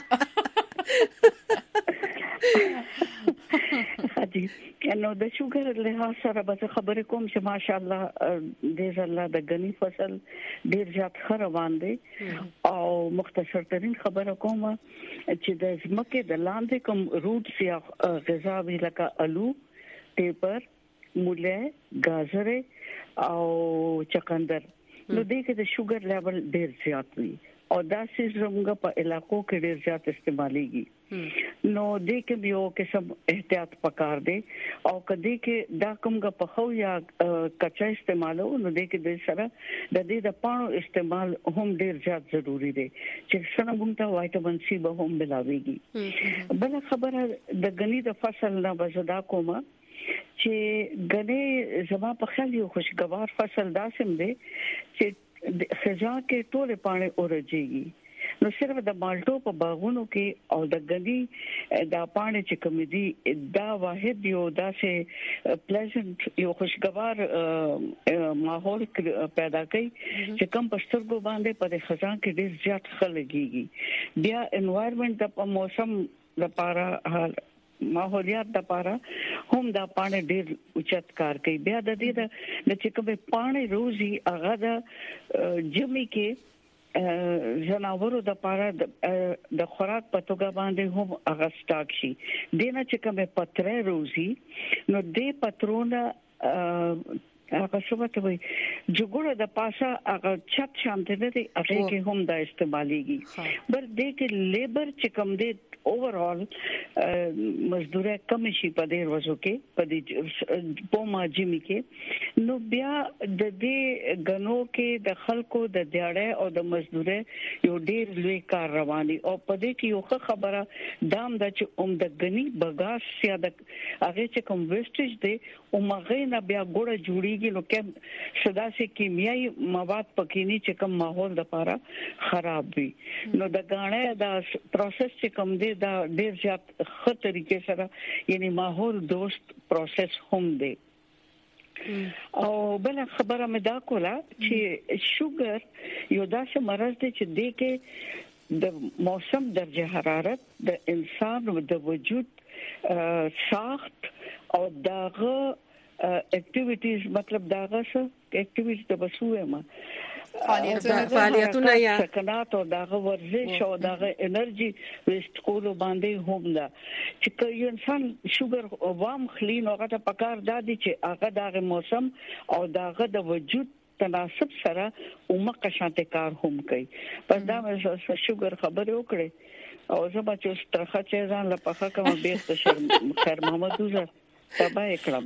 حاجی نو د شوګر له سره به خبرې کوم چې ماشاءالله دې ځله د غنی فصل ډیر زیات خروان دي او مختصر ترين خبره کوم چې د زمکه د لاندې کوم روټس یا غذاوي لکه الو ټیپر موله گاجر او چقندر نو دې کې د شوګر لیول ډیر زیات وي او دا سیس زموږ په علاقو کې ډیر زیات استعماليږي نو دې کې یو قسم احتیاط پکار دی او کدی کې دا کومه په خو یا کچا استعمالو نو دې کې د سره د دې د پانو استعمال هم ډیر زیات ضروری دی چې څنګه موږ ته وایټامین سی به هم ملاويږي. بل خبره د غنی د فصل نه بزدا کومه چې غنی زما په خیال یو خوشگوار فصل داسم دی چې خزا کې ټول پانه اورځيږي نو صرف د مالټو په باغونو کې او د غني د پانه چې کوم دي دا واحد یو داسې پلیزنت یو خوشگوار ماحول پیدا کوي چې کوم پښتورګو باندې په خزا کې ډیر زیات خلګيږي بیا انوایرنمنت په موسم لپاره ماحولیات د لپاره هم دا پانه ډیر اوچت کار کوي. بیا د دې د چې کومه پانه روزي هغه د جمی کې جناورو د لپاره د خوراک په توګه باندې هم هغه سٹاک شي دینه چې کومه پتره روزي نو دې پترونه هغه څه وي جوړه د پاسه هغه چت شانته دي هغه کې هم د استعماليږي بل دې کې لیبر چې کم دي اوورال مزدوري کم شي په دې ورځو کې په دې پوما جمی کې نو بیا د دې غنو کې د خلکو د دیاړه او د مزدوري یو ډیر لوی کار رواني او په دې کې یو خبره دام د چې د غني بغاش یا د هغه چې کوم ویسټیج دی او مغه نه بیا ګوړه جوړیږي نو کې صدا سي کیمیاوي مواد پکې نه چې کوم ماحول د لپاره خراب وي نو د غاڼه د پروسس چې کوم دی دا ډیر زیات ښه طریقې سره یعنی ماحول دوست پروسس هم دی او بل خبره مې دا کوله چې شوګر یو داسې مرض دی چې د کې د موسم درجه حرارت د انسان د وجود ساخت او دغه اکټیویټیز مطلب دغه څه اکټیویټیز د بسوه ما فعالیتونه یا سکنات او دغه ورزش او دغه انرژي ویسټ کولو باندې هم دا چې یو انسان شوګر وام خلین هغه ته پکار دادی چې هغه دغه موسم او دغه د وجود تناسب سره اومه شانته کار هم کوي پس دا مې شوګر خبره وکړه او زه به چې ترخه چې ځان لپاره کوم بیرته شرم خیر محمد دوزه تبا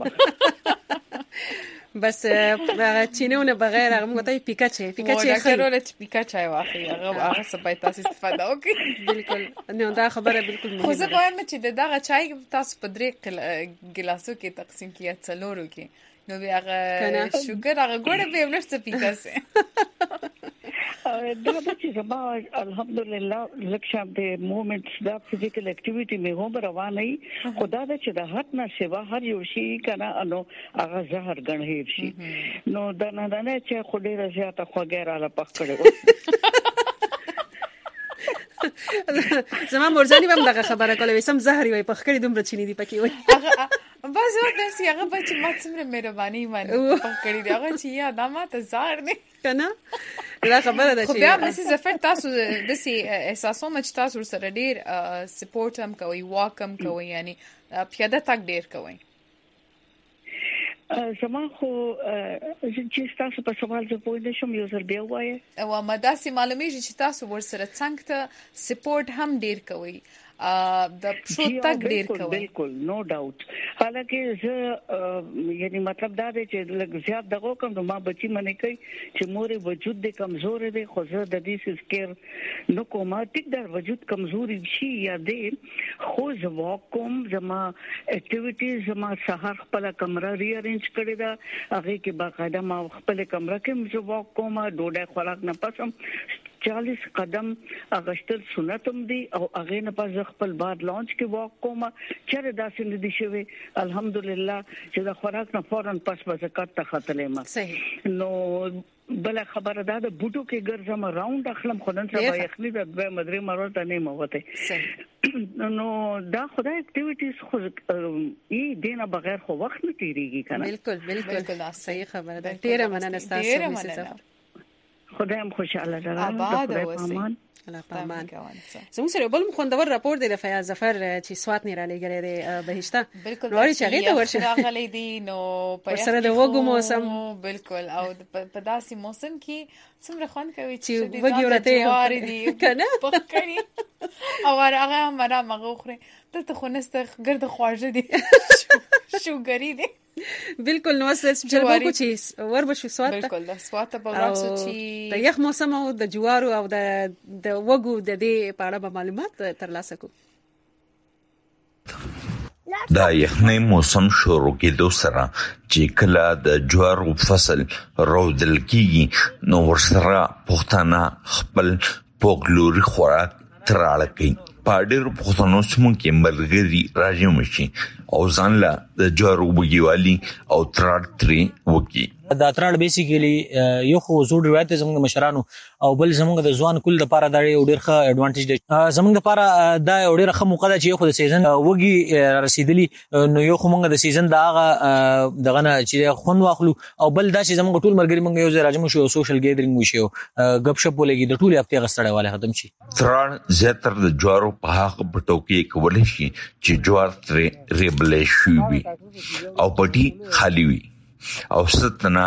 کړم
بس چینونه بغیر هغه موږ ته پیکاچې
خیرونه پیکاچای واخی هغه سبای تاسو استفاده وکړي
بالکل نو دا خبره بالکل مهمه
خو زه وایم چې دغه چای تاسو په درې ګلاسو کې تقسیم کیه څلورو کې نو بیا هغه شوګر هغه ګوره به ولرته پیکاسه
دا چې زما الحمدلله لکه د مومنټس دا فزیکل اکټیویټي مې هم روانه خدا دا چې د حد نه سیوا هر یو شي کنه انو هغه زهر غنهیر شي نو دا نه چې خو ډیره زیاته خوګه را لپخ کړو
زما مرجاني هم دغه خبره کوله وسم زهري وي پخکړی دومره چینی دی پکې وي
هغه بس یو داسې هغه به چې ما څومره مهرباني باندې پخکړی دی هغه چې یا دا ما ته زهر نه
کنه دا خبره ده
چې بیا مې زفر تاسو د سي احساسوم چې تاسو سره ډیر سپورټ هم کوي واک هم کوي یعنی پیاده تک ډیر کوي
زما خو چې تاسو په سوال زه پوه نشم یو ځل بیا وایي
او مداسي معلومیږي چې تاسو ورسره څنګه ته سپورټ هم ډیر کوي د شو تک ډیر کوي
بالکل نو ډاوټ حالکه زه یعنی مطلب دا دی چې لږ زیات دغه کوم نو ما بچی منې کوي چې مور وجود د کمزور دی خو زه د دې سکر نو کومه ټیک در وجود کمزوري شي یا دې خو زه واکوم زما اکټیویټیز زما سحر خپل کمره ری ارینج کړی دا هغه کې باقاعده ما خپل کمره کې زه واکوم ډوډۍ خوراک نه پسم 40 قدم اغشتل سنتم دي او اغه نه پز خپل بعد لانچ کې واک کوم چیرې داسې ندي شوی الحمدلله چې د خوراک نه فورن پس زکات ته خاتلې ما
صحیح
نو بل خبره ده د بوټو کې ګرځم راوند اخلم خدان سبا یخني د مدري مرته نه موته
صحیح
نو دا خدای اکټیویټیز خو ای دینه بغیر خو وخت نه تیریږي کنه
بالکل صحیح خبره ده ډیره مننه تاسو سره
خدای هم خوشاله ده خدای پامان
الله پامان زموږ سره بل خوندور راپور دی د فیاض ظفر چې سوات نه را لګره دی بهشته
بالکل
نوري چې ته ورشه
راغلي دي نو
په سره د وګو موسم
بالکل او په داسې موسم کې څومره خوان کوي
چې وګي ورته
دي کنه پکړي او هغه مرا مغه خوري ته خونسته ګرد خواجه دي شوګری دي
بالکل نو اساس چې وګو چې ور بشو سوات
بالکل د سوات په ورڅ چې
د یخ موسم او د جوارو او د وګو د دې په اړه معلومات ترلاسه کو
دا یخنۍ موسم شروع کېدو سره چې کله د جوارو فصل رودل کیږي نو ورسره پښتانه خپل پوکلوري خوراک تراړه کوي په ډېرو پښتنو سیمو کې ملګري راجم شي او ځان له د جوارو بوګیوالي او تراړ ترې وکي
دا تراړ بیسیکلی یو خو زوړ روایت زموږ مشرانو او بل زموږ د ځوان کول لپاره دا یو ډېر ښه ایڈوانټیج دی زموږ لپاره دا یو ډېر ښه موقع ده چې یو خو د سیزن وګي رسیدلی نو یو خو موږ د سیزن دا هغه دغه نه چې خوند واخلو او بل دا چې زموږ ټول مرګري موږ یو ځای راځو شو سوشل ګیدرینګ وشو غب شپ ولګي د ټول هفته غستړې والے ختم شي
تراړ زیاتره د جوارو په حق پټو کې کول شي چې جوار ترې ریبلې شي او پټي خالی وي او ستنه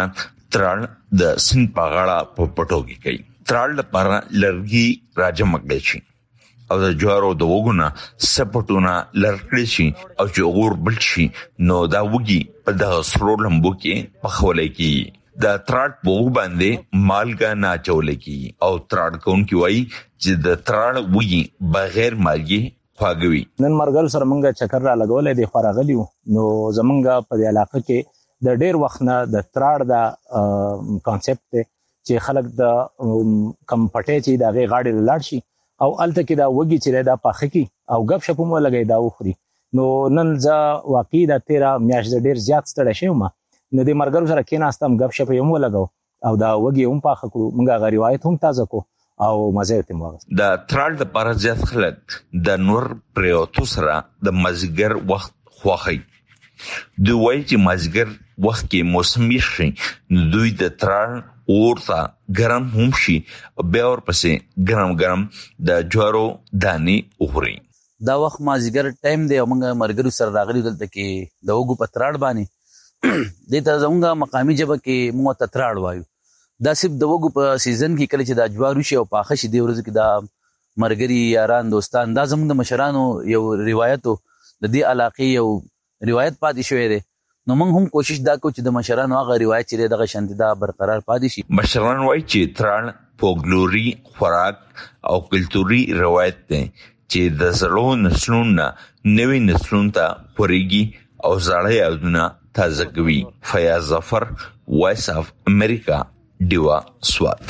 تراړ د سن په غاړه په پټو کې کوي. تراړ لپاره لرګي راجمع کړي شي او د جوارو د وګونه سپټونه لرکړي شي او چې اور بل شي نو دا وګي په دغه سرو لمبو کې پخولای کی. د تراړ په وګ باندې مالګه نه چولای کی او تراړ کوونکی وایي چې د تراړ وګي بغیر مالګي خواږوي.
نن مرګل سره مونږه چکر را لګولې د خورغلیو نو زمونږه په علاقه کې د ډیر وخت نه د تراړ د کانسپټ چې خلک د کم پټې چې د غاړې لاړ شي او الته کې دا وګي چې دا پاخه کی او غب شپ مو لګي دا وخوري. نو نن ز واقعي د 13 میاشت ډیر زیات ستړی شوم نو د مرګل سره کېناستم غب شپ یې مو لګاو او دا وګي هم پاخه کړو مونږه غ روایت هم تازه کو او مزه ته موږ
د تراړ د پر زیات خلک د نور پریوتو سره د مازیګر وخت خوخی. دوی وایي چې مازیګر وخت کې موسم شي دوی د تراړ اورتا ګرم هم شي بیا ورپسې ګرم د جوارو دانی وخوري.
دا وخت مازیګر ټایم دی او موږ مرګرو سره راغلي دلته کې د وګو په تراړ باندې د ته زموږه مقامی جبه کې موږ ته تراړ وایو. دا صرف د وګو په سیزن کې کله چې د جوارو شي او پاخه شي دی ورځ کې دا مرګري یاران دوستان دا زموږ د مشرانو یو روایتو د دې علاقې یو روایت پاتې شوی دی. نو موږ هم کوشش دا کوو چې د مشرانو هغه روایت چې دغه شانتي دا برقرار پاتې شي.
مشران وایي چې تراړ فولکلوري خوراک او کلتوري روایت دی چې د زړو نسلونو نوي نسلونو ته خوريږي او زړې یادونه تازه کوي. فیاض ظفر، وایس اف امریکا، ډیوا سوات.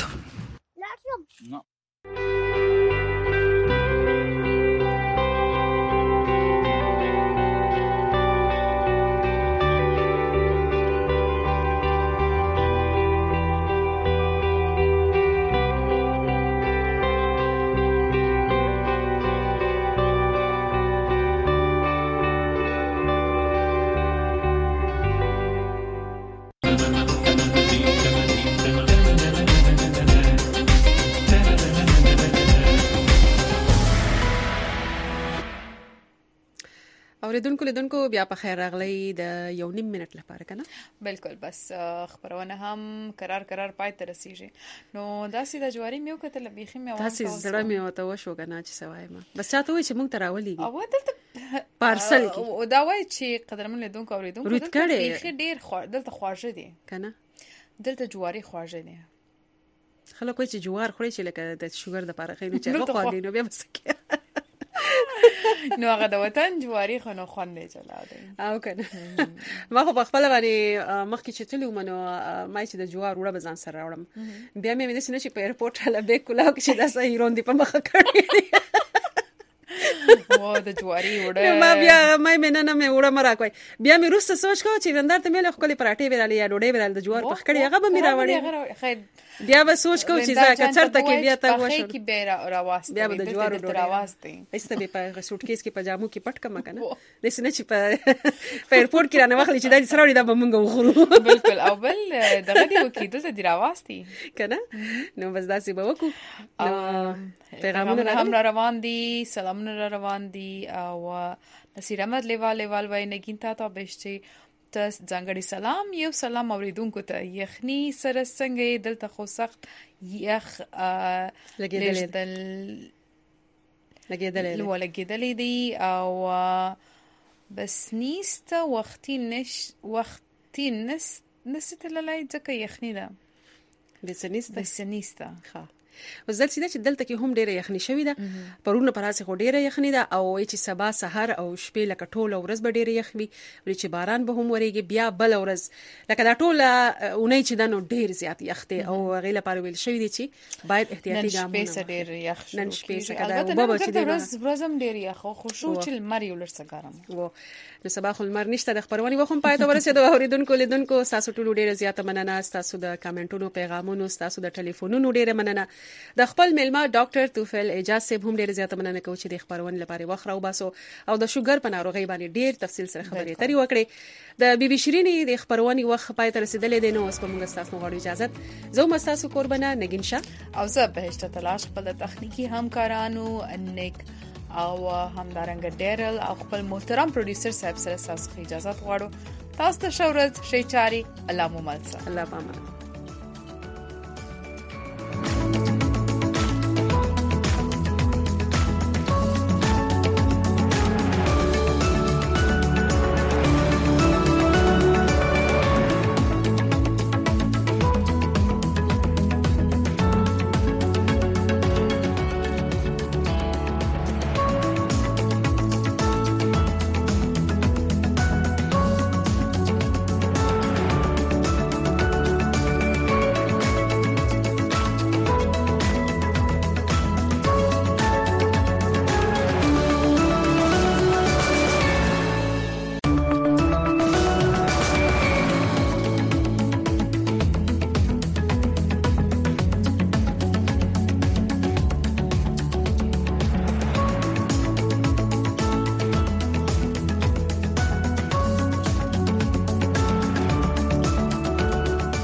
اوریدونکو بیا په خیر راغلی د یو نیم منټ لپاره کنه.
بالکل بس خبرونه هم قرار پای ته رسیږي. نو داسې د جواری میو کتل بیخي میو
تاسو زړه میو ته وشو کنه چې سوای ما بس چاته وای چې مونږ تراولېږي او دلته پارسل کې
او دا وای چې قدرمن لیدونکو اوریدونکو دلته بیخي ډیر دلته خواږه دي کنه. دلته جواری خواږه دي.
خلک وای چې جوار خوري چې لکه د شوګر د پاره خېنو چې خواږه نو بیا مسکه
نو هغه د وطن جواری خو نو خوان نه چلا دی
او کنه. ما خو خپل باندې مخکې چې تلو منو ما چې د جوار وړه بزان سره راوړم بیا مې د سینې چې په ایرپورټ له بیک کلاو کې د صحیح روندې په مخه کړې
و د جواری وړه
ما بیا مې نه مې وړه مرا کوي بیا مې روسته سوچ کو چې وندار ته مې له خپل پراټې ورالې یا ډوډۍ ورال د جوار پخ کړي هغه به مې راوړې خیر بیا به سوچ کو چې ځکه چرته کې بیا تا وښه
کې بیا راواسته
بیا به د جوارو ډوډۍ راواسته ایسته به په سوټکیس کې پجامو کې پټ کما کنه د سینې چې په ایرپورټ کې رانه واخلې چې د سره وړي د بمونګ وخورو.
بالکل او بل دغه دی وکیدو ته دی راواستی
کنه. نو بس داسې به وکړو. پیغامونه
هم روان دي، سلامونه روان دي او نصیر احمد لیوال وای نگین تا بهشتي ته ځانګړي سلام. یو سلام اوریدونکو ته. یخنی سره څنګه دلته خو سخت یخ لګیدلې دي او بس نیست وختي نست لای ځکه یخنی ده بسنیسته ها
وزل سیده چې دلته کې هم ډیره یخني شوې ده پرونه پراسه خو ډیره یخني ده او چې سبا سحر او شپې لکه ټوله ورځ به ډیره یخ وي چې باران به هم وريږي بیا بل ورځ لکه دا ټوله اونۍ چې دنو ډیر زیات یخ ده او غیله پر ویل شوې دي چې باید احتیاطي ګامونه
نن شپې ډیر یخ
نن شپې څخه
دا بابا چې د ورځم ډیر یخ خو شو چې لمر یو لړ څګارم
و نو سبا خو لمر نشته د خبرونې وخت پای ته ورسېدو اوریدونکو لیدونکو تاسو ټول ډیره زیاته مننه تاسو د کمنټونو پیغامونو تاسو د ټلیفونونو ډیره مننه د خپل میلمه ډاکټر توفیل اجاز صاحب هم ډیره زیاته مننه کوم چې د خبرونې لپاره وخت راو باسو او د شوګر په ناروغي باندې ډیر تفصیل سره خبرې ترې وکړې د بي بي شيريني د خبرونې وخت پای ته رسیدلې دي نو اوس په موږ تاسو غواړو اجازه زه مستاسو قربانه نگین شاه
او زه بهشته تلاش خپل تخنیکی همکارانو انک او همدارنګ ډیرل او خپل محترم پروډوسر صاحب سره تاسو اجازه غواړو تاسو ته شورت شي چاري الله مو ملسه
الله پامان.